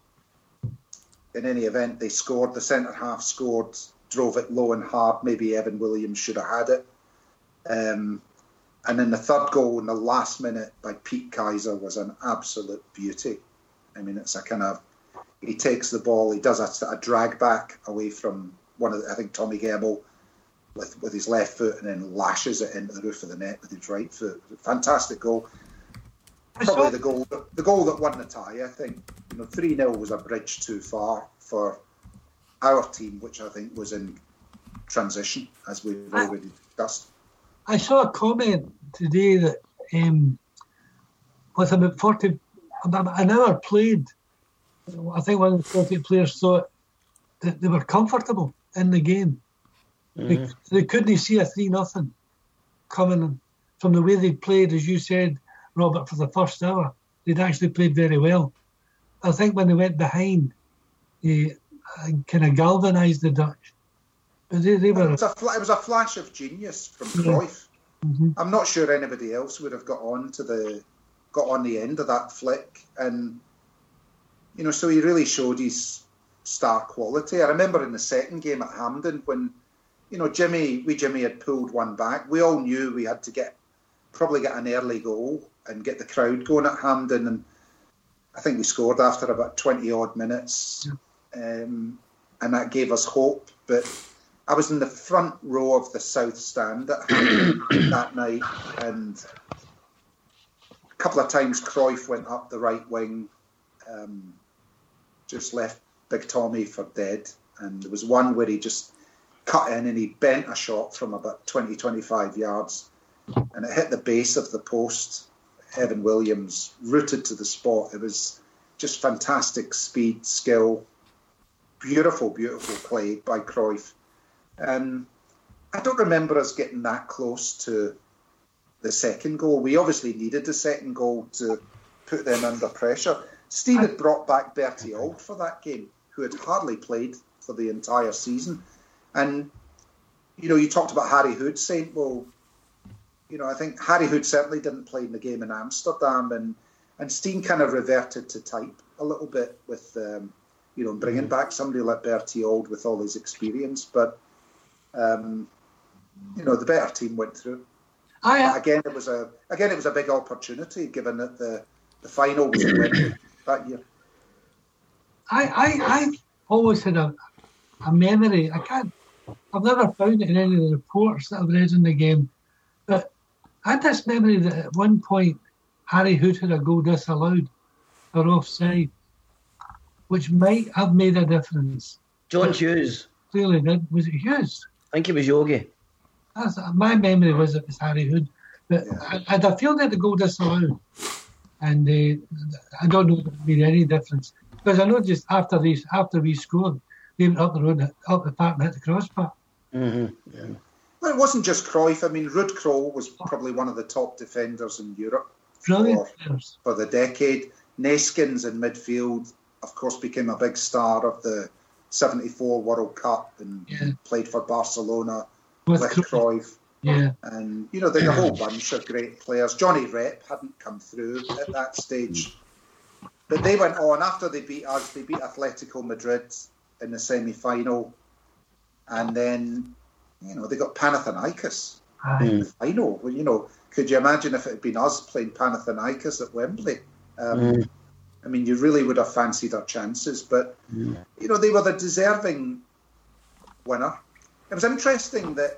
in any event, they scored. The centre half scored, drove it low and hard. Maybe Evan Williams should have had it. Um, and then the third goal in the last minute by Pete Kaiser was an absolute beauty. I mean, it's a kind of, he takes the ball, he does a, a drag back away from one of the, I think Tommy Gemmell with, with his left foot, and then lashes it into the roof of the net with his right foot. Fantastic goal. Probably the goal, the goal that won the tie. I think, you know, three nil was a bridge too far for our team, which I think was in transition, as we've already discussed. I saw a comment today that um, with about forty, an hour played, I think one of the Celtic players thought that they were comfortable in the game. Mm-hmm. They, they couldn't see a three nothing coming from the way they played, as you said, Robert, for the first hour. They'd actually played very well. I think when they went behind, they uh, kind of galvanised the Dutch. But they, they were, it, was a, it was a flash of genius from Cruyff. Yeah. Mm-hmm. I'm not sure anybody else would have got on to the got on the end of that flick, and you know, so he really showed his star quality. I remember in the second game at Hampden when, you know, Jimmy, we Jimmy had pulled one back. We all knew we had to get probably get an early goal and get the crowd going at Hampden, and I think we scored after about twenty odd minutes, um, and that gave us hope. But I was in the front row of the South Stand at Hampden that night, and a couple of times Cruyff went up the right wing, um, just left Big Tommy for dead, and there was one where he just cut in and he bent a shot from about twenty, twenty-five yards, and it hit the base of the post. Evan Williams rooted to the spot. It was just fantastic speed, skill, beautiful, beautiful play by Cruyff. And I don't remember us getting that close to the second goal. We obviously needed the second goal to put them under pressure. Steen had brought back Bertie Auld for that game, who had hardly played for the entire season. And, you know, you talked about Harry Hood saying, well, you know, I think Harry Hood certainly didn't play in the game in Amsterdam, and, and Steen kind of reverted to type a little bit with, um, you know, bringing back somebody like Bertie Auld with all his experience. But, um, you know, the better team went through. I, uh, again, it was a again it was a big opportunity, given that the, the final was in Wembley that year. I, I I always had a a memory. I can't. I've never found it in any of the reports that I've read in the game, but I had this memory that at one point Harry Hood had a goal disallowed or offside, which might have made a difference. John but Hughes. Clearly did. Was it Hughes? I think it was Yogi. That's, my memory was it was Harry Hood. But yeah. I, I had a feeling that the goal disallowed. And uh, I don't know if it made any difference. Because I know just after these, after we scored, they went up the road, up the park and hit the crossbar. Mm-hmm. Yeah. Well, it wasn't just Cruyff. I mean, Ruud Krol was probably one of the top defenders in Europe Brilliant for, for the decade. Neskins in midfield, of course, became a big star of the seventy-four World Cup and yeah. played for Barcelona with, with Cruyff. Cruyff. Yeah. And, you know, there's a whole bunch of great players. Johnny Rep hadn't come through at that stage. But they went on. After they beat us, they beat Atletico Madrid in the semi-final. And then, you know, they got Panathinaikos Aye. in the final. Well, you know, could you imagine if it had been us playing Panathinaikos at Wembley? Um, mm. I mean, you really would have fancied our chances. But, mm. you know, they were the deserving winner. It was interesting that,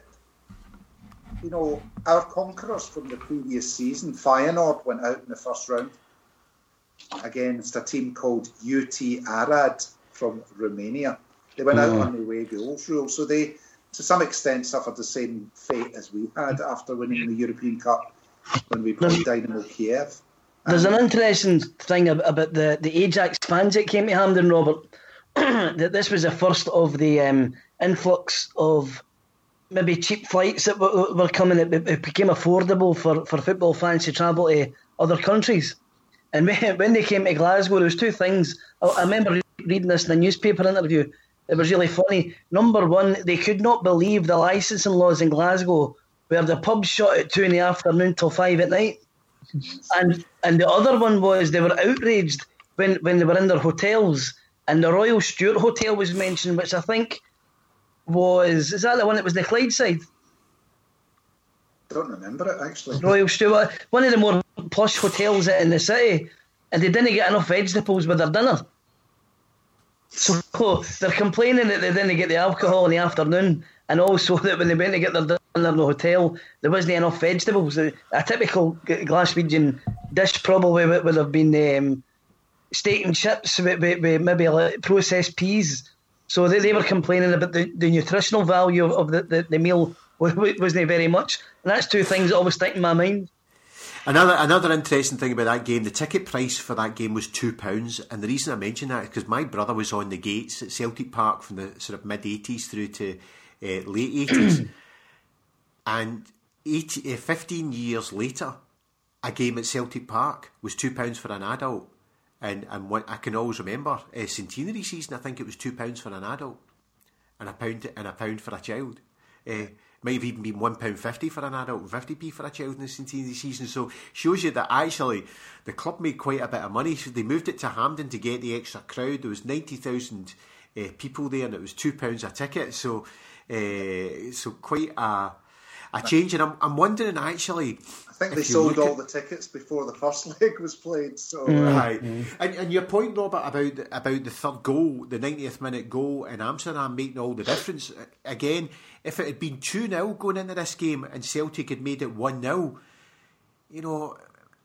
you know, our conquerors from the previous season, Feyenoord, went out in the first round against a team called U T Arad from Romania. They went mm. out on the away goals rule, so they, to some extent, suffered the same fate as we had after winning the European Cup when we played Dynamo Kiev. There's an interesting thing about the, the Ajax fans that came to Hampden, Robert, that this was the first of the um, influx of maybe cheap flights that were, were coming. It, it became affordable for, for football fans to travel to other countries. And when they came to Glasgow, there was two things. I, I remember reading this in a newspaper interview. It was really funny. Number one, they could not believe the licensing laws in Glasgow where the pubs shut at two in the afternoon till five at night. And and the other one was they were outraged when, when they were in their hotels and the Royal Stuart Hotel was mentioned, which I think was, is that the one that was in the Clydeside? I don't remember it, actually. Royal Stuart, one of the more plush hotels in the city, and they didn't get enough vegetables with their dinner. So they're complaining that they didn't get the alcohol in the afternoon, and also that when they went to get their dinner in the hotel, there wasn't enough vegetables. A typical Glaswegian dish probably would have been um, steak and chips with, with, with maybe like processed peas. So they, they were complaining about the, the nutritional value of, of the, the, the meal wasn't very much. And that's two things that always stick in my mind. Another another interesting thing about that game, the ticket price for that game was two pounds, and the reason I mention that is because my brother was on the gates at Celtic Park from the sort of mid eighties through to uh, late eighties, and eighty, uh, fifteen years later, a game at Celtic Park was two pounds for an adult, and and what I can always remember, uh, centenary season, I think it was two pounds for an adult, and a pound and a pound for a child. Uh, might have even been one pound fifty for an adult and fifty p for a child in the centenary season. So shows you that actually the club made quite a bit of money. So they moved it to Hampden to get the extra crowd. There was ninety thousand uh, people there, and it was two pounds a ticket. So uh, so quite a a change. And I'm I'm wondering actually. I think they sold all at, the tickets before the first leg was played. So mm, right, mm. and and your point, Robert, about the, about the third goal, the ninetieth minute goal in Amsterdam making all the difference. Again, if it had been two nil going into this game and Celtic had made it one nil, you know,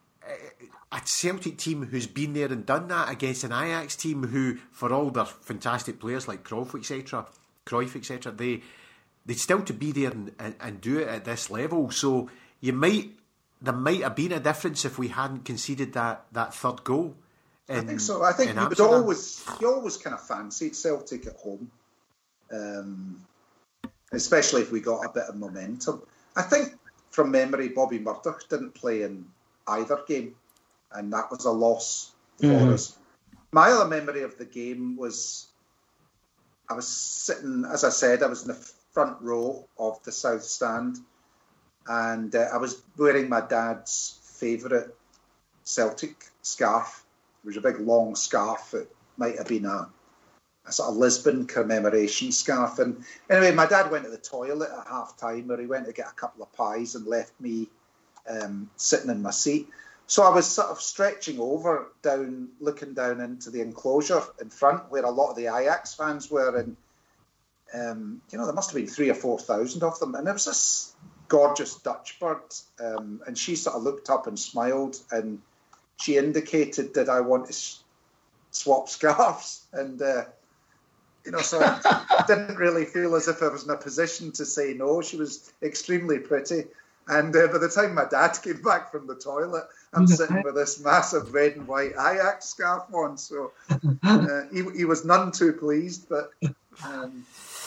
a Celtic team who's been there and done that against an Ajax team who, for all their fantastic players like Cruyff, et cetera, Cruyff, et cetera, they they'd still to be there and, and, and do it at this level. So you might. There might have been a difference if we hadn't conceded that, that third goal. In, I think so. I think you would always you always kind of fancied Celtic at home, um, especially if we got a bit of momentum. I think from memory, Bobby Murdoch didn't play in either game, and that was a loss for mm-hmm. us. My other memory of the game was I was sitting, as I said, I was in the front row of the South Stand. And uh, I was wearing my dad's favourite Celtic scarf. It was a big long scarf. It might have been a, a sort of Lisbon commemoration scarf. And anyway, my dad went to the toilet at half time, or he went to get a couple of pies and left me um, sitting in my seat. So I was sort of stretching over, down, looking down into the enclosure in front where a lot of the Ajax fans were. And, um, you know, there must have been three or four thousand of them. And there was this gorgeous Dutch bird, um, and she sort of looked up and smiled, and she indicated that I want to s- swap scarves, and uh, you know, so I didn't really feel as if I was in a position to say no. She was extremely pretty, and uh, by the time my dad came back from the toilet, I'm sitting with this massive red and white Ajax scarf on, so uh, he, he was none too pleased, but. Um,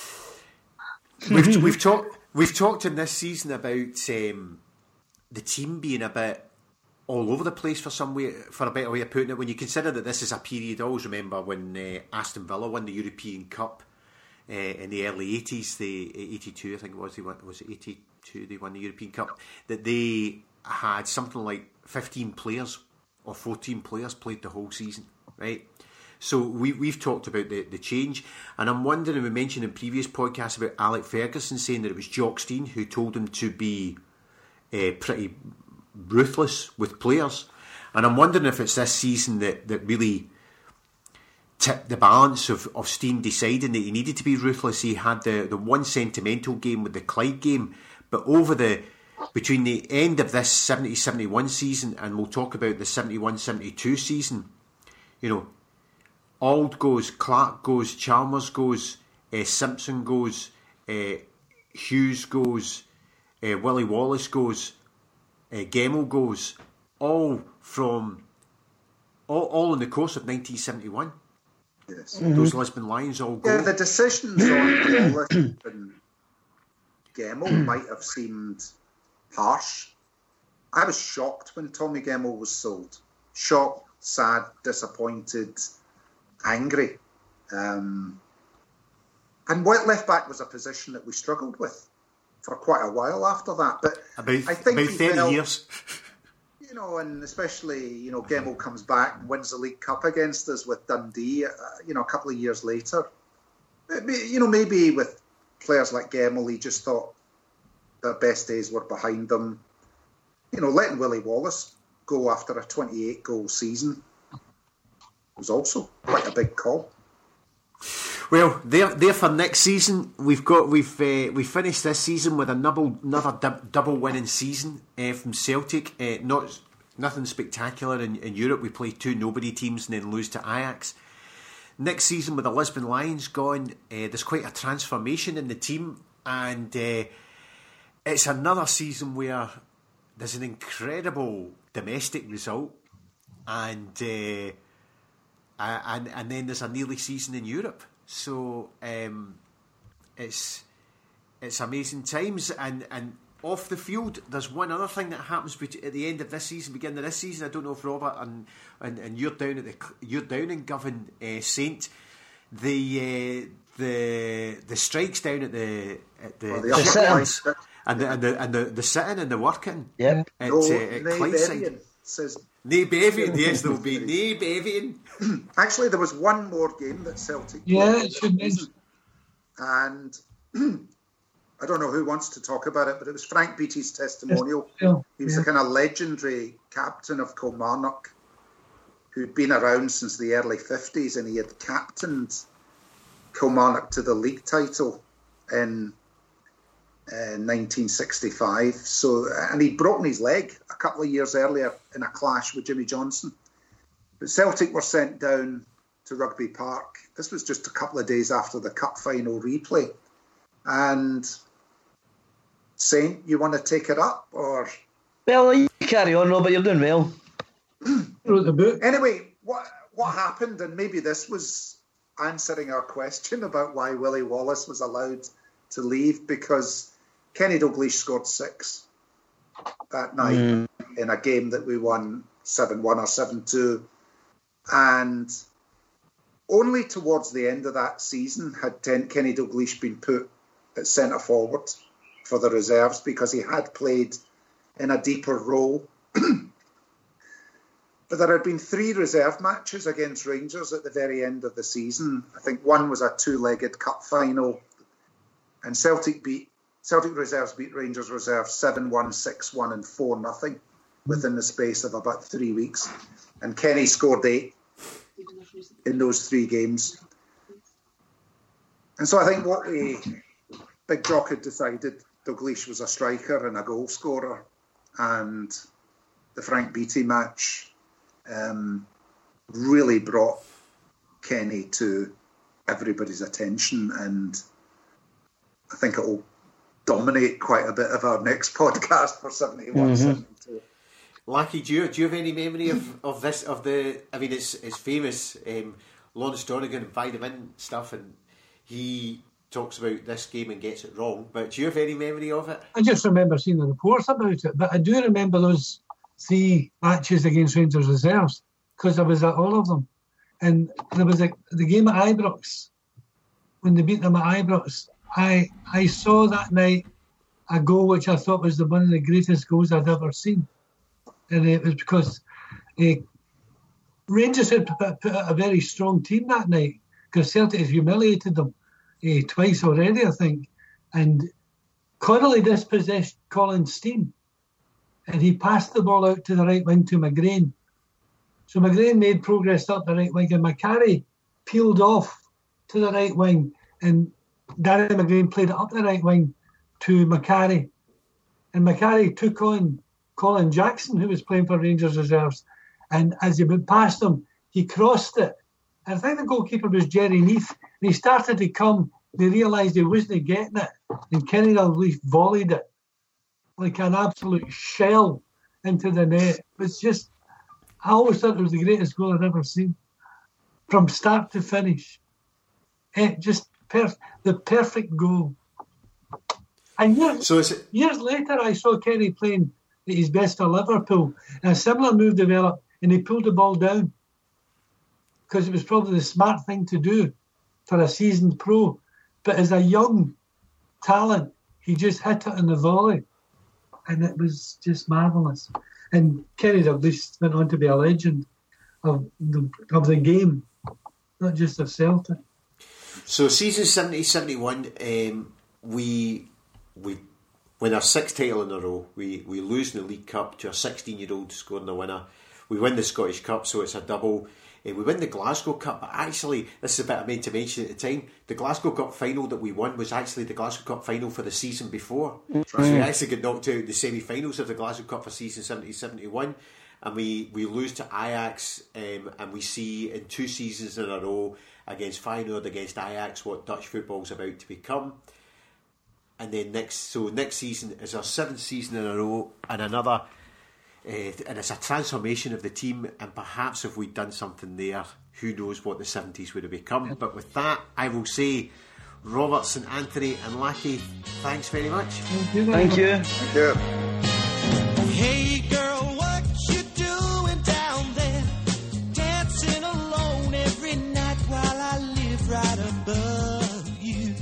we've we've talked we've talked in this season about um, the team being a bit all over the place for some way, for a better way of putting it. When you consider that this is a period, I always remember when uh, Aston Villa won the European Cup uh, in the early eighties, the eighty-two I think it was. They won, was it eighty-two? They won the European Cup. That they had something like fifteen players or fourteen players played the whole season, right? So we, we've talked about the, the change, and I'm wondering, we mentioned in previous podcasts about Alec Ferguson saying that it was Jock Stein who told him to be uh, pretty ruthless with players, and I'm wondering if it's this season that, that really tipped the balance of, of Stein deciding that he needed to be ruthless. He had the, the one sentimental game with the Clyde game, but over the between the end of this seventy seventy-one season, and we'll talk about the seventy-one seventy-two season, you know, Auld goes, Clark goes, Chalmers goes, uh, Simpson goes, uh, Hughes goes, uh, Willie Wallace goes, uh, Gemmell goes, all from all, all in the course of nineteen seventy-one. Yes, mm-hmm. Those Lisbon Lions all go. Yeah, the decisions on Wallace and Gemmell might have seemed harsh. I was shocked when Tommy Gemmell was sold. Shocked, sad, disappointed, angry. Um, and white left back was a position that we struggled with for quite a while after that. But about, I think about thirty felt, years. You know, and especially, you know, Gemmell comes back and wins the League Cup against us with Dundee, uh, you know, a couple of years later. Maybe, you know, maybe with players like Gemmell, he just thought their best days were behind them. You know, letting Willie Wallace go after a twenty-eight goal season was also quite a big call. Well, there, there for next season, we've got we've uh, we finished this season with another another dub, double winning season uh, from Celtic. Uh, not nothing spectacular in, in Europe. We play two nobody teams and then lose to Ajax. Next season with the Lisbon Lions gone, uh, there's quite a transformation in the team, and uh, it's another season where there's an incredible domestic result, and uh, and and then there's a nearly season in Europe. So um, it's it's amazing times, and, and off the field, there's one other thing that happens at the end of this season, beginning of this season. I don't know if Robert and and, and you're down at the you're down in Govan, uh, Saint, the uh, the the strikes down at the at the, Well, the the upper sit-ins, line. and the and the and the, the sitting and the working. Yep. At, No, uh, at Nae Clydeside. Bevian says. Nae Bevian, yes, there'll be Nae Bevian. Actually, there was one more game that Celtic Yeah, played it should mention. and I don't know who wants to talk about it, but it was Frank Beattie's testimonial. Yeah, He was yeah. the kind of legendary captain of Kilmarnock who'd been around since the early fifties, and he had captained Kilmarnock to the league title in uh, nineteen sixty-five. So, and he'd broken his leg a couple of years earlier in a clash with Jimmy Johnson. But Celtic were sent down to Rugby Park. This was just a couple of days after the cup final replay. And Saint, you want to take it up, or? Well, you carry on, Robert. You're doing well. He wrote the book. Anyway, what what happened, and maybe this was answering our question about why Willie Wallace was allowed to leave, because Kenny Dalglish scored six that night mm. in a game that we won seven one or seven two. And only towards the end of that season had Kenny Dalglish been put at centre forward for the reserves, because he had played in a deeper role. But there had been three reserve matches against Rangers at the very end of the season. I think one was a two-legged cup final, and Celtic beat Celtic reserves beat Rangers reserves seven one, six one and four nothing within the space of about three weeks. And Kenny scored eight in those three games. And so I think what we, Big Jock had decided Dalglish was a striker and a goal scorer, and the Frank Beattie match um, really brought Kenny to everybody's attention, and I think it will dominate quite a bit of our next podcast for seventy-one, mm-hmm. seventy-two. Lucky, do you, do you have any memory of, of this, of the, I mean, it's it's famous, um, Lawrence Donegan invited him in stuff, and he talks about this game and gets it wrong, but do you have any memory of it? I just remember seeing the reports about it, but I do remember those three matches against Rangers reserves, because I was at all of them. And there was a, the game at Ibrox, when they beat them at Ibrox, I I saw that night a goal which I thought was the one of the greatest goals I'd ever seen. And it was because uh, Rangers had put, put out a very strong team that night, because Celtic had humiliated them uh, twice already, I think. And Connolly dispossessed Colin Steen, and he passed the ball out to the right wing to McGrain. So McGrain made progress up the right wing, and McCarry peeled off to the right wing, and Darren McGrain played it up the right wing to McCarry. And McCarry took on Colin Jackson, who was playing for Rangers reserves, and as he went past him, he crossed it. And I think the goalkeeper was Jerry Neath, and he started to come, and he realised he wasn't getting it, and Kenny Dalglish volleyed it like an absolute shell into the net. It was just, I always thought it was the greatest goal I'd ever seen, from start to finish. It just perf- the perfect goal. And years, so is it- years later, I saw Kenny playing at his best for Liverpool, and a similar move developed, and he pulled the ball down, because it was probably the smart thing to do for a seasoned pro. But as a young talent, he just hit it in the volley, and it was just marvellous. And Kenny Dalglish went on to be a legend of the of the game, not just of Celtic. So season seventy seventy-one, um, we we win our sixth title in a row. We we lose in the League Cup to a sixteen-year-old scoring the winner. We win the Scottish Cup, so it's a double. Uh, we win the Glasgow Cup, but actually, this is a bit I meant to mention at the time, the Glasgow Cup final that we won was actually the Glasgow Cup final for the season before. Mm. So we actually got knocked out in the semi-finals of the Glasgow Cup for season seventy seventy-one, and we, we lose to Ajax, um, and we see in two seasons in a row against Feyenoord, against Ajax, what Dutch football's about to become. And then next, so next season is our seventh season in a row, and another... Uh, and it's a transformation of the team, and perhaps if we'd done something there, who knows what the seventies would have become. But with that, I will say, Robertson, Anthony and Lackey, thanks very much. Thank you. Thank you. Thank you. Hey girl, what you doing down there? Dancing alone every night while I live right above you.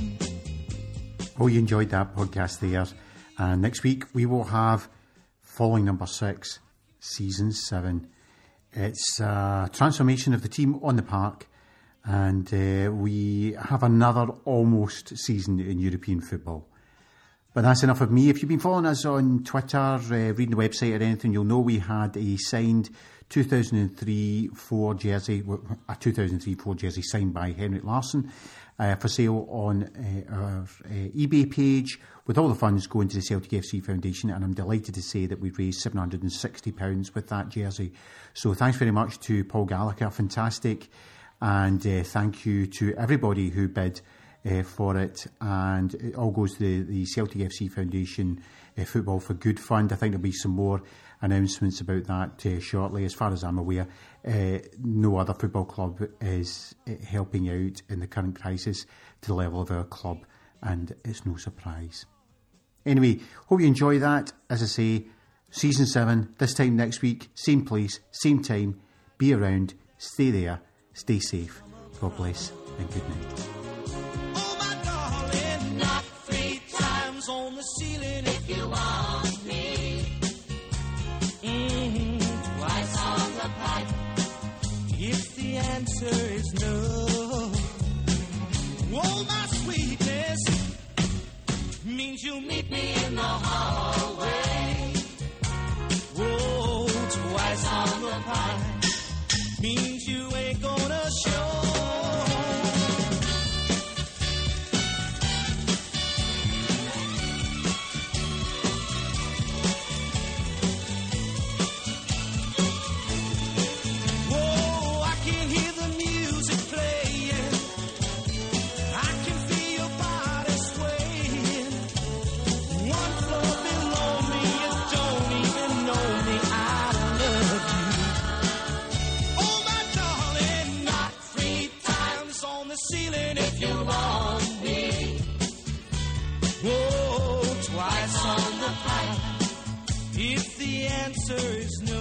Oh, you enjoyed that podcast there. And next week we will have following number six, season seven. It's a transformation of the team on the park, and uh, we have another almost season in European football. But that's enough of me. If you've been following us on Twitter, uh, reading the website or anything, you'll know we had a signed two thousand three four jersey, a two thousand three four jersey signed by Henrik Larsson uh, for sale on uh, our uh, eBay page, with all the funds going to the Celtic F C Foundation, and I'm delighted to say that we've raised seven hundred sixty pounds with that jersey. So thanks very much to Paul Gallagher, fantastic, and uh, thank you to everybody who bid uh, for it, and it all goes to the, the Celtic F C Foundation uh, Football for Good Fund. I think there'll be some more announcements about that uh, shortly. As far as I'm aware, uh, no other football club is uh, helping out in the current crisis to the level of our club, and it's no surprise. Anyway, hope you enjoy that. As I say, season seven, this time next week, same place, same time. Be around, stay there, stay safe. God bless and good night. Oh my darling, knock three times on the ceiling if you want me. Mm-hmm. Twice on the pipe if the answer is no. Oh my sweetness means you'll meet me in the hallway. Whoa, twice on the pie means you ain't gonna show. answer is no.